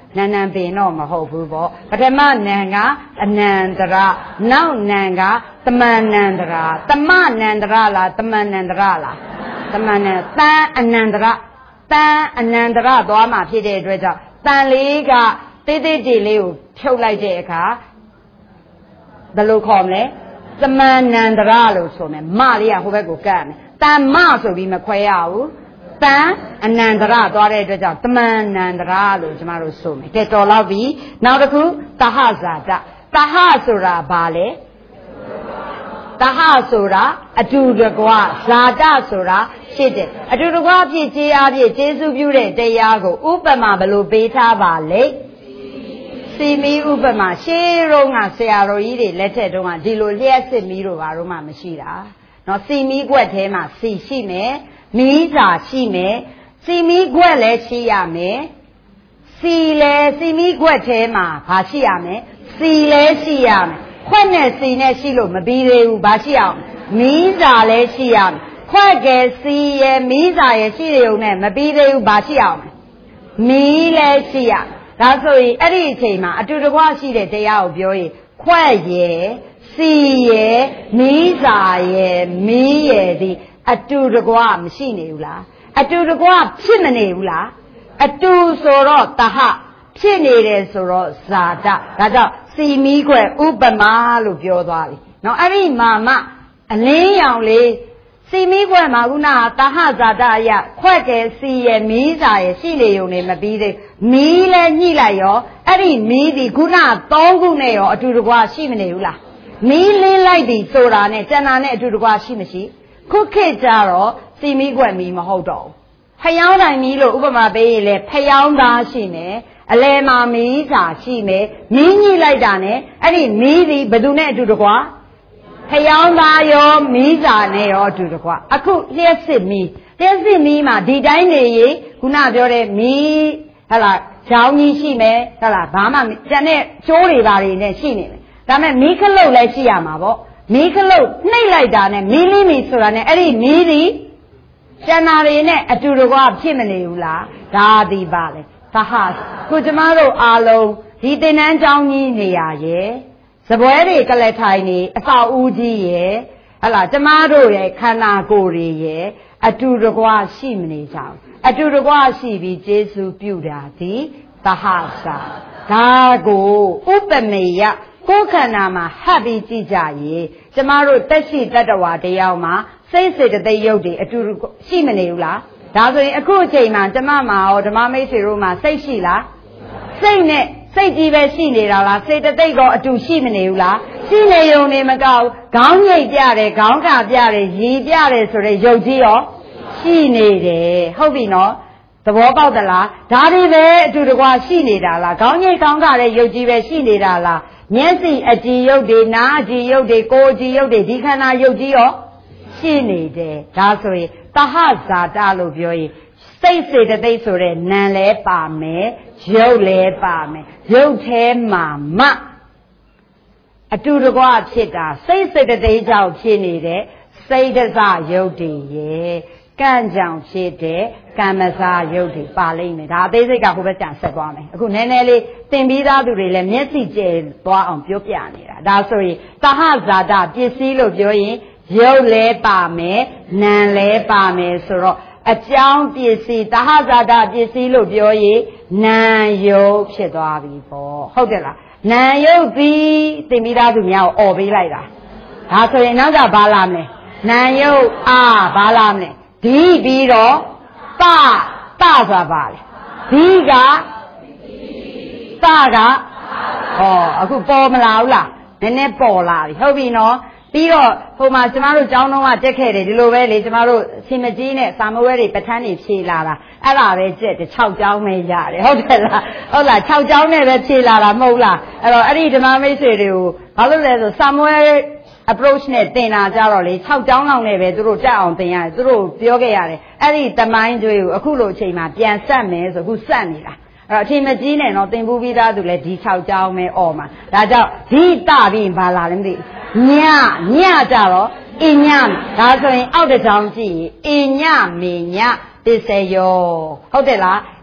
နံပင်တော့မဟုတ်ဘူးပေါ့ပထမနံကအနန္တရနောက်နံကသမဏန္တရာသမနန္တရလားသမဏန္တရလားသမဏန္တန်အနန္တရတန်အနန္တရသွားမှာဖြစ်တဲ့အတွက်ကြောင့်တန်လေးကတေးသေးလေးကိုဖြုတ်လိုက်တဲ့အခါဘယ်လိုခေါ်မလဲသမဏန္တရလို့ဆိုမယ်မလေးကဟိုဘက်ကိုကပ်မယ်တန်မဆိုပြီးမခွဲရဘူးတန်အနန္တရသွားတဲ့အတွက်ကြောင့်သမဏန္တရလို့ကျမတို့ဆိုမယ်ကဲတော်တော့ပြီနောက်တစ်ခုတဟဇာတတဟဆိုတာဘာလဲတဟဆိုတာအတူတကွဇာတဆိုတာဖြစ်တယ်အတူတကွဖြစ်ခြင်းအဖြစ်ကျေစုပြုတဲ့တရားကိုဥပမာဘယ်လိုပေးထားပါလဲစီမီဥပမာရှေးတုန်းကဆရာတော်ကြီးတွေလက်ထက်တုန်းကဒီလိုလျှက်စစ်မီးတို့ဘာလို့မှမရှိတာနော်စီမီကွက်ထဲမှာစီရှိမယ်မီးစာရှိမယ်စီမီကွက်လည်းရှိရမယ်စီလည်းစီမီကွက်ထဲမှာဘာရှိရမယ်စီလည်းရှိရမယ်ခွက်နဲ့စီနဲ့ရှိလို့မပြီးသေးဘူးဘာရှိအောင်မီးစာလည်းရှိရမယ်ခွက်ကဲစီရယ်မီးစာရယ်ရှိရုံနဲ့မပြီးသေးဘူးဘာရှိအောင်မီးလည်းရှိရဒါဆိုရင်အဲ့ဒီအချိန်မှာအတူတကွရှိတဲ့တရားကိုပြောရင်ခွက်ရယ်စီရယ်မီးစာရယ်မီးရယ်ဒီအတူတကွမရှိနေဘူးလားအတူတကွဖြစ်မနေဘူးလားအတူဆိုတော့တဟဖြစ်နေတယ်ဆိုတော့ဇာတဒါကြောင့်စီမီးခွက်ဥပမာလို့ပြောသွားပြီနော်အဲ့ဒီမှာမှအလင်းရောင်လေးစီမီးခွက်မှာခုနကတဟဇာတအရခွက်ကဲစီရယ်မီးစာရယ်ရှိနေုံနဲ့မပြီးသေးမီးလည်းညှိလိုက်ရောအဲ့ဒီမီးဒီခုန3ခုနဲ့ရောအတူတကွရှိမနေဘူးလားမီးလင်းလိုက်ပြီဆိုတာနဲ့ကျန်တာနဲ့အတူတကွရှိမရှိခုခေတ်ကြတော့စီမီးခွက်မီးမဟုတ်တော့ဘူးဖျောင်းတိုင်မီးလို့ဥပမာပေးရင်လေဖျောင်းသားရှိမယ်အလဲမှာမီးစာရှိမယ်မီးညှိလိုက်တာနဲ့အဲ့ဒီမီးဒီဘယ်သူနဲ့အတူတကွဖျောင်းသားရောမီးစာနဲ့ရောအတူတကွအခုလျှက်စစ်မီးမှာဒီတိုင်းနေရင်ခုနပြောတဲ့မီးဟလာချောင်းကြီးရှိမယ်ဟလာဘာမှကျန်တဲ့ကျိုးတွေပါတွေနဲ့ရှိနေမယ်ဒါပေမဲ့မီးခလုတ်လည်းရှိရမှာပေါ့မီးခလုတ်နှိပ်လိုက်တာနဲ့မီးလင်းပြီဆိုတာနဲ့အဲ့ဒီမီးဒီကျန်တာတွေနဲ့အတူတကွဖြစ်မနေဘူးလားဒါဒီပါလေသဟခုကျမတို့အားလုံးဒီသင်္นานကျောင်းကြီးနေရရဲ့စပွဲတွေကလထိုင်နေအဆောက်အဦကြီးရဲ့ဟလာကျမတို့ရဲ့ခန္ဓာကိုယ်တွေရဲ့အတူတကွရှိမနေကြဘူးအတူတကွရှိပြီးကျေးဇူးပြုတာဒီသဟစာဒါကိုဥပမေယကိုယ်ခန္ဓာမှာဟပ်ပြီးကြည့်ကြရင်ကျမတို့တက်ရှိတတ္တဝါတယောက်မှာစိတ်စေတသိက်ရုပ်တွေအတူရှိမနေဘူးလားဒါဆိုရင်အခုအချိန်မှာကျမမှာရောဓမ္မမိတ်ဆွေတို့မှာစိတ်ရှိလားစိတ်နဲ့စိတ်ကြီးပဲရှိနေတာလားစေတသိက်ကောအတူရှိမနေဘူးလားရှိနေုံနေမကောက်ခေါင်းရိပ်ပြတယ်ခေါင်းကပြတယ်ရည်ပြတယ်ဆိုတဲ့ရုပ်ကြီးရောရှိနေတယ်ဟုတ်ပြီနော်သဘောပေါက်သလားဒါတွေပဲအတူတကွရှိနေတာလားခေါင်းရိပ်ခေါင်းကလည်းရုပ်ကြီးပဲရှိနေတာလားမျက်စိအကြည်ရုပ်တွေနားအကြည်ရုပ်တွေကိုယ်အကြည်ရုပ်တွေဒီခန္ဓာရုပ်ကြီးရောရှိနေတယ်ဒါဆိုရင်တဟဇာတလို့ပြောရင်စိတ်စေတသိက်ဆိုတဲ့နာမ်လဲပါမယ်ရုပ်လဲပါမယ်ရုပ်ထဲမှာမှအတူတကွဖြစ်တာစိတ်စေတသိက်ကြောင့်ဖြစ်နေတဲ့စိတ်တစရုပ်တွေရဲ့ကံကြောင့်ဖြစ်တဲ့ကမ္မစရုပ်တွေပါလိမ့်မယ်ဒါအသေးစိတ်ကဟိုဘက်ကျန်ဆက်သွားမယ်အခုနည်းနည်းလေးသင်ပြီးသားသူတွေလည်းမျက်စိကျဲသွားအောင်ပြောပြနေတာဒါဆိုရင်တဟဇာတပစ္စည်းလို့ပြောရင်ရုပ်လဲပါမယ်နာမ်လဲပါမယ်ဆိုတော့အကြောင်းပစ္စည်းတဟဇာတပစ္စည်းလို့ပြောရင်နာမ်ယုတ်ဖြစ်သွားပြီပေါ့ဟုတ်တယ်လားနာမ်ယုတ်သည်သင်ပြီးသားသူများကိုអော်ပေးလိုက်တာဒါဆိုရင်နောက်ကဘာလာမလဲနာမ်ယုတ်ဘာလာမလဲဒီပြီးတော့တဆိုတာပါလေဒီကတကအခုပေါ်မလာဘူးလားနည်းနည်းပေါ်လာပြီဟုတ်ပြီနော်ပြီးတော့ဟိုမှာကျမတို့ကျောင်းတော်ကတက်ခဲ့တယ်ဒီလိုပဲလေကျမတို့ရှင်မကြီးနဲ့စာမဝဲတွေပဋ္ဌာန်းတွေဖြေလာတာအဲ့ဒါပဲကျက်တယ်6ကျောင်းပဲရတယ်ဟုတ်တယ်လားဟုတ်လား6ကျောင်းနဲ့ပဲဖြေလာတာမဟုတ်လားအဲ့တော့အဲ့ဒီဓမ္မမိတ်ဆွေတွေကိုဘာလို့လဲဆိုစာမဝဲ approach နဲ့သင်တာကြတော့လေ6ကျောင်းလောက်နဲ့ပဲသူတို့တက်အောင်သင်ရတယ်သူတို့ပြောခဲ့ရတယ်အဲ့ဒီတမိုင်းကျွေးကိုအခုလိုအချိန်မှာပြန်ဆက်မယ်ဆိုအခုဆက်နေတာအဲ့တော့အထင်မကြီးနဲ့တော့သင်ပူးပြီးသားသူလည်းဒီ6ကျောင်းပဲអော်မှာဒါကြောင့်ဒီတပြီးဘာလာလဲမသိညကြတော့အညဒါဆိုရင်အောက်တစ်ချောင်းကြည့်အညမေညပစ္စယောဟုတ်တယ်လား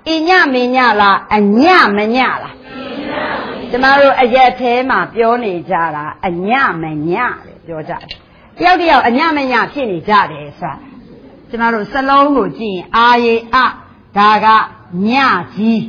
ညမညလားအညမညလားကျမတို့အရက်သေးမှာပြောနေကြတာအညမညတယ်ပြောကြတယ်တယောက်တယောက်အညမညဖြစ်နေကြတယ်ဆိုတာကျမတို့စလုံးကိုကြည့်ရင်အာယေအဒါကညကြီး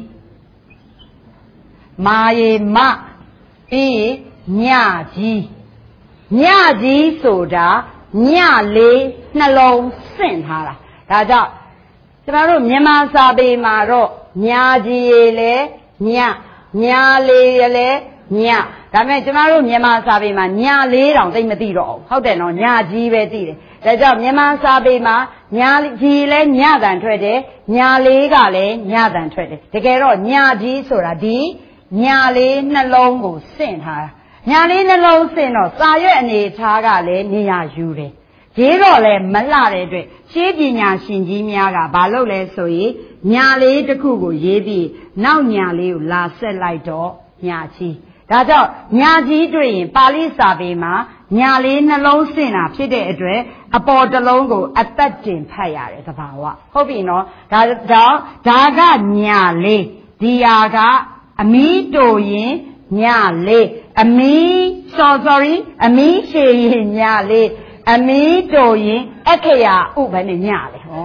မာယေမပြီးညကြီးညကြီးဆိုတာညလေးနှလုံးစင့်ထားတာဒါကြောင့်ကျမတို့မြန်မာစာပေမှာတော့ညာကြီးရေလေညညာလေးရေလေညဒါပေမဲ့ကျမတို့မြန်မာစာပေမှာညာလေးတောင်သိမသိတော့ဘူးဟုတ်တယ်နော်ညာကြီးပဲသိတယ်ဒါကြောင့်မြန်မာစာပေမှာညာကြီးလဲညတန်ထွက်တယ်ညာလေးကလည်းညတန်ထွက်တယ်တကယ်တော့ညာကြီးဆိုတာဒီညာလေးနှလုံးကိုစင့်ထားတာညာလေးနှလုံးစင့်တော့စာရွက်အနေထားကလည်းနေရာယူတယ်ရေးတော့လဲမလှတဲ့အတွက်ရှင်းပညာရှင်ကြီးများကဘာလုပ်လဲဆိုရင်ညာလေးတစ်ခုကိုရေးပြီးနောက်ညာလေးကိုလာဆက်လိုက်တော့ညာကြီးဒါကြောင့်ညာကြီးတွေ့ရင်ပါဠိစာပေမှာညာလေးနှလုံးစင့်တာဖြစ်တဲ့အတွက်အပေါ်တစ်လုံးကိုအသက်တင်ဖတ်ရတယ်သဘာဝဟုတ်ပြီနော်ဒါကြောင့်ဒါကညာလေးဒီဟာကအမီးတိုရင်ညာလေးအမီး sorry အမီးရှည်ရင်ညာလေးအမီးတိုရင်အခရာဥပနဲ့ညလေဟော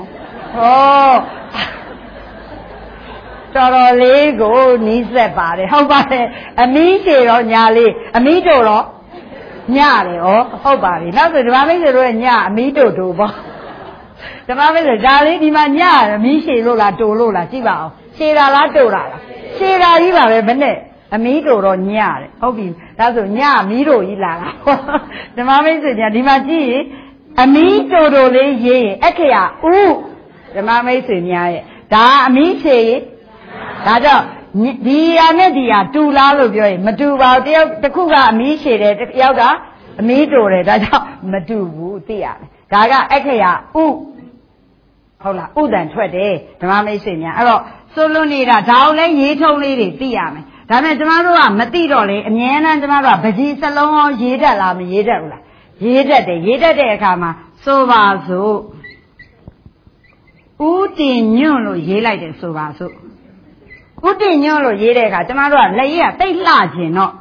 တော်တော်လေးကိုနီးစက်ပါတယ်ဟုတ်ပါတယ်အမီးရှည်တော့ညာလေးအမီးတိုတော့ညတယ်ဟောဟုတ်ပါပြီနောက်ဆိုဓမ္မမိတ်ဆွေတို့ရဲ့ညအမီးတိုတိုပေါ့ဓမ္မမိတ်ဆွေဒါလေးဒီမှာညအမီးရှည်လို့လားတိုလို့လားကြည့်ပါအောင်ရှည်တာလားတိုတာလားရှည်တာကြီးပါပဲမနဲ့အမီးတိုတော့ညတယ်ဟုတ်ပြီဒါဆိုညမီးတိုကြီးလာတာဓမ္မမိတ်ဆွေညာဒီမှာကြည့်ရင်အမီးတိုတိုလေးရေးရင်အခရာဥဓမ္မမိတ်ဆွေများရဲ့ဒါအမီးရှည်ရင်ဒါကြောင့်ဒီဟာနဲ့ဒီဟာတူလားလို့ပြောရင်မတူပါဘူးတယောက်တစ်ခုကအမီးရှည်တယ်တစ်ယောက်ကအမီးတိုတယ်ဒါကြောင့်မတူဘူးသိရမယ်ဒါကအခရာဥဟုတ်လားဥတန်ထွက်တယ်ဓမ္မမိတ်ဆွေများအဲ့တော့ဆိုလို့နေတာဒါအောင်လဲရေးထုံးလေးတွေသိရမယ်ဒါပေမဲ့ကျမတို့ကမသိတော့လေအမြဲတမ်းကျမတို့ကပကြီးစလုံးအောင်ရေးတတ်လားမရေးတတ်ဘူးလားရေးတတ်တယ်ရေးတတ်တဲ့အခါမှာဆိုပါစို့ဥတင်ညွန့်လို့ရေးလိုက်တယ်ဆိုပါစို့ဥတင်ညွန့်လို့ရေးတဲ့အခါကျမတို့ကလက်ရေးကတိတ်လှခြင်းတော့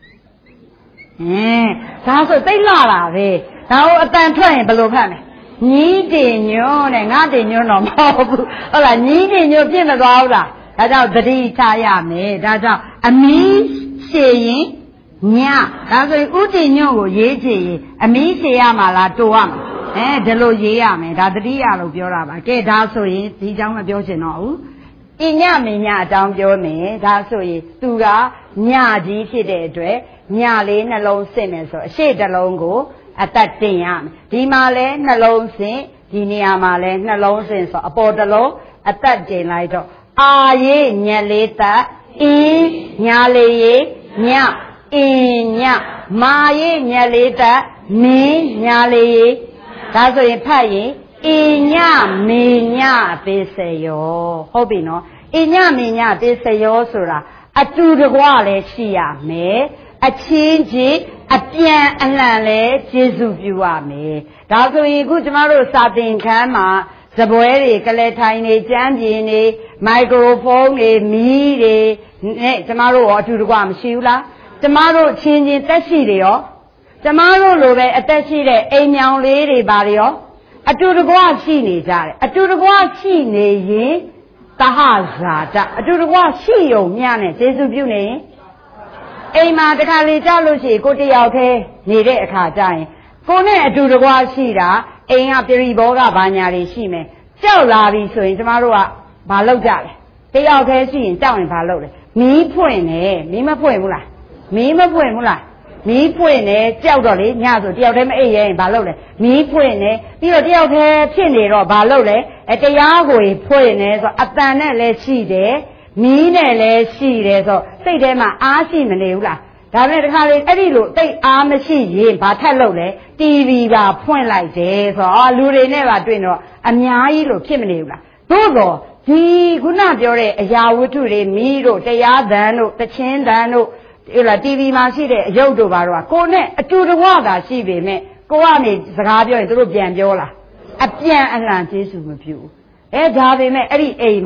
ဒါဆိုတိတ်လှတာပဲဒါကိုအတန်ထွက်ရင်ဘယ်လိုဖတ်မလဲညီးတင်ညွန့်နဲ့ငါတင်ညွန့်တော့မဟုတ်ဘူးဟုတ်လားညီးတင်ညွန့်ပြည့်မသွားဘူးလားဒါကြောင့်သတိထားရမယ်ဒါကြောင့်အမီးရှည်ရင်ညဒါဆိုရင်ဥတင်ညွန့်ကိုရေးချင်ရင်အမီးရှည်ရမှာလားတိုရမှာဒီလိုရေးရမယ်ဒါသတိရလို့ပြောတာပါကဲဒါဆိုရင်ဒီအကြောင်းမပြောချင်တော့ဘူးအညမညအကြောင်းပြောမယ်ဒါဆိုရင်သူကညကြီးဖြစ်တဲ့အတွက်ညလေးနှလုံးစင့်မယ်ဆိုအရှိတစ်လုံးကိုအသက်တင်ရမယ်ဒီမှာလဲနှလုံးစင့်ဒီနေရာမှာလဲနှလုံးစင့်ဆိုအပေါ်တစ်လုံးအသက်တင်လိုက်တော့အာရေညလေးသက်အင်းညာလေးရေညအင်းညမာရေညလေးသက်မင်းညာလေးရေဒါဆိုရင်ဖတ်ရင်အင်းညမေညသေစယောဟုတ်ပြီနော်အင်းညမေညသေစယောဆိုတာအတူတကွလည်းရှိရမယ်အချင်းချင်းအပြန်အလှန်လည်းကျေစုပြုရမယ်ဒါဆိုရင်အခုကျမတို့စာသင်ခန်းမှာစပွဲတွေကလေးထိုင်နေကြမ်းပြင်းနေမိုက်ခရိုဖုန်းတွေမီးတွေနဲ့ကျမတို့ရောအတူတကွမရှိဘူးလားကျမတို့ချင်းချင်းတက်ရှိတွေရောကျမတို့လိုပဲအသက်ရှိတဲ့အိမ်မြောင်လေးတွေပါတွေရောအတူတကွရှိနေကြတယ်အတူတကွရှိနေရင်သဟဇာတအတူတကွရှိုံမျှနဲ့ကျေစုပြုနေရင်အိမ်မှာတခါလေကြောက်လို့ရှိရင်ကိုတယောက်တည်းနေတဲ့အခါကျရင်ကိုနဲ့အတူတကွရှိတာအိမ်ကပြရိဘောကဘာညာတွေရှိမယ်ကြောက်လာပြီဆိုရင်ကျမတို့ကဘာလုပ်ကြလဲတယောက်တည်းရှိရင်ကြောက်ရင်ဘာလုပ်လဲမီးဖွင့်တယ်မီးမဖွင့်ဘူးလားမီးမဖွင့်ဘူးလားမီးဖွင့်တယ်ကြောက်တော့လေညဆိုတယောက်တည်းမအိပ်ရဲရင်ဘာလုပ်လဲမီးဖွင့်တယ်ပြီးတော့တယောက်တည်းဖြစ်နေတော့ဘာလုပ်လဲတရားကိုဖွင့်တယ်ဆိုအတန်နဲ့လည်းရှိတယ်မီးနဲ့လည်းရှိတယ်ဆိုစိတ်ထဲမှာအားရှိမနေဘူးလားဒါနဲ့တခါလေအဲ့ဒီလိုတိတ်အားမရှိရင်ဘာထက်လို့လဲ TV ပါဖွင့်လိုက်တယ်ဆိုတော့လူတွေနဲ့ပါတွေ့တော့အများကြီးလို့ဖြစ်မနေဘူးလားသို့တော့ဒီခုနပြောတဲ့အရာဝတ္ထုတွေမီးတို့တရားသံတို့တခြင်းသံတို့ဟိုလား TV မှာရှိတဲ့အယုတ်တို့ဘာတို့ကကိုနဲ့အတူတကွသာရှိပေမဲ့ကိုကနေစကားပြောရင်တို့ပြန်ပြောလားအပြန်အလှန်ကျေးဇူးမပြုဒါပေမဲ့အဲ့ဒီအိမ်မှာ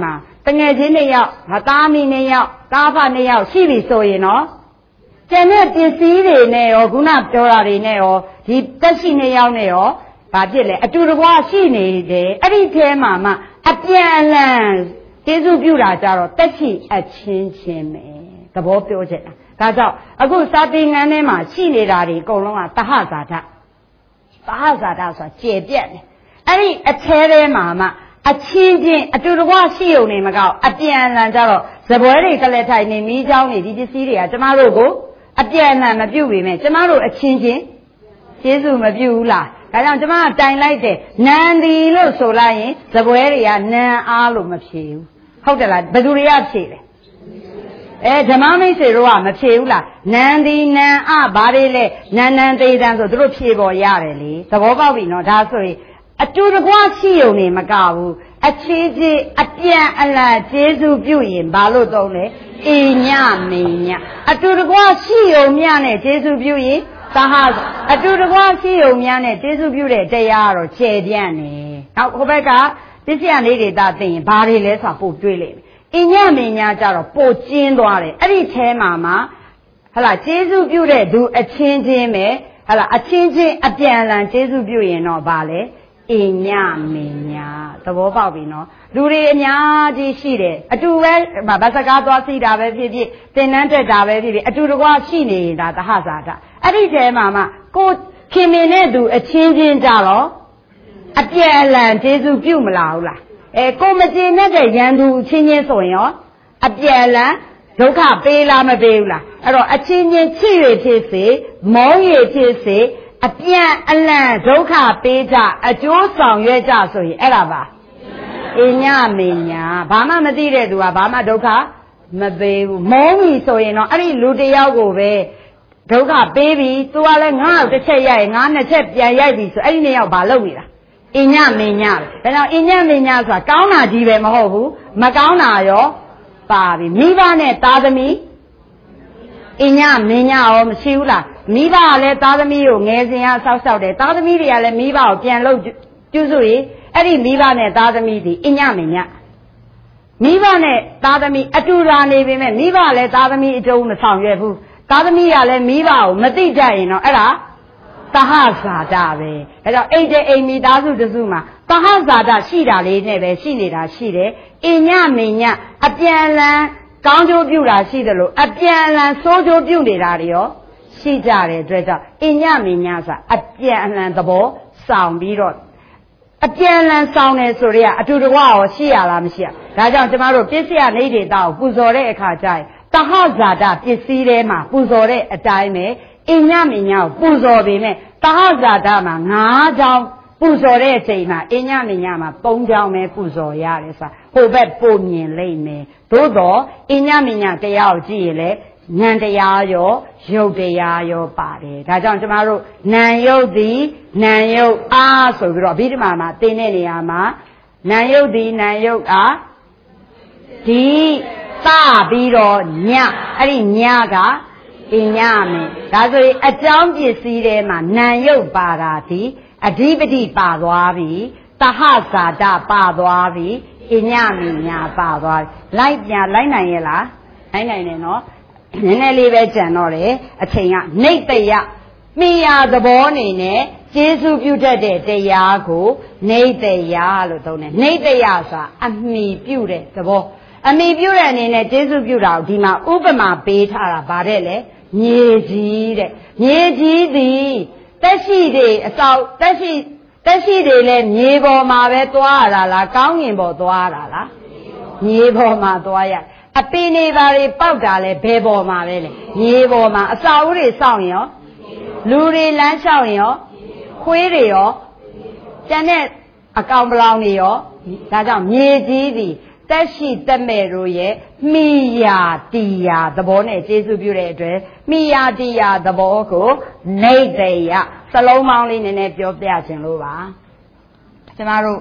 တငယ်ချင်း2ယောက်သားမီး2ယောက်သားဖ2ယောက်ရှိပြီဆိုရင်နော်ကျန်တဲ့ပစ္စည်းတွေနဲ့ရောခုနပြောတာတွေနဲ့ရောဒီတက်ရှိ2ယောက်နဲ့ရောဘာဖြစ်လဲအတူတကွရှိနေတယ်အဲ့ဒီထဲမှာမှအပြန်အလှန်ကျေးဇူးပြုတာကြတော့တက်ရှိအချင်းချင်းပဲသဘောပြောချင်တာဒါကြောင့်အခုစာပေငန်းထဲမှာရှိနေတာတွေအကုန်လုံးကသဟဇာတဆိုတာကျေပြတ်တယ်အဲ့ဒီအထဲထဲမှာမှအချင်းချင်းအတူတကွရှိုံနေမကောက်အပြန်အလှန်ကြတော့ဇပွဲတွေကလည်းထိုင်နေမိเจ้าနေဒီပစ္စည်းတွေကကျမတို့ကိုအပြန်အလှန်မပြုတ်ပေမဲ့ကျမတို့အချင်းချင်းကျေးဇူးမပြုဘူးလားဒါကြောင့်ကျမကတိုင်လိုက်တယ်နန္ဒီလို့ဆိုလိုက်ရင်ဇပွဲတွေကနန်အားလို့မဖြေဘူးဟုတ်တယ်လားဘယ်သူတွေကဖြေလဲဓမ္မမိတ်ဆွေတို့ကမဖြေဘူးလားနန္ဒီနန်အားဘာတွေလဲနန်နန်သေးတန်းဆိုသူတို့ဖြေပေါ်ရတယ်လေသဘောပေါက်ပြီနော်ဒါဆိုရင်အတူတကွရှိုံနေမကဘူးအချင်းချင်းအပြန်အလှန်ကျေးဇူးပြုရင်ဘာလို့သုံးလဲအညမေညအတူတကွရှိုံမြနဲ့ကျေးဇူးပြုရင်သဟအတူတကွရှိုံမြနဲ့ကျေးဇူးပြုတဲ့တရားကတော့ကျေပြန့်နေနောက်ဟိုဘက်ကပစ္စယလေးတွေသာသိရင်ဘာတွေလဲဆိုတာပို့တွေးလိမ့်မယ်အညမေညကြတော့ပို့ကျင်းသွားတယ်အဲ့ဒီထဲမှာဟလာကျေးဇူးပြုတဲ့သူအချင်းချင်းပဲဟလာအချင်းချင်းအပြန်အလှန်ကျေးဇူးပြုရင်တော့ဘာလဲအညမေညာသဘောပေါက်ပြီနော်လူတွေအများကြီးရှိတယ်အတူပဲဗတ်စကားသွားစီတာပဲဖြစ်ဖြစ်သင်္นานတက်တာပဲဖြစ်ဖြစ်အတူတကွရှိနေတာသဟဇာတအဲ့ဒီထဲမှာကိုခင်မင်တဲ့သူအချင်းချင်းကြတော့အပြန်အလှန်ကျေးဇူးပြုမလားဟုတ်လားကိုမကျေနပ်တဲ့ရန်သူချင်းချင်းဆိုရင်ရောအပြန်အလှန်ဒုက္ခပေးလားမပေးဘူးလားအဲ့တော့အချင်းချင်းချစ်ရဖြစ်စေမုန်းရဖြစ်စေအပြန်အလှန်ဒုက္ခပေးကြအကျိုးဆောင်ရွက်ကြဆိုရင်အဲ့ဒါပါအညမေညာဘာမှမသိတဲ့သူကဘာမှဒုက္ခမပေးဘူးမုန်းပြီဆိုရင်တော့အဲ့ဒီလူတယောက်ကိုပဲဒုက္ခပေးပြီသူကလည်းငါ့ကိုတစ်ချက်ရိုက်ငါနှစ်ချက်ပြန်ရိုက်ပြီဆိုအဲ့ဒီနှစ်ယောက်ဘာလုပ်နေတာအညမေညာပဲဒါကြောင့်အညမေညာဆိုတာကောင်းတာကြီးပဲမဟုတ်ဘူးမကောင်းတာရောပါပြီမိဘနဲ့သားသမီးအညမေညာရောမရှိဘူးလားမိဘကလည်းသားသမီးကိုငယ်စဉ်ကဆောက်ရှောက်တယ်သားသမီးတွေကလည်းမိဘကိုပြန်လို့ပြုစုရင်အဲ့ဒီမိဘနဲ့သားသမီးဒီအညမေညမိဘနဲ့သားသမီးအတူတူနေပေမဲ့မိဘလည်းသားသမီးအကျုံးမဆောင်ရွက်ဘူးသားသမီးကလည်းမိဘကိုမသိတတ်ရင်တော့အဲ့ဒါသဟဇာတပဲဒါကြောင့်အိတ်တဲ့အိမ်မိသားစုတစုမှာသဟဇာတရှိတာလေးနဲ့ပဲရှိနေတာရှိတယ်အညမေညအပြန်အလှန်ကောင်းကျိုးပြုတာရှိတယ်လို့အပြန်အလှန်ဆိုးကျိုးပြုနေတာတွေရောရှိကြတဲ့အတွက်ကြောင့်အညမေညဆိုအပြန်အလှန်သဘောဆောင်ပြီးတော့အပြန်အလှန်ဆောင်တယ်ဆိုတော့အတူတကွရောရှိရလားမရှိရဒါကြောင့်ကျမတို့ပစ္စယနေဒေတာကိုပူဇော်တဲ့အခါကျရင်သဟဇာတပစ္စည်းထဲမှာပူဇော်တဲ့အတိုင်းပဲအညမေညကိုပူဇော်ပေမဲ့သဟဇာတမှာ9ချောင်းပူဇော်တဲ့အချိန်မှာအညမေညမှာ3ချောင်းပဲပူဇော်ရတယ်ဆိုတာဟိုဘက်ပုံမြင်လိမ့်မယ်သို့တော့အညမေညတရားကိုကြည့်ရင်လေဉာဏ်တရားရောရုပ်တရားရောပါတယ်ဒါကြောင့်ကျမတို့နာယုတ်သည်နာယုတ်အားဆိုပြီးတော့အဘိဓမ္မာမှာသင်တဲ့နေရာမှာနာယုတ်သည်နာယုတ်အားဒီသပြီးတော့ညအဲ့ဒီညကအညမေဒါဆိုရင်အကြောင်းပစ္စည်းထဲမှာနာယုတ်ပါတာဒီအဓိပတိပါသွားပြီသဟဇာတပါသွားပြီအညမေညာပါသွားပြီလိုက်နိုင်ရဲ့လားနိုင်နိုင်တယ်နော်နည်းနည်းလေးပဲကြံတော့တယ်အချိန်ကနှိမ့်တရမိယာသဘောနေနဲ့ကျေးဇူးပြုတတ်တဲ့တရားကိုနှိမ့်တရလို့သုံးတယ်နှိမ့်တရဆိုတာအမိပြုတဲ့သဘောအမိပြုတဲ့အနေနဲ့ကျေးဇူးပြုတာကိုဒီမှာဥပမာပေးထားတာဗါတဲ့လေမြေကြီးတဲ့မြေကြီးသည်တက်ရှိတွေအစောက်တက်ရှိတွေလည်းမြေပေါ်မှာပဲသွားရတာလားကောင်းငင်ပေါ်သွားရတာလားမြေပေါ်မှာသွားရအပင်နေပါတွေပေါက်တာလဲဘယ်ပေါ်မှာပဲလေမြေပေါ်မှာအစာအုပ်တွေစောင့်ရောလူတွေလမ်းလျှောက်ရောခွေးတွေရောကျန်တဲ့အကောင်ပလောင်တွေရောဒါကြောင့်မြေကြီးသည်တက်ရှိတက်မဲ့တို့ရဲ့မိယာတီယာသဘောနဲ့ကျေးဇူးပြုတဲ့အတွက်မိယာတီယာသဘောကိုနေတေယစလုံးပေါင်းလေးနည်းနည်းပြောပြခြင်းလို့ပါကျမတို့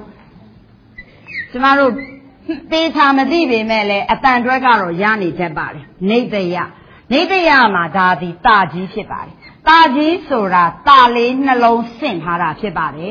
သေချာမသိပေမဲ့လည်းအတန်တွဲကတော့ရနေတတ်ပါလေနေတေယမှာဒါဒီတာကြီးဖြစ်ပါတယ်တာကြီးဆိုတာတာလေးနှလုံးဆင့်ထားတာဖြစ်ပါတယ်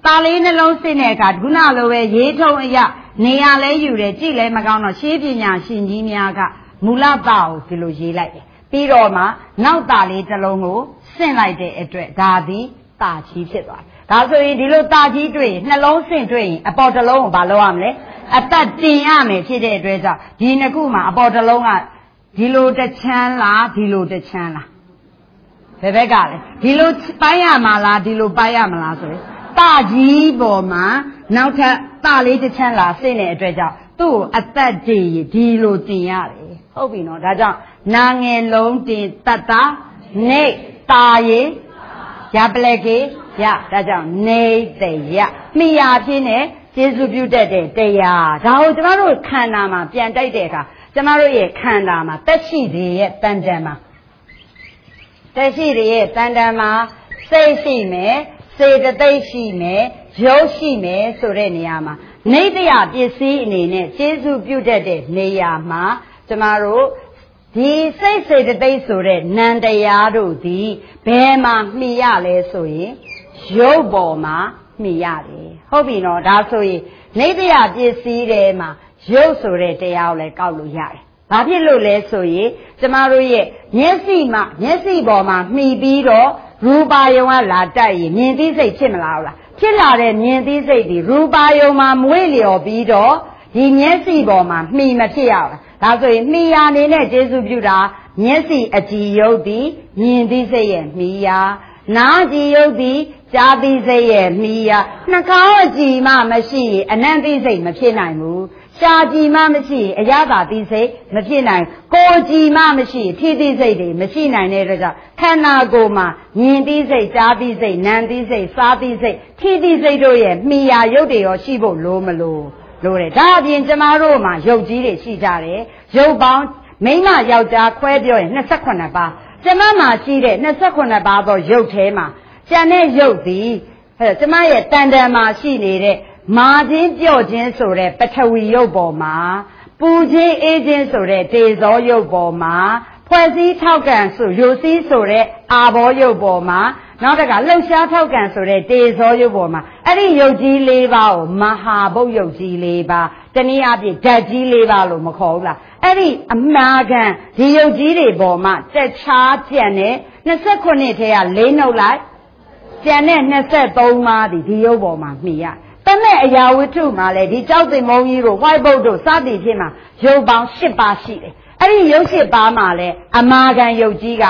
တာလေးနှလုံးစစ်တဲ့အခါခုနလိုပဲရေးထုံအရာနေရာလဲယူတယ်ကြည့်လဲမကောင်းတော့ရှင်းပညာရှင်ကြီးများကမူလတာကိုဒီလိုရေးလိုက်တယ်ပြီးတော့မှနောက်တာလေးတစ်လုံးကိုဆင့်လိုက်တဲ့အတွက်ဒါသည်တာကြီးဖြစ်သွားတယ်ဒါဆိုရင်ဒီလိုတာကြီးတွေ့ရင်နှလုံးဆင့်တွေ့ရင်အပေါ်တစ်လုံးကိုဘာလုပ်ရမလဲအသက်တင်ရမယ်ဖြစ်တဲ့အတွက်ကြောင့်ဒီနှစ်ခုမှာအပေါ်တစ်လုံးကဒီလိုတစ်ချမ်းလားဒီလိုတစ်ချမ်းလားဘယ်ဘက်ကလဲဒီလိုပိုင်းရမှာလားဒီလိုပိုင်းရမလားဆိုရင်တာကြီးပေါ်မှာနောက်ထပ်တာလေးတစ်ချမ်းလားဆင့်တဲ့အတွက်ကြောင့်သူ့ကိုအသက်တင်ရဒီလိုတင်ရတယ်ဟုတ်ပြီနော်ဒါကြောင့်နာငယ်လုံးတင်တတ်တာနေတာရေရပလက်ကေရဒါကြောင့်နေတရမိယာဖြစ်နေကျေစုပြုတတ်တဲ့တရားဒါကိုကျမတို့ခန္ဓာမှာပြန်တိုက်တဲ့အခါကျမတို့ရဲ့ခန္ဓာမှာတက်ရှိတွေရဲ့တန်တန်မှာတက်ရှိတွေရဲ့တန်တန်မှာစိတ်ရှိမယ်စေတသိက်ရှိမယ်ရုပ်ရှိမယ်ဆိုတဲ့နေရာမှာနေတရားပစ္စည်းအနေနဲ့ကျေစုပြုတတ်တဲ့နေရာမှာကျမတို့ဒီစိတ်စေတသိက်ဆိုတဲ့နံတရားတို့သည်ဘယ်မှာမှီရလဲဆိုရင်ရုပ်ပေါ်မှာမှီရတယ်ဟုတ်ပြီနော်ဒါဆိုရင်နေတရားပစ္စည်းတွေမှာရုပ်ဆိုတဲ့တရားကိုလည်းကောက်လို့ရတယ်ဘာဖြစ်လို့လဲဆိုရင်ကျမတို့ရဲ့မျက်စိပေါ်မှာမှီပြီးတော့ရူပါယုံကလာတက်ရင်မြင်သိစိတ်ဖြစ်မလားဟုတ်လားဖြစ်လာတဲ့မြင်သိစိတ်ဒီရူပါယုံမှာမွေ့လျော်ပြီးတော့ဒီမျက်စိပေါ်မှာမှီမဖြစ်ရဘူးဒါဆိုရင်မှီယာနေနဲ့ကျေစုပြုတာမျက်စိအကြည်ယုတ်သည်မြင်သိစိတ်ရဲ့မှီယာနားကြည်ယုတ်သည်ကြားသိစိတ်ရဲ့မှီယာနှာခေါင်းအကြည်မှမရှိရင်အနံ့သိစိတ်မဖြစ်နိုင်ဘူးရှားကြည်မှမရှိရင်အရသာသိစိတ်မဖြစ်နိုင်ကိုယ်ကြည်မှမရှိရင်ထိသိစိတ်တွေမရှိနိုင်တဲ့အတွက်ကြောင့်ခန္ဓာကိုယ်မှာမြင်သိစိတ်ကြားသိစိတ်နားသိစိတ်စားသိစိတ်ထိသိစိတ်တို့ရဲ့မှီယာရုပ်တွေရောရှိဖို့လိုမလို့လို့တယ်ဒါအပြင်ကျမတို့မှာရုပ်ကြီးတွေရှိကြတယ်ရုပ်ပေါင်းမိန်းမယောက်ျားခွဲပြောရင်28ပါးကျမမှာရှိတဲ့28ပါးသောရုပ်ထဲမှာကျန်တဲ့ရုပ်သည်ကျမရဲ့တန်တန်မှာရှိနေတဲ့မာခြင်းပြော့ခြင်းဆိုတဲ့ပထဝီရုပ်ပေါ်မှာပူခြင်းအေးခြင်းဆိုတဲ့တေဇောရုပ်ပေါ်မှာဖွဲ့စည်းထောက်ကန်ဆိုယိုစည်းဆိုတဲ့အာဘောရုပ်ပေါ်မှာနောက်တကလှုပ်ရှားထောက်ကန်ဆိုတဲ့တေဇောရုပ်ပေါ်မှာအဲ့ဒီရုပ်ကြီး၄ပါးကိုမဟာဘုတ်ရုပ်ကြီး၄ပါးတနည်းအားဖြင့်ဓာတ်ကြီး၄ပါးလို့မခေါ်ဘူးလားအဲ့ဒီအမှားခံဒီရုပ်ကြီးတွေပေါ်မှာတက်ချားကျန်တဲ့29ထဲက၄နှုတ်လိုက်ကျန်တဲ့23ပါးဒီရုပ်ပေါ်မှာမှီရတမဲ့အရာဝတ္ထုမှာလည်းဒီကြောက်သိမ်မုံကြီးတို့ white book တို့စသည်ဖြင့်မှာရုပ်ပေါင်း10ပါးရှိတယ်အဲ့ဒီရုပ်10ပါးမှာလည်းအမာခံရုပ်ကြီးက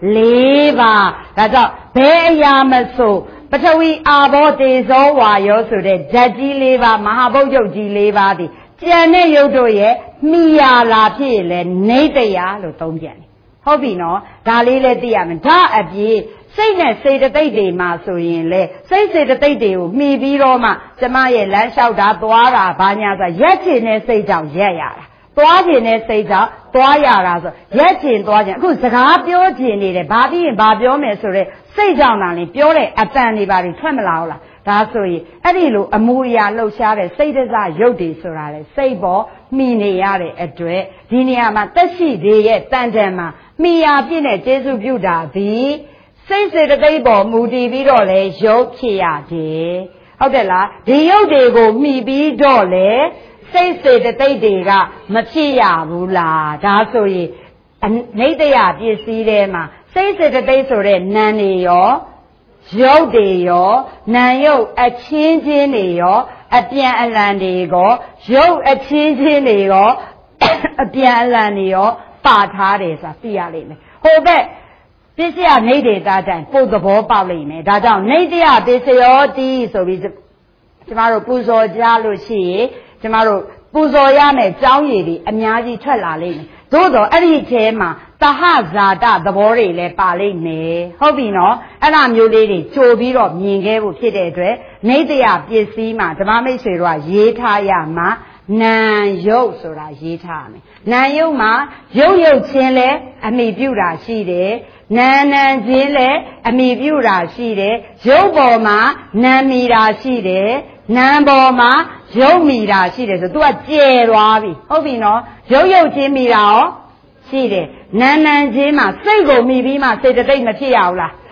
4ပါးဒါကြောင့်ဘယ်အရာမဆိုပထဝီအာဘောတေဇောဝါယောဆိုတဲ့ဓာတ်ကြီး4ပါးမဟာဘုတ်ရုပ်ကြီး4ပါးဒီကျန်တဲ့ရုပ်တို့ရဲ့မိယာလာဖြစ်ရင်လည်းနေတရားလို့သုံးပြန်တယ်ဟုတ်ပြီနော်ဒါလေးလည်းသိရမယ်ဒါအပြည့်စိတ်နဲ့စေတသိက်တွေမှာဆိုရင်လေစိတ်စေတသိက်တွေကိုမှီပြီးတော့မှကျမရဲ့လမ်းလျှောက်တာသွားတာဘာညာဆိုရက်ချင်တဲ့စိတ်ကြောင့်ရက်ရတာသွားချင်တဲ့စိတ်ကြောင့်သွားရတာဆိုရက်ချင်သွားချင်အခုစကားပြောချင်နေတယ်ဘာပြီးရင်ဘာပြောမယ်ဆိုတော့စိတ်ကြောင့်လည်းပြောတဲ့အတန်တွေပါတွေထွက်မလာဘူးလားဒါဆိုရင်အဲ့ဒီလိုအမူအရာလှုပ်ရှားတဲ့စိတ်တစရုပ်တွေဆိုတာလေစိတ်ပေါ်မှီနေရတဲ့အတွက်ဒီနေရာမှာတက်ရှိသေးရဲ့တန်တန်မှာမှီရပြည့်တဲ့ကျေစုပြုတာသည်စိတ်စေတသိက်ပေါ်မူတည်ပြီးတော့လေရုပ်ဖြစ်ရတယ်ဟုတ်တယ်လားဒီရုပ်တွေကိုမှီပြီးတော့လေစိတ်စေတသိက်တွေကမဖြစ်ရဘူးလားဒါဆိုရင်နေတရားပစ္စည်းထဲမှာစိတ်စေတသိက်ဆိုတဲ့နာမ်တွေရောရုပ်တွေရောနာမ်ရုပ်အချင်းချင်းတွေရောအပြန်အလှန်တွေရောရုပ်အချင်းချင်းတွေရောအပြန်အလှန်တွေရောပါထားတယ်ဆိုတာသိရလိမ့်မယ်ဟိုဘက်ပစ္စယနေဒေတာတိုင်ပို့သဘောပေါက်လိမ့်မယ်ဒါကြောင့်နေတရားပစ္စယောတိဆိုပြီးကျမတို့ပူဇော်ကြလို့ရှိရင်ကျမတို့ပူဇော်ရမယ်ကြောင်းရည်တွေအများကြီးထွက်လာလိမ့်မယ်သို့တော့အဲ့ဒီထဲမှာတဟဇာတသဘောတွေလည်းပါလိမ့်မယ်ဟုတ်ပြီနော်အဲ့ဒါမျိုးလေးတွေကြိုပြီးတော့မြင်ခဲ့ဖို့ဖြစ်တဲ့အတွက်နေတရားပစ္စည်းမှာဓမ္မမိတ်ဆွေတို့ကရေးထားရမှာနာယုတ်ဆိုတာရေးထားရမယ်နာယုတ်မှာရုပ်ချင်းလဲအမိပြုတာရှိတယ်နာချင်းလဲအမိပြုတာရှိတယ်ရုပ်ပေါ်မှာနာမီတာရှိတယ်နာပေါ်မှာရုပ်မီတာရှိတယ်ဆို तू ကကျဲသွားပြီဟုတ်ပြီနော်ရုပ်ချင်းမီတာရောရှိတယ်နာချင်းမှာစိတ်ကိုမီပြီးမှစေတသိက်မဖြစ်ရဘူးလား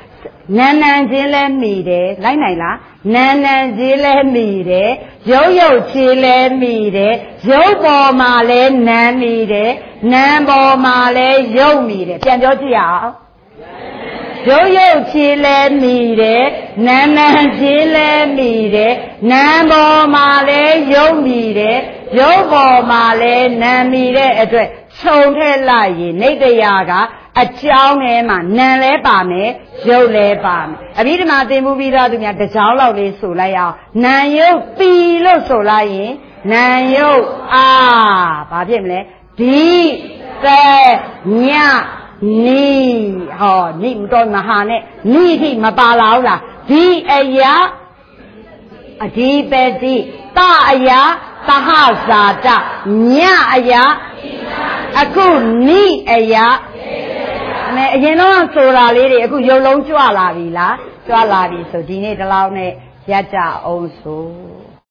နန်းနန်းချင်းလဲမိတယ်လိုက်နိုင်လားနန်းနန်းချင်းလဲမိတယ်ရုပ်ရုပ်ချင်းလဲမိတယ်ရုပ်ပေါ်မှာလဲနန်းမိတယ်နန်းပေါ်မှာလဲရုပ်မိတယ်ပြန်ပြောကြည့်အောင်ရုပ်ရုပ်ချင်းလဲမိတယ်နန်းနန်းချင်းလဲမိတယ်နန်းပေါ်မှာလဲရုပ်မိတယ်ရုပ်ပေါ်မှာလဲနန်းမိတဲ့အတွက်ခြုံထည့်လိုက်ရင်နေတရားကအကြောင်းထဲမှာနံလဲပါမယ်ရုပ်လဲပါမယ်အဘိဓမ္မာသင်မှုပြီးသားသူများတစ်ကြောင်းလောက်လေးဆိုလိုက်အောင်နံရုပ်ပီလို့ဆိုလိုက်ရင်နံရုပ်ဘာဖြစ်မလဲဒီသက်ညနီဟောနိမတော်မဟာနဲ့နိထိမပါလာဘူးလားဒီအရာအဓိပတိတအရာသဟဇာတညအရာအခုနိအရာအရင်တော့ဆိုတာလေးတွေအခုရုပ်လုံးကြွလာပြီလားကြွလာပြီဆိုဒီနေ့ဒီလောက်နဲ့ရကြအောင်ဆို